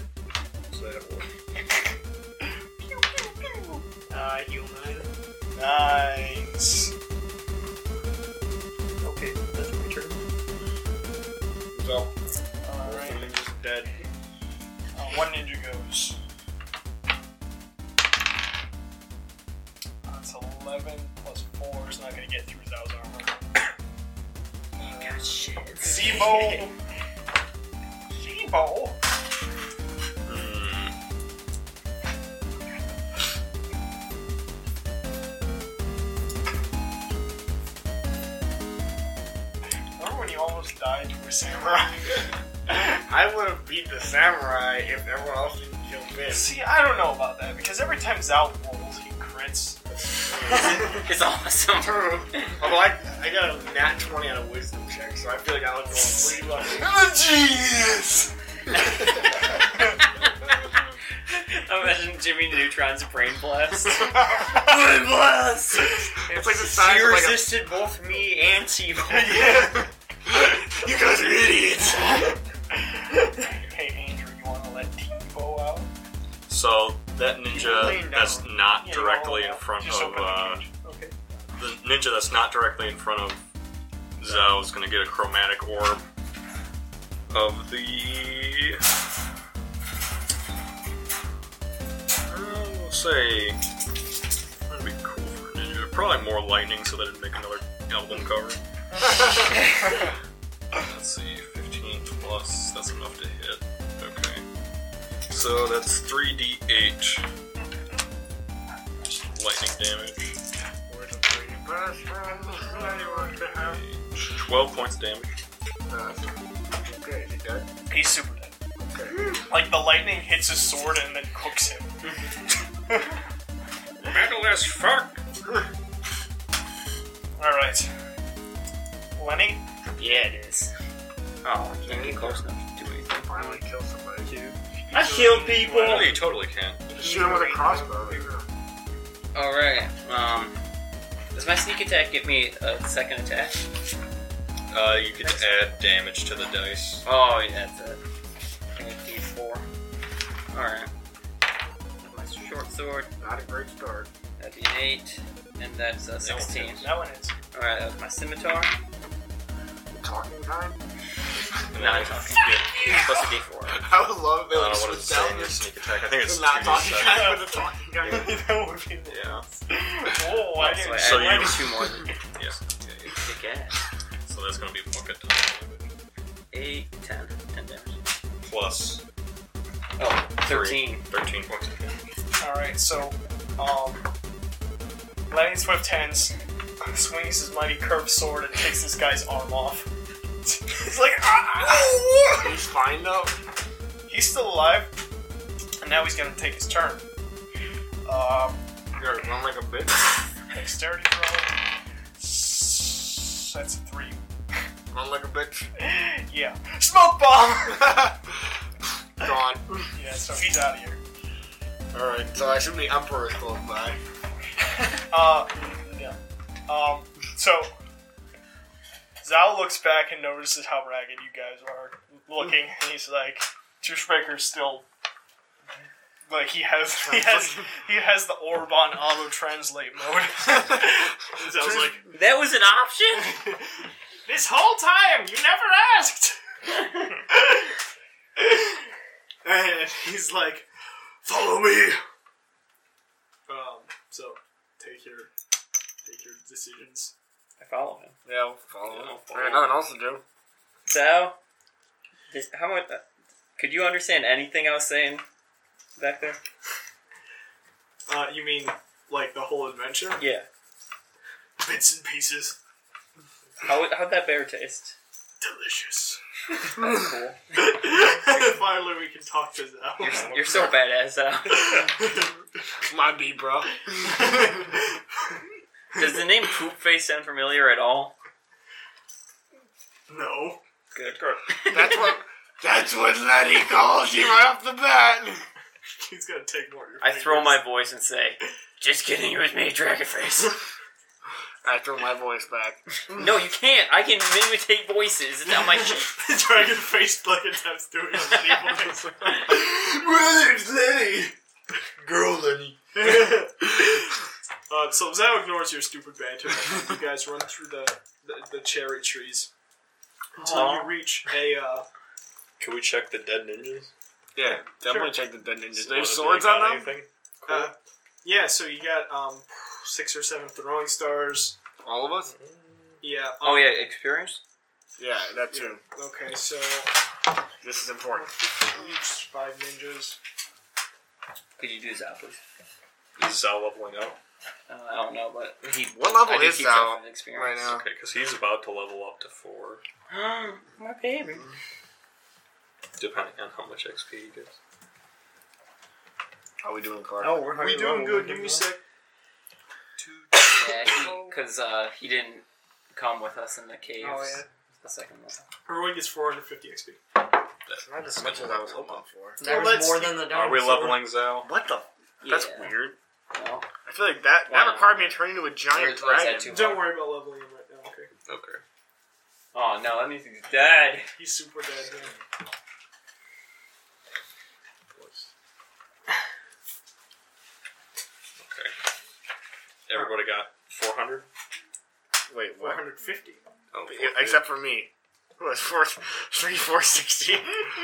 Speaker 5: Uh, heal nine.
Speaker 2: Nice.
Speaker 5: Okay, that's my turn.
Speaker 7: So,
Speaker 2: Alright.
Speaker 7: ninja's dead.
Speaker 2: Uh, one ninja goes. That's eleven plus four is not going to get through Zao's armor.
Speaker 5: God, shit.
Speaker 2: Zebo! Zebo!
Speaker 6: Hmm.
Speaker 2: Remember when you almost died to a samurai?
Speaker 7: I would have beat the samurai if everyone else didn't jump in.
Speaker 2: See, I don't know about that because every time Zao rolls, he crits.
Speaker 5: It's awesome.
Speaker 7: True. Although I, I got a nat twenty on a wisdom check, so I feel like I was going pretty lucky.
Speaker 2: Jesus!
Speaker 5: Imagine Jimmy Neutron's brain blast.
Speaker 7: Brain blast! It's like the size
Speaker 5: He
Speaker 7: of like a...
Speaker 5: resisted both me and T-Bone.
Speaker 2: Yeah.
Speaker 7: You guys are idiots!
Speaker 2: Hey, Andrew, you want to let T-Bo out?
Speaker 6: So that ninja
Speaker 5: laying
Speaker 6: that's
Speaker 5: down.
Speaker 6: not
Speaker 2: Yeah,
Speaker 6: directly
Speaker 2: roll
Speaker 6: in
Speaker 2: out.
Speaker 6: front
Speaker 2: Just
Speaker 6: of
Speaker 2: open the
Speaker 6: uh,
Speaker 2: cage. Okay.
Speaker 6: the ninja that's not directly in front of Zhao is going to get a chromatic orb of the. Uh, we'll say that'd be cool for a ninja. Probably more lightning, so that it'd make another album cover. Let's see, fifteen plus. That's enough to hit. Okay. So that's three d eight lightning damage. twelve points of damage.
Speaker 7: Okay, is he dead?
Speaker 2: He's super dead.
Speaker 7: Okay.
Speaker 2: Like, the lightning hits his sword and then cooks him.
Speaker 6: Metal as fuck!
Speaker 2: Alright. Lenny?
Speaker 5: Yeah, it is. Oh, I can't get close enough to do anything.
Speaker 7: Finally kill somebody.
Speaker 5: I killed people!
Speaker 6: Well, you totally can.
Speaker 7: Just shoot him with a crossbow.
Speaker 5: Alright, um... does my sneak attack give me a second attack?
Speaker 6: Uh, you can add damage to the dice.
Speaker 5: Oh, yeah, that's it. I think it's D four. Alright. My short sword,
Speaker 7: Not a great start.
Speaker 5: that'd be an eight, and that's a sixteen.
Speaker 2: That one is.
Speaker 5: Alright, that was my scimitar.
Speaker 7: Talking time?
Speaker 5: Not talking. Plus a D four.
Speaker 7: I would love
Speaker 6: I don't know
Speaker 7: if
Speaker 6: what
Speaker 7: it
Speaker 6: it's
Speaker 7: was down
Speaker 6: saying in
Speaker 7: this.
Speaker 6: sneak attack. I think it's
Speaker 7: The not
Speaker 6: two d
Speaker 7: talking
Speaker 6: seven.
Speaker 7: guy with the talking guy.
Speaker 2: That would be the
Speaker 6: Yeah.
Speaker 2: Whoa, I
Speaker 5: So I
Speaker 2: didn't
Speaker 6: So
Speaker 5: added
Speaker 6: you-
Speaker 5: two more than
Speaker 6: Yeah.
Speaker 5: kick ass.
Speaker 6: So that's gonna be bucket damage.
Speaker 5: eight, ten. ten damage.
Speaker 6: Plus
Speaker 5: Oh,
Speaker 6: three.
Speaker 5: thirteen.
Speaker 6: thirteen points of damage.
Speaker 2: Alright, so, um, Lenny Swift hands swings his mighty curved sword and takes this guy's arm off. He's like, ah!
Speaker 7: He's fine though.
Speaker 2: He's still alive, and now he's gonna take his turn. Um,
Speaker 7: You gotta run like a bitch.
Speaker 2: dexterity throw. S- That's a three.
Speaker 7: Run like a bitch.
Speaker 2: Yeah. Smoke bomb!
Speaker 7: Gone.
Speaker 2: Yeah, so he's out of here.
Speaker 7: Alright, so I assume the Emperor is close by.
Speaker 2: Uh, yeah. Um, so, Zao looks back and notices how ragged you guys are looking, and he's like, Truthbreaker's still, like, he has, he has, he has the orb on auto-translate mode. Zao's like,
Speaker 5: That was an option?
Speaker 2: this whole time, you never asked! And he's like, follow me! Um, so, take your, take your decisions.
Speaker 5: I follow him.
Speaker 7: Yeah, we'll follow
Speaker 5: Yeah,
Speaker 7: him.
Speaker 5: I'll
Speaker 7: I
Speaker 5: follow
Speaker 7: got nothing else to do.
Speaker 5: So, this, how much? Uh, could you understand anything I was saying back there?
Speaker 2: Uh, you mean, like, the whole adventure?
Speaker 5: Yeah.
Speaker 2: Bits and pieces.
Speaker 5: How how'd that bear taste?
Speaker 2: Delicious.
Speaker 5: That's cool.
Speaker 2: Finally, we can talk to Zao.
Speaker 5: You're, you're so badass, Al.
Speaker 7: My beat, bro.
Speaker 5: Does the name Poop Face sound familiar at all?
Speaker 2: No.
Speaker 3: Good.
Speaker 7: That's what. That's what Letty calls you right off the bat.
Speaker 2: He's gonna take more of your
Speaker 3: I
Speaker 2: fingers.
Speaker 3: throw my voice and say, "Just kidding, it was me, Dragonface."
Speaker 7: I throw my voice back.
Speaker 3: No, you can't. I can imitate voices. It's not my sheet.
Speaker 2: Dragon face like attempts doing a Lenny voice.
Speaker 7: Brother, it's Letty. Girl Letty.
Speaker 2: uh, so Zao ignores your stupid banter. You guys run through the, the, the cherry trees until
Speaker 3: Aww.
Speaker 2: you reach a. Uh,
Speaker 6: Can we check the dead ninjas?
Speaker 7: Yeah, definitely
Speaker 2: Sure.
Speaker 7: check the dead ninjas.
Speaker 6: What,
Speaker 7: They have
Speaker 6: have
Speaker 7: swords
Speaker 6: got
Speaker 7: on them?
Speaker 6: anything?
Speaker 2: uh, yeah, so you got um, six or seven throwing stars.
Speaker 7: All of us?
Speaker 2: Yeah. Um,
Speaker 3: Oh yeah, experience.
Speaker 7: Yeah, that too.
Speaker 2: Okay, so
Speaker 7: This is important.
Speaker 2: each five ninjas.
Speaker 3: Could you do that, please?
Speaker 6: Is Zal leveling up?
Speaker 3: Uh, I don't know, but he.
Speaker 7: What level
Speaker 3: I do
Speaker 7: is
Speaker 3: keep
Speaker 7: Zal
Speaker 3: track of
Speaker 7: right
Speaker 3: experience.
Speaker 7: now?
Speaker 6: Okay, because he's about to level up to four,
Speaker 3: My baby.
Speaker 6: depending on how much X P he gets.
Speaker 7: How are we doing, Clark?
Speaker 5: Oh, we're
Speaker 2: We doing good. Give me a sec.
Speaker 3: Yeah, because uh, he didn't come with us in the caves.
Speaker 5: Oh, yeah.
Speaker 3: The second one.
Speaker 2: Everyone gets four hundred fifty X P.
Speaker 7: That's not as much as I was hoping for.
Speaker 5: That
Speaker 2: Well,
Speaker 5: was
Speaker 2: let's-
Speaker 5: more than the dark
Speaker 6: Are we
Speaker 5: sword.
Speaker 6: leveling Zal?
Speaker 7: What the? That's
Speaker 3: Yeah.
Speaker 7: weird.
Speaker 3: No.
Speaker 7: I feel like that,
Speaker 3: Why
Speaker 7: that
Speaker 3: not?
Speaker 7: required me to turn into a giant
Speaker 3: Or is- or is that
Speaker 7: dragon.
Speaker 3: too-
Speaker 2: Don't worry about leveling him right now. Okay.
Speaker 6: Okay.
Speaker 3: Oh no, that means he's dead.
Speaker 2: He's super dead, man.
Speaker 6: Okay. Everybody got four hundred?
Speaker 7: Wait,
Speaker 2: four
Speaker 7: what?
Speaker 2: hundred fifty.
Speaker 6: Oh,
Speaker 7: Yeah, except for me. Who was four, three, four, sixty.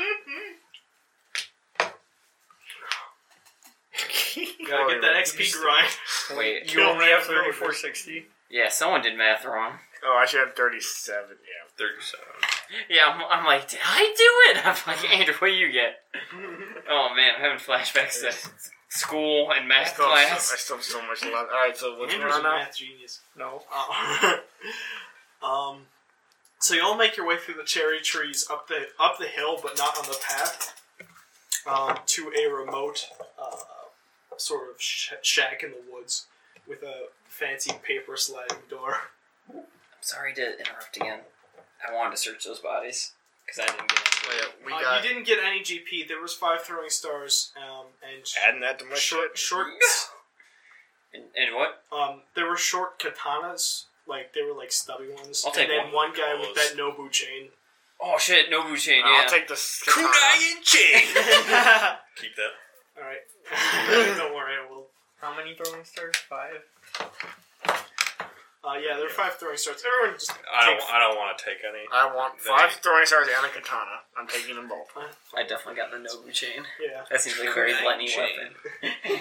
Speaker 2: You gotta get that X P grind.
Speaker 3: Wait.
Speaker 5: You only have thirty-four sixty.
Speaker 3: Yeah, someone did math wrong.
Speaker 7: Oh, I should have thirty-seven. Yeah.
Speaker 6: thirty-seven.
Speaker 3: Yeah, I'm, I'm like, did I do it? I'm like, Andrew, what do you get? Oh man, I'm having flashbacks to school and
Speaker 7: I
Speaker 3: math
Speaker 7: still, have
Speaker 3: class.
Speaker 7: so, I still have so much left. Alright, so what's going
Speaker 2: Andrew's
Speaker 7: on
Speaker 2: a
Speaker 7: now?
Speaker 2: math genius.
Speaker 5: No.
Speaker 2: Uh, um, so you all make your way through the cherry trees up the up the hill, but not on the path, um, to a remote uh, sort of sh- shack in the woods with a fancy paper sliding door.
Speaker 3: I'm sorry to interrupt again. I wanted to search those bodies because I didn't get
Speaker 7: Oh,
Speaker 3: any.
Speaker 7: yeah, we
Speaker 2: Uh,
Speaker 7: got
Speaker 2: you didn't get any G P. There was five throwing stars, um, and
Speaker 7: adding that to my
Speaker 2: short
Speaker 7: shit.
Speaker 2: short.
Speaker 3: And, and what?
Speaker 2: Um, there were short katanas, like they were like stubby ones,
Speaker 3: I'll take
Speaker 2: and then
Speaker 3: one.
Speaker 2: one guy
Speaker 6: of
Speaker 2: with
Speaker 6: those.
Speaker 2: that Nobu chain.
Speaker 3: Oh shit, Nobu chain. Yeah.
Speaker 7: I'll take this katana.
Speaker 6: Kunayan chain! Keep that.
Speaker 2: All right, don't worry, I will.
Speaker 5: How many throwing stars? Five.
Speaker 2: Uh, yeah, there are five throwing stars. Everyone just
Speaker 6: I don't.
Speaker 2: take
Speaker 6: I don't want to take any.
Speaker 7: I want five throwing stars and a katana. I'm taking them both.
Speaker 2: five.
Speaker 3: I definitely got the Nobu chain.
Speaker 2: Yeah.
Speaker 3: That seems like a very
Speaker 6: Kunai
Speaker 3: Lenny
Speaker 6: chain.
Speaker 3: weapon.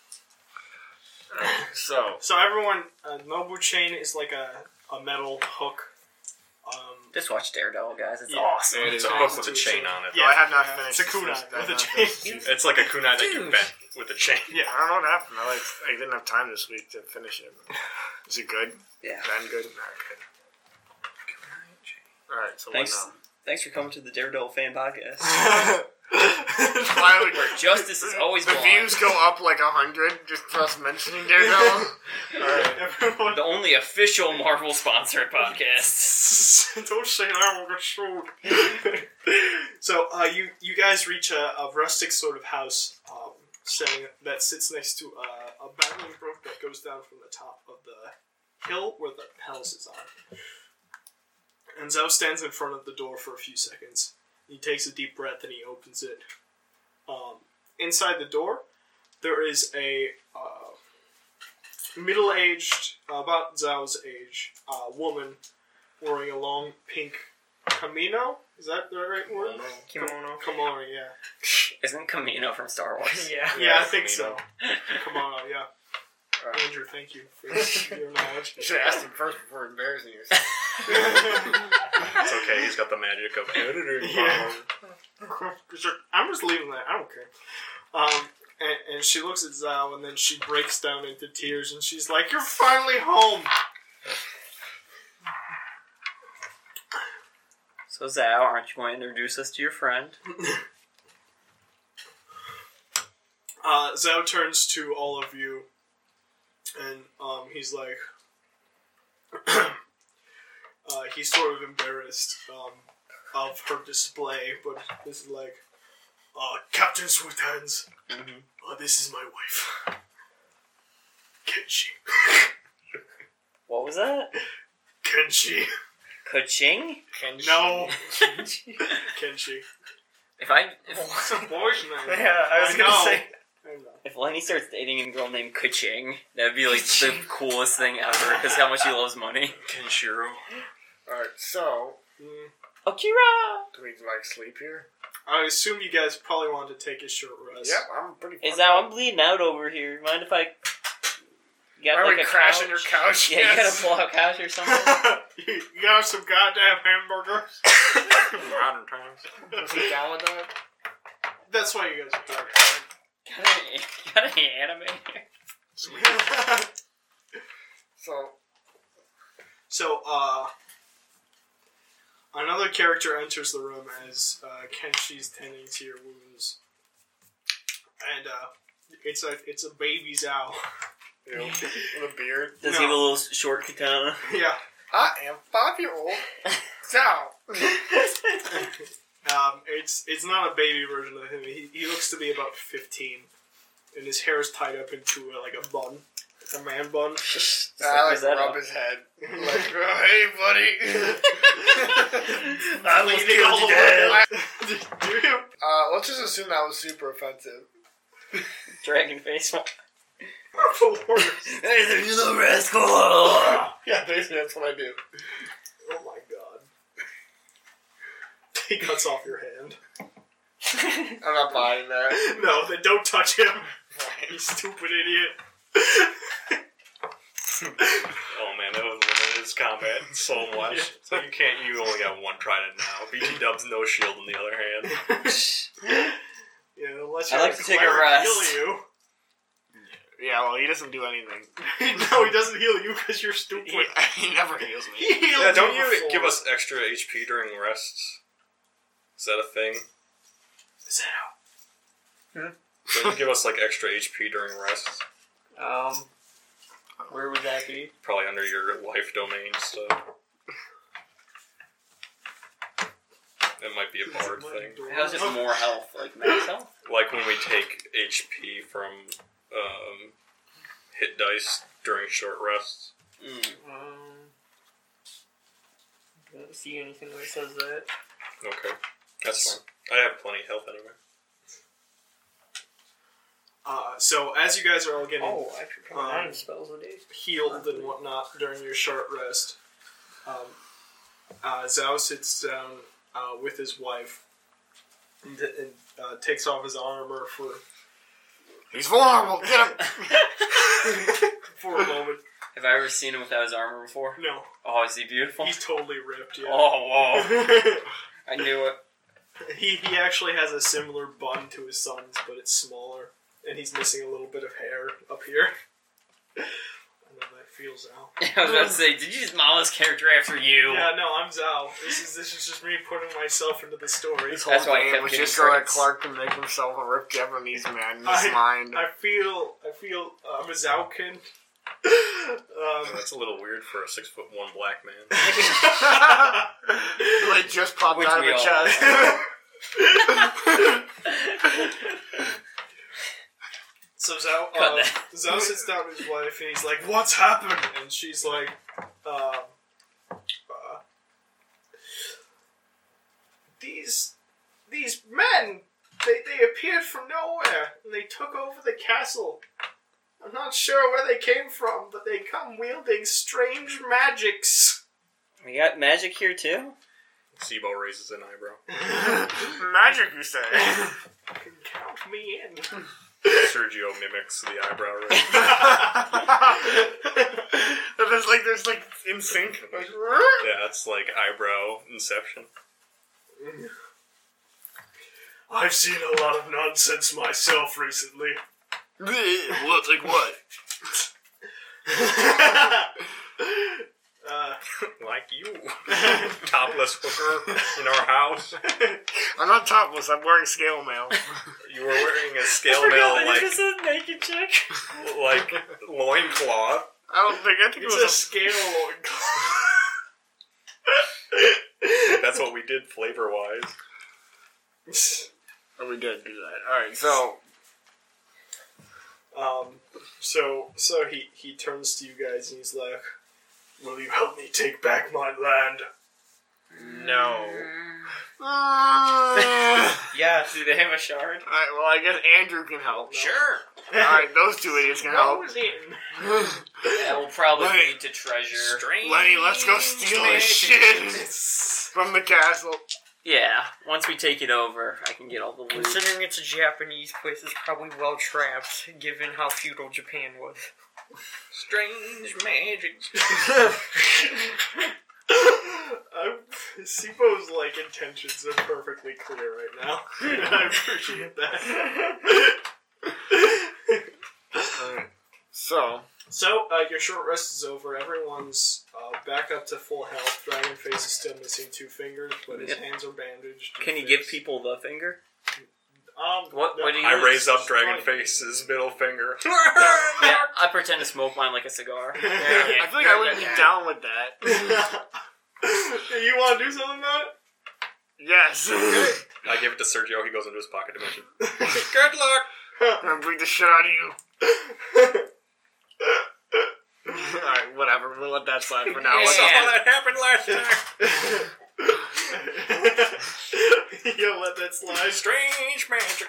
Speaker 7: So,
Speaker 2: So everyone, uh, Nobu chain is like a, a metal hook. Um,
Speaker 3: Just watch Daredevil, guys. It's
Speaker 2: Yeah.
Speaker 3: awesome.
Speaker 7: It
Speaker 6: It's
Speaker 7: is
Speaker 6: a
Speaker 2: awesome.
Speaker 6: hook with a chain on it.
Speaker 2: Yeah.
Speaker 7: no, I have not
Speaker 2: yeah,
Speaker 7: finished.
Speaker 2: it's a kunai
Speaker 7: this- I have
Speaker 2: with a
Speaker 7: not
Speaker 2: chain.
Speaker 7: finished.
Speaker 6: It's like a kunai that you bent with a chain.
Speaker 2: yeah.
Speaker 7: I don't know what happened. I like I didn't have time this week to finish it. Is it good?
Speaker 3: Yeah.
Speaker 7: Then good. Not good. All right. So
Speaker 3: Thanks.
Speaker 7: what now?
Speaker 3: Thanks for coming to the Daredevil fan podcast.
Speaker 7: Why would-
Speaker 3: Where justice is always
Speaker 7: the
Speaker 3: blind.
Speaker 7: views go up like a hundred just for us mentioning Daredevil. Alright.
Speaker 2: Everyone,
Speaker 3: The only official Marvel sponsored podcast.
Speaker 2: don't say that. We'll get sued. So uh, you you guys reach a, a rustic sort of house, um, setting that sits next to uh, a battling brook that goes down from the top of the hill where the palace is on. And Zhao stands in front of the door for a few seconds. He takes a deep breath and he opens it. Um, inside the door, there is a uh, middle-aged, uh, about Zhao's age, uh, woman wearing a long pink kimono. Is that the right word?
Speaker 5: Kimono.
Speaker 2: Kimono, yeah.
Speaker 3: Isn't Camino from Star Wars?
Speaker 5: Yeah.
Speaker 2: Yeah, I think
Speaker 6: kimono.
Speaker 2: so. Kimono, yeah. Andrew, thank you for your knowledge.
Speaker 7: You should have asked him first before embarrassing yourself.
Speaker 6: It's okay. He's got the magic of editor.
Speaker 2: Yeah. I'm just leaving that. I don't care. Um, and, and she looks at Zhao, and then she breaks down into tears, and she's like, "You're finally home."
Speaker 3: So Zao, aren't you going to introduce us to your friend?
Speaker 2: Uh, Zhao turns to all of you, and um, he's like, uh, he's sort of embarrassed. Um, of her display, but this is like, uh, Captain Swift Hands.
Speaker 3: Mm-hmm.
Speaker 2: Uh, this is my wife, Kenshi.
Speaker 3: What was that?
Speaker 2: Kenshi.
Speaker 3: Ka-ching?
Speaker 2: No. Kenshi.
Speaker 3: If I if,
Speaker 2: It's a boy's name.
Speaker 5: Yeah, I was
Speaker 2: I
Speaker 5: gonna
Speaker 2: know.
Speaker 5: say.
Speaker 2: I know.
Speaker 3: if Lenny starts dating a girl named Ka-ching, that'd be like the coolest thing ever, because how much he loves money.
Speaker 6: Kenshiro.
Speaker 7: Alright, so,
Speaker 2: Mm.
Speaker 3: Akira!
Speaker 7: do we like sleep here?
Speaker 2: I assume you guys probably want to take a short rest.
Speaker 7: Yep, I'm pretty
Speaker 3: Is
Speaker 7: fucked
Speaker 3: now
Speaker 7: up.
Speaker 3: I'm bleeding out over here. Mind if I you got
Speaker 7: Why
Speaker 3: like
Speaker 7: we
Speaker 3: a
Speaker 7: crash
Speaker 3: couch?
Speaker 7: on your couch?
Speaker 3: Yeah, you got
Speaker 7: Yes.
Speaker 3: a pull out couch or something.
Speaker 2: you you got some goddamn hamburgers?
Speaker 6: Modern times.
Speaker 7: Is he down with that?
Speaker 2: That's why you guys are dark.
Speaker 3: got, an, got an anime here.
Speaker 7: So,
Speaker 2: So, uh, another character enters the room as uh, Kenshi's tending to your wounds, and uh, it's a it's a baby's owl.
Speaker 7: you know, with a beard.
Speaker 3: Does he have a little short katana?
Speaker 2: Yeah.
Speaker 7: I am five-year-old. Ciao.
Speaker 2: Um, it's it's not a baby version of him. He, he looks to be about fifteen, and his hair is tied up into a, like a bun, a man bun.
Speaker 7: I like
Speaker 3: Is that
Speaker 7: rub
Speaker 3: a-
Speaker 7: his head. Like, oh, hey, buddy.
Speaker 2: I
Speaker 7: almost
Speaker 2: leaning all
Speaker 7: killed
Speaker 2: the
Speaker 7: you,
Speaker 2: way
Speaker 7: Dad.
Speaker 2: up. Do you?
Speaker 7: Uh, let's just assume that was super offensive.
Speaker 3: Dragon face.
Speaker 2: There's
Speaker 3: the rascal!
Speaker 7: Yeah, basically that's what I do.
Speaker 2: Oh my god. He cuts off your hand.
Speaker 7: I'm not buying that.
Speaker 2: No, then don't touch him. You stupid idiot.
Speaker 6: Oh man, that was limited his combat so much.
Speaker 2: Yeah.
Speaker 6: So you can't. You only got one trident now. B G Dub's no shield in the other hand.
Speaker 2: Yeah, unless
Speaker 3: I
Speaker 2: you're
Speaker 3: like
Speaker 2: a
Speaker 3: to take a
Speaker 2: cleric,
Speaker 3: rest.
Speaker 2: heal you.
Speaker 7: Yeah, well, he doesn't do anything.
Speaker 2: No, he doesn't heal you because you're stupid.
Speaker 7: He, he never heals me.
Speaker 2: He healed
Speaker 6: Yeah, don't you
Speaker 2: before.
Speaker 6: give us extra H P during rests? Is that a thing?
Speaker 2: Is that how?
Speaker 6: Don't you give us like extra H P during rests?
Speaker 5: Um, where would that be?
Speaker 6: Probably under your life domain stuff. It might be a bard thing.
Speaker 3: How's it more health? Like max health?
Speaker 6: Like when we take H P from um, hit dice during short rests.
Speaker 3: Mm.
Speaker 5: Um, I don't see anything that says that.
Speaker 6: Okay, that's fine. I have plenty of health anyway.
Speaker 2: Uh, so as you guys are all getting
Speaker 5: Oh, I could
Speaker 2: Um,
Speaker 5: nine spells a day.
Speaker 2: healed and whatnot during your short rest, um, uh, Zhao sits down uh, with his wife and, and uh, takes off his armor for
Speaker 7: He's vulnerable. Get him.
Speaker 2: for a moment.
Speaker 3: Have I ever seen him without his armor before?
Speaker 2: No,
Speaker 3: Oh, is he beautiful?
Speaker 2: he's totally ripped. Yeah.
Speaker 3: Oh, whoa. I knew it.
Speaker 2: he he actually has a similar bun to his son's, but it's smaller, and he's missing a little bit of hair up here. I know that feels out.
Speaker 3: I was about to say, did you just model this character after you?
Speaker 2: Yeah, no, I'm Zhao. This is this is just me putting myself into the story.
Speaker 7: This
Speaker 3: That's
Speaker 7: whole
Speaker 3: why I
Speaker 7: game
Speaker 3: kept
Speaker 7: was
Speaker 3: getting
Speaker 7: just so that
Speaker 3: credits.
Speaker 7: Clark can make himself a Rip Japanese man in his
Speaker 2: I-
Speaker 7: mind.
Speaker 2: I feel I feel uh, I'm a Zhaokin. um,
Speaker 6: That's a little weird for a six foot one black man.
Speaker 7: Like just popped
Speaker 3: Which
Speaker 7: out of
Speaker 3: we
Speaker 7: a
Speaker 3: all-
Speaker 7: chest.
Speaker 2: So Zhao,
Speaker 3: Cut
Speaker 2: uh,
Speaker 3: that.
Speaker 2: Zhao sits down with his wife and he's like, "What's happened?" And she's like, um, uh, "These these men, they they appeared from nowhere and they took over the castle. I'm not sure where they came from, but they come wielding strange magics."
Speaker 3: We got magic here too?
Speaker 6: Sibo raises an eyebrow.
Speaker 7: Magic, you say?
Speaker 2: Count me in.
Speaker 6: Sergio mimics the eyebrow raise.
Speaker 7: there's like, there's like in sync. Like,
Speaker 6: Yeah, it's like eyebrow inception.
Speaker 2: I've seen a lot of nonsense myself recently.
Speaker 7: what? Like what?
Speaker 2: uh,
Speaker 6: Like you. Topless hooker in our house.
Speaker 7: I'm not topless. I'm wearing scale mail.
Speaker 6: You were wearing a scale mail like,
Speaker 5: a naked chick.
Speaker 6: like loincloth.
Speaker 7: I don't think. I think
Speaker 2: it's
Speaker 7: it
Speaker 2: a
Speaker 7: was
Speaker 2: scale.
Speaker 6: That's what we we did flavor-wise.
Speaker 7: Oh, we did do that. Alright, so...
Speaker 2: Um, so, so he, he turns to you guys and he's like, will you help me take back my land?
Speaker 7: No.
Speaker 5: Yes.
Speaker 3: Do they have a shard?
Speaker 7: Alright, well, I guess Andrew can help.
Speaker 3: Sure.
Speaker 7: Alright, those two idiots can help.
Speaker 3: Yeah, we'll probably
Speaker 7: Lenny.
Speaker 3: need to treasure.
Speaker 6: Strange.
Speaker 7: Lenny, let's go steal this shit from the castle.
Speaker 3: Yeah, once we take it over, I can get all the loot.
Speaker 5: Considering it's a Japanese place, it's probably well trapped, given how feudal Japan was.
Speaker 6: Strange magic.
Speaker 2: I, Sipo's like intentions are perfectly clear right now. I appreciate that.
Speaker 7: Alright, so...
Speaker 2: So, uh, your short rest is over. Everyone's uh, back up to full health. Dragonface is still missing two fingers, but his
Speaker 3: Yep.
Speaker 2: hands are bandaged.
Speaker 3: Can you give people the finger?
Speaker 2: Um,
Speaker 3: What- what do you-
Speaker 6: I raise up Dragonface's middle finger.
Speaker 3: Yeah, I pretend to smoke mine like a cigar.
Speaker 7: I feel like I wouldn't be down with that.
Speaker 2: You want to do something about it?
Speaker 7: Yes.
Speaker 6: I give it to Sergio. He goes into his pocket dimension. Good luck.
Speaker 7: I'm gonna beat the shit out of you. Alright, whatever. We'll let that slide for now.
Speaker 3: Yeah.
Speaker 6: What's all that happened last time?
Speaker 2: You gonna let that slide?
Speaker 6: Strange magic.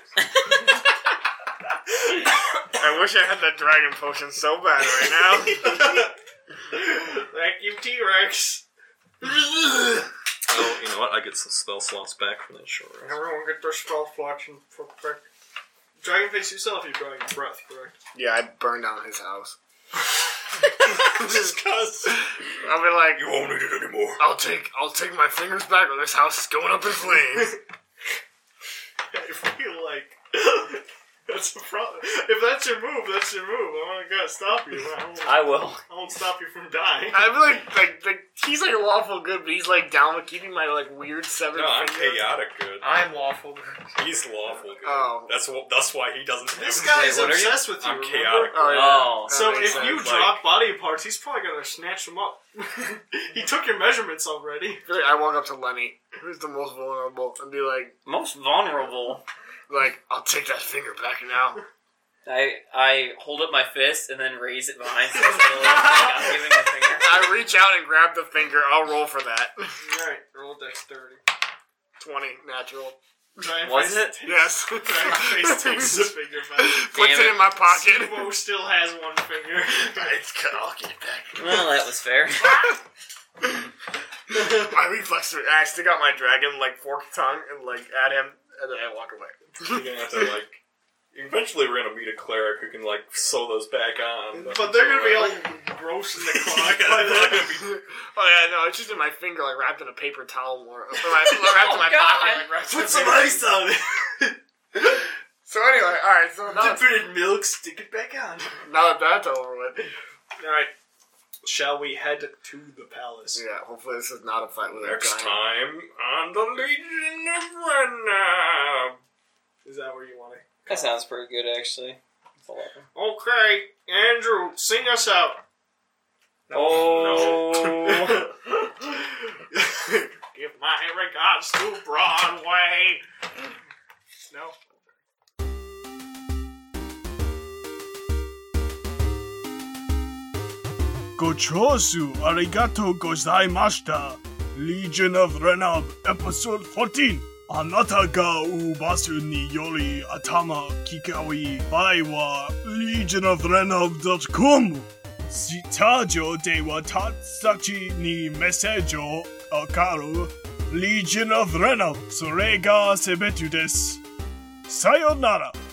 Speaker 7: I wish I had that dragon potion so bad right now.
Speaker 2: Thank you, T-Rex.
Speaker 6: Oh, you know what? I get some spell slots back from that short rest.
Speaker 2: Everyone get their spell flexion for quick. Dragonface, you still have your dragon breath, correct?
Speaker 7: Yeah, I burned down his house.
Speaker 2: Just cause.
Speaker 7: I'll be like,
Speaker 6: You won't need it anymore.
Speaker 7: I'll take, I'll take my fingers back, or this house is going up in flames.
Speaker 2: I feel like that's a problem. If that's your move, that's your move. I'm not gonna stop you. I won't,
Speaker 3: I will.
Speaker 2: I won't stop you from dying.
Speaker 7: I feel like, like, like, he's like lawful good, but he's like down with keeping my like weird severed
Speaker 6: No, I'm
Speaker 7: finger.
Speaker 6: chaotic good.
Speaker 5: I'm lawful.
Speaker 6: He's lawful good.
Speaker 7: Oh.
Speaker 6: That's what. That's why he doesn't.
Speaker 2: This
Speaker 6: have
Speaker 2: guy's
Speaker 3: Wait, what are you?
Speaker 2: obsessed with you.
Speaker 6: I'm
Speaker 2: remember?
Speaker 6: chaotic.
Speaker 7: Oh, yeah.
Speaker 3: Oh.
Speaker 2: So
Speaker 7: That makes
Speaker 2: if you
Speaker 7: sense.
Speaker 2: drop body parts, he's probably gonna snatch them up. He took your measurements already.
Speaker 7: I feel like I walk up to Lenny, who's the most vulnerable, and be like,
Speaker 3: Most vulnerable.
Speaker 7: like, I'll take that finger back now.
Speaker 3: I I hold up my fist and then raise it behind so it's like I'm giving a finger.
Speaker 7: I reach out and grab the finger. I'll roll for that.
Speaker 2: Alright, roll dexterity.
Speaker 7: twenty natural.
Speaker 2: Dragonface
Speaker 3: Was it?
Speaker 2: takes-
Speaker 7: Yes.
Speaker 2: Dragonface takes his finger back.
Speaker 7: Puts
Speaker 3: Damn
Speaker 7: it
Speaker 3: it.
Speaker 7: in my pocket.
Speaker 2: Sibo still has one finger.
Speaker 7: It's good. I'll get it back.
Speaker 3: Well, that was fair.
Speaker 7: My reflex, I stick out my dragon like forked tongue and like at him, and then I walk away.
Speaker 6: You're gonna have to like. Eventually, we're gonna meet a cleric who can like sew those back on.
Speaker 2: But they're gonna be all gross in the clock by then.
Speaker 7: Oh yeah, no, it's just in my finger, like wrapped in a paper towel, more or my, wrapped in my
Speaker 3: Oh, God.
Speaker 7: pocket. Like, wrapped in
Speaker 2: Put
Speaker 7: a
Speaker 2: some
Speaker 7: paper-
Speaker 2: ice on it.
Speaker 7: So anyway, all right. So now,
Speaker 2: Dip it in milk, stick it back on.
Speaker 7: now that that's over with,
Speaker 2: Alright. Shall we head to the palace?
Speaker 7: yeah. Hopefully, this is not a fight with a
Speaker 6: Next
Speaker 7: giant.
Speaker 6: time on the Legion of Renab.
Speaker 2: Is that where you want it?
Speaker 3: That sounds pretty good, actually.
Speaker 2: Okay, Andrew, sing us out.
Speaker 3: Oh.
Speaker 2: Give my regards to Broadway. No.
Speaker 1: ご聴取ありがとうございました。Legion of Renab Episode fourteen あなたがウバスにより頭聞かい場合は レジョンオブレナブドットコム スタジオではたちにメッセージを送る Legion of Renab それが全てです。さよなら。